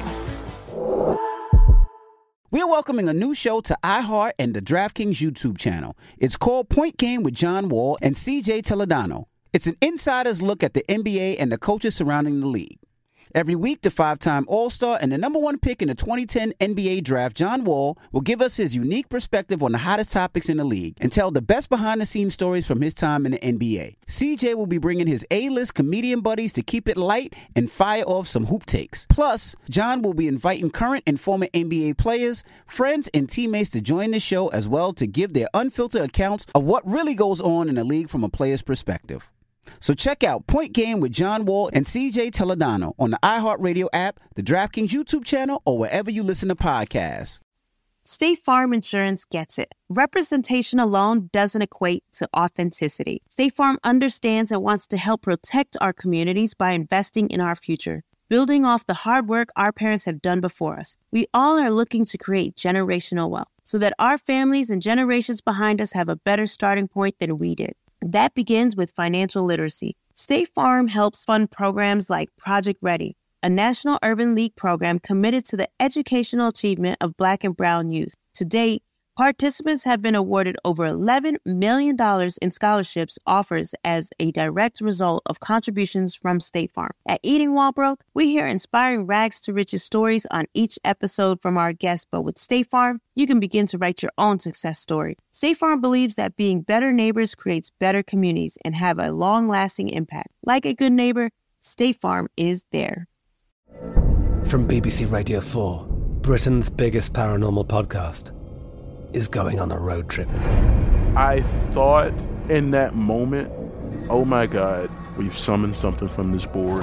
Speaker 1: We're welcoming a new show to iHeart and the DraftKings YouTube channel. It's called Point Game with John Wall and CJ Toledano. It's an insider's look at the NBA and the coaches surrounding the league. Every week, the 5-time All-Star and the number 1 pick in the 2010 NBA Draft, John Wall, will give us his unique perspective on the hottest topics in the league and tell the best behind-the-scenes stories from his time in the NBA. CJ will be bringing his A-list comedian buddies to keep it light and fire off some hoop takes. Plus, John will be inviting current and former NBA players, friends, and teammates to join the show as well to give their unfiltered accounts of what really goes on in the league from a player's perspective. So check out Point Game with John Wall and CJ Toledano on the iHeartRadio app, the DraftKings YouTube channel, or wherever you listen to podcasts.
Speaker 12: State Farm Insurance gets it. Representation alone doesn't equate to authenticity. State Farm understands and wants to help protect our communities by investing in our future, building off the hard work our parents have done before us. We all are looking to create generational wealth so that our families and generations behind us have a better starting point than we did. That begins with financial literacy. State Farm helps fund programs like Project Ready, a National Urban League program committed to the educational achievement of Black and Brown youth. To date, participants have been awarded over $11 million in scholarships offers as a direct result of contributions from State Farm. At Eating While Broke, we hear inspiring rags to riches stories on each episode from our guests, but with State Farm, you can begin to write your own success story. State Farm believes that being better neighbors creates better communities and have a long-lasting impact. Like a good neighbor, State Farm is there.
Speaker 18: From BBC Radio 4, Britain's biggest paranormal podcast is going on a road trip.
Speaker 21: I thought in that moment, oh my God, we've summoned something from this board.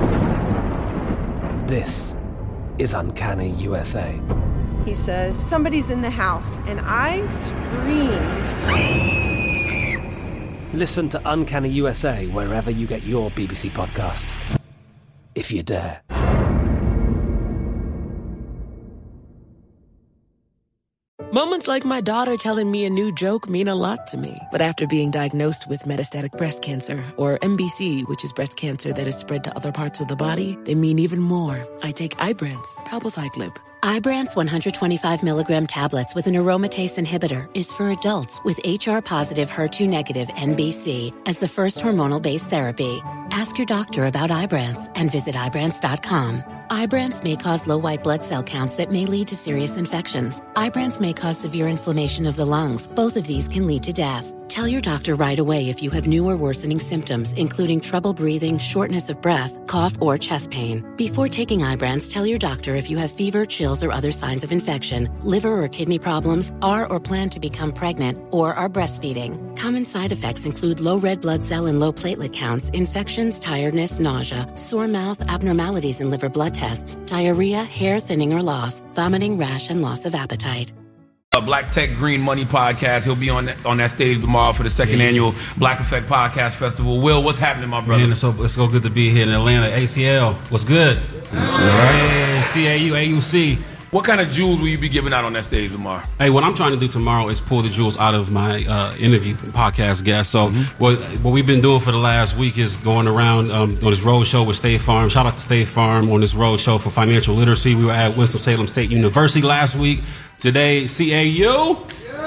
Speaker 18: This is Uncanny USA.
Speaker 22: He says, somebody's in the house, and I screamed.
Speaker 18: Listen to Uncanny USA wherever you get your BBC podcasts, if you dare.
Speaker 17: Moments like my daughter telling me a new joke mean a lot to me. But after being diagnosed with metastatic breast cancer, or MBC, which is breast cancer that is spread to other parts of the body, they mean even more. I take Ibrance, palbociclib.
Speaker 23: Ibrance 125 milligram tablets with an aromatase inhibitor is for adults with HR-positive, HER2-negative MBC as the first hormonal-based therapy. Ask your doctor about Ibrance and visit Ibrance.com. Ibrance may cause low white blood cell counts that may lead to serious infections. Ibrance may cause severe inflammation of the lungs. Both of these can lead to death. Tell your doctor right away if you have new or worsening symptoms, including trouble breathing, shortness of breath, cough, or chest pain. Before taking Ibrance, tell your doctor if you have fever, chills, or other signs of infection, liver or kidney problems, are or plan to become pregnant, or are breastfeeding. Common side effects include low red blood cell and low platelet counts, infections, tiredness, nausea, sore mouth, abnormalities in liver blood tests, diarrhea, hair thinning or loss, vomiting, rash, and loss of appetite.
Speaker 11: Black Tech Green Money podcast. He'll be on that stage tomorrow for the second annual Black Effect Podcast Festival. Will, what's happening, my brother?
Speaker 3: Man, it's so good to be here in Atlanta. ACL, what's good? Right. CAU, AUC.
Speaker 11: What kind of jewels will you be giving out on that stage tomorrow?
Speaker 3: Hey, what I'm trying to do tomorrow is pull the jewels out of my interview podcast guests. So what we've been doing for the last week is going around on this road show with State Farm. Shout out to State Farm on this road show for financial literacy. We were at Winston-Salem State University last week. Today, CAU.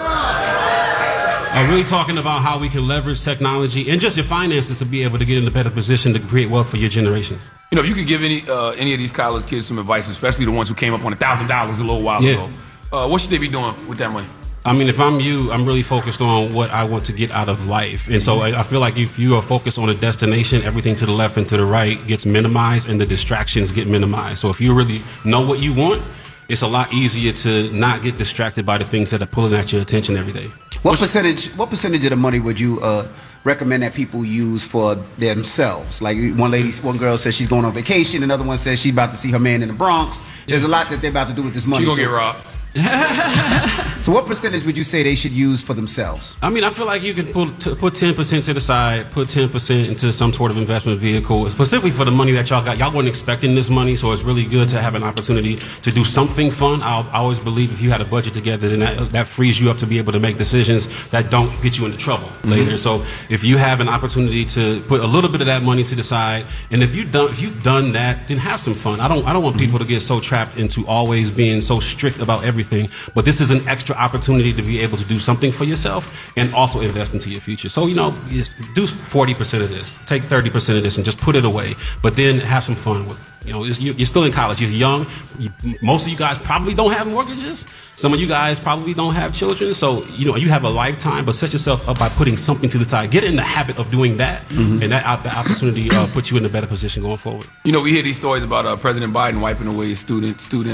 Speaker 3: Really talking about how we can leverage technology and just your finances to be able to get in a better position to create wealth for your generations.
Speaker 11: You know, if you could give any of these college kids some advice, especially the ones who came up on $1,000 a little while ago, what should they be doing with that money?
Speaker 3: I mean, if I'm you, I'm really focused on what I want to get out of life. And so I feel like if you are focused on a destination, everything to the left and to the right gets minimized and the distractions get minimized. So if you really know what you want, it's a lot easier to not get distracted by the things that are pulling at your attention every day.
Speaker 6: What percentage of the money would you recommend that people use for themselves? Like one girl says she's going on vacation, another one says she's about to see her man in the Bronx. There's a lot that they're about to do with this money.
Speaker 11: She gonna get robbed.
Speaker 6: So what percentage would you say they should use for themselves?
Speaker 3: I mean, I feel like you can put 10% to the side, put 10% into some sort of investment vehicle, specifically for the money that y'all got. Y'all weren't expecting this money, so it's really good to have an opportunity to do something fun. I always believe if you had a budget together, then that frees you up to be able to make decisions that don't get you into trouble later. So if you have an opportunity to put a little bit of that money to the side, and if you've done that, then have some fun. I don't want people to get so trapped into always being so strict about everything, but this is an extra opportunity to be able to do something for yourself and also invest into your future. So, just do 40% of this, take 30% of this and just put it away, but then have some fun with it. You're still in college. You're young. Most of you guys probably don't have mortgages. Some of you guys probably don't have children. So, you have a lifetime, but set yourself up by putting something to the side. Get in the habit of doing that, and that opportunity puts you in a better position going forward.
Speaker 11: We hear these stories about President Biden wiping away student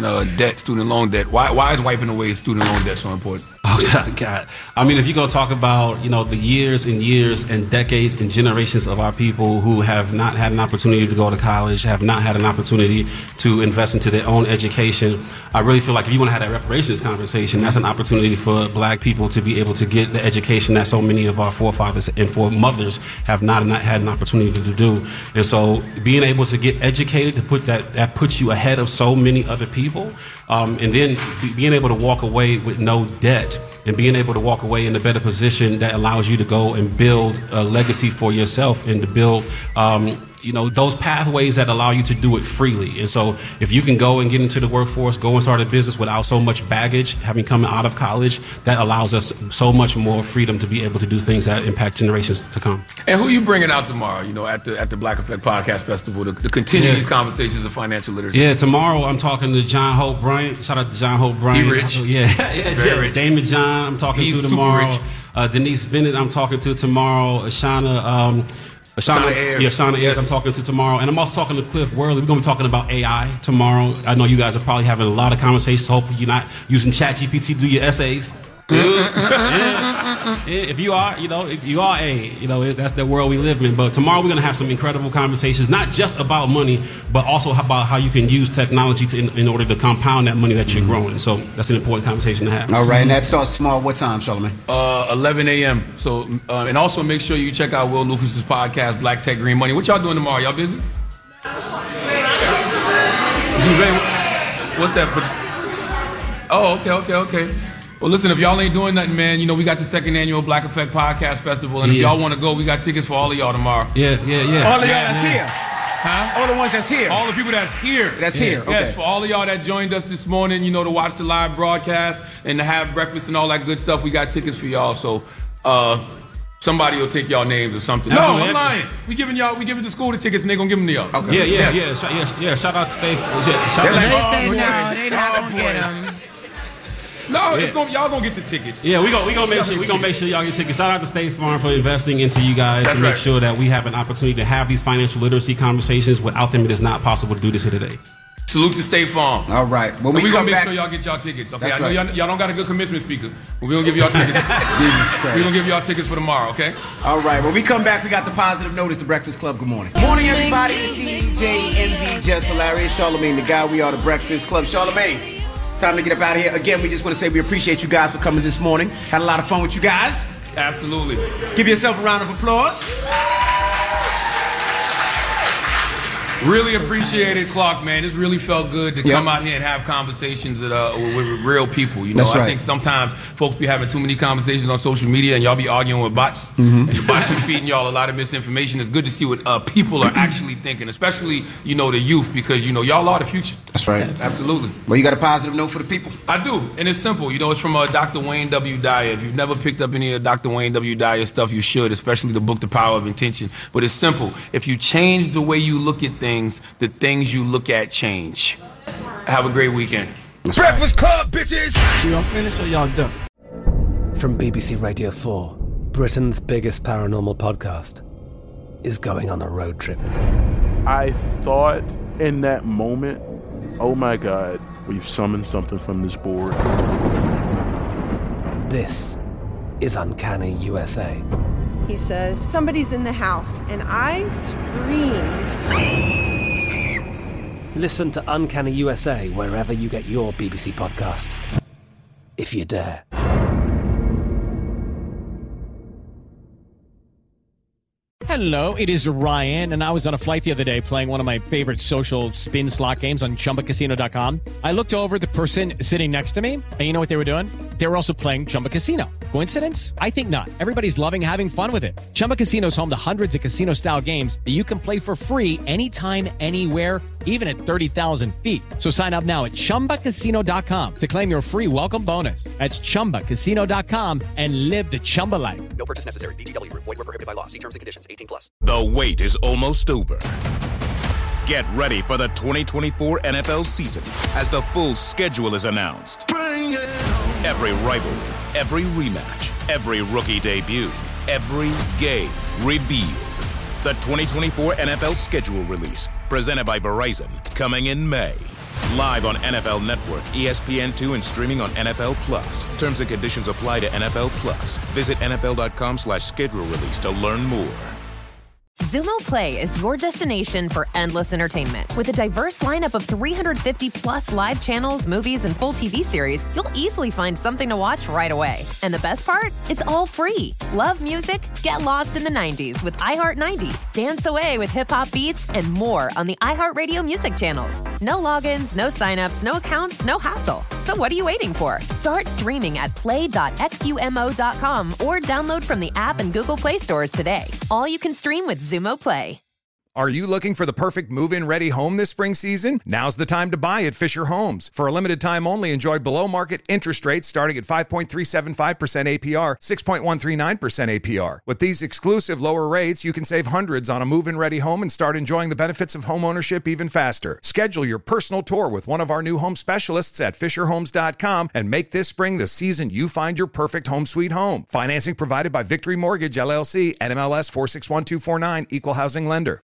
Speaker 11: loan debt. Why is wiping away student loan debt so important?
Speaker 3: Oh, God. I mean, if you're going to talk about, the years and years and decades and generations of our people who have not had an opportunity to go to college, have not had an opportunity to invest into their own education, I really feel like if you want to have that reparations conversation, that's an opportunity for black people to be able to get the education that so many of our forefathers and foremothers have not had an opportunity to do. And so being able to get educated, to put that puts you ahead of so many other people. And then being able to walk away with no debt and being able to walk away in a better position that allows you to go and build a legacy for yourself and to build those pathways that allow you to do it freely. And so if you can go and get into the workforce, go and start a business without so much baggage, having come out of college, that allows us so much more freedom to be able to do things that impact generations to come.
Speaker 11: And who you bringing out tomorrow, at the Black Effect Podcast Festival to continue these conversations of financial literacy?
Speaker 3: Yeah, tomorrow I'm talking to John Hope Bryant. Shout out to John Hope Bryant.
Speaker 11: He rich.
Speaker 3: Very rich. Damon John I'm talking to tomorrow. Denise Bennett I'm talking to tomorrow. Shauna Ayers I'm talking to tomorrow. And I'm also talking to Cliff Worley. We're going to be talking about AI tomorrow. I know you guys are probably having a lot of conversations. Hopefully you're not using ChatGPT to do your essays. If you are, that's the world we live in. But tomorrow we're going to have some incredible conversations, not just about money, but also about how you can use technology in order to compound that money that you're growing. So that's an important conversation to have.
Speaker 6: All right, and that starts tomorrow. What time, Charlamagne?
Speaker 11: 11 a.m. So, and also make sure you check out Will Lucas's podcast, Black Tech Green Money. What y'all doing tomorrow? Y'all busy? What's that? Oh, okay. Well, listen, if y'all ain't doing nothing, man, we got the second annual Black Effect Podcast Festival, and if y'all want to go, we got tickets for all of y'all tomorrow.
Speaker 3: Yeah.
Speaker 6: All of y'all that's here? Huh? All the ones that's here?
Speaker 11: All the people that's here.
Speaker 6: Here, okay.
Speaker 11: Yes, for all of y'all that joined us this morning, to watch the live broadcast and to have breakfast and all that good stuff, we got tickets for y'all, so somebody will take y'all names or something. No, I'm lying. We giving the school the tickets and they gonna give them to y'all.
Speaker 3: Okay. Yeah. Shout out to Steve.
Speaker 10: They not gonna get them.
Speaker 11: No, y'all gonna get the tickets.
Speaker 3: Yeah, we gonna make sure y'all get tickets. Shout out to State Farm for investing into you guys to make sure that we have an opportunity to have these financial literacy conversations. Without them, it is not possible to do this here today.
Speaker 11: Salute to State Farm.
Speaker 6: All right.
Speaker 11: Well, we gonna make sure y'all get y'all tickets. Okay, I know y'all don't got a good commencement speaker, but we gonna give y'all tickets. We gonna give y'all tickets for tomorrow. Okay.
Speaker 6: All right. When we come back, we got the positive notice. The Breakfast Club. Good morning. Morning, everybody. It's DJ Envy, Jess Hilarious, Charlamagne the Guy. We are the Breakfast Club. Charlamagne. It's time to get up out of here. Again, we just want to say we appreciate you guys for coming this morning. Had a lot of fun with you guys.
Speaker 11: Absolutely.
Speaker 6: Give yourself a round of applause.
Speaker 11: Really appreciate it, Clark, man. This really felt good to come out here and have conversations with real people.
Speaker 6: That's right.
Speaker 11: I think sometimes folks be having too many conversations on social media and y'all be arguing with bots. And the bots be feeding y'all a lot of misinformation. It's good to see what people are actually thinking, especially, the youth, because, y'all are the future.
Speaker 6: That's right.
Speaker 11: Absolutely.
Speaker 6: Well, you got a positive note for the people?
Speaker 11: I do, and it's simple. It's from Dr. Wayne W. Dyer. If you've never picked up any of Dr. Wayne W. Dyer stuff, you should, especially the book, The Power of Intention. But it's simple. If you change the way you look at things, the things you look at change. Have a great weekend.
Speaker 9: Breakfast Club, bitches!
Speaker 18: Y'all finished or y'all done? From BBC Radio 4, Britain's biggest paranormal podcast is going on a road trip.
Speaker 21: I thought in that moment, oh my God, we've summoned something from this board.
Speaker 18: This is Uncanny USA.
Speaker 22: He says, somebody's in the house, and I screamed.
Speaker 18: Listen to Uncanny USA wherever you get your BBC podcasts, if you dare.
Speaker 4: Hello, it is Ryan, and I was on a flight the other day playing one of my favorite social spin slot games on ChumbaCasino.com. I looked over at the person sitting next to me, and you know what they were doing? They were also playing Chumba Casino. Coincidence? I think not. Everybody's loving having fun with it. Chumba Casino is home to hundreds of casino-style games that you can play for free anytime, anywhere, even at 30,000 feet. So sign up now at ChumbaCasino.com to claim your free welcome bonus. That's ChumbaCasino.com and live the Chumba life.
Speaker 14: No purchase necessary. VGW. Void where prohibited by law. See terms and conditions. 18+.
Speaker 9: The wait is almost over. Get ready for the 2024 NFL season as the full schedule is announced. Every rivalry, every rematch, every rookie debut, every game revealed. The 2024 NFL schedule release, presented by Verizon, coming in May. Live on NFL Network, ESPN2, and streaming on NFL Plus. Terms and conditions apply to NFL Plus. Visit NFL.com/schedule release to learn more.
Speaker 20: Xumo Play is your destination for endless entertainment. With a diverse lineup of 350 plus live channels, movies, and full TV series, you'll easily find something to watch right away. And the best part? It's all free. Love music? Get lost in the 90s with iHeart 90s, dance away with hip-hop beats, and more on the iHeartRadio music channels. No logins, no signups, no accounts, no hassle. So what are you waiting for? Start streaming at play.xumo.com or download from the app and Google Play stores today. All you can stream with Xumo Play.
Speaker 24: Are you looking for the perfect move-in ready home this spring season? Now's the time to buy at Fisher Homes. For a limited time only, enjoy below-market interest rates starting at 5.375% APR, 6.139% APR. With these exclusive lower rates, you can save hundreds on a move-in ready home and start enjoying the benefits of homeownership even faster. Schedule your personal tour with one of our new home specialists at FisherHomes.com and make this spring the season you find your perfect home sweet home. Financing provided by Victory Mortgage, LLC, NMLS 461249, Equal Housing Lender.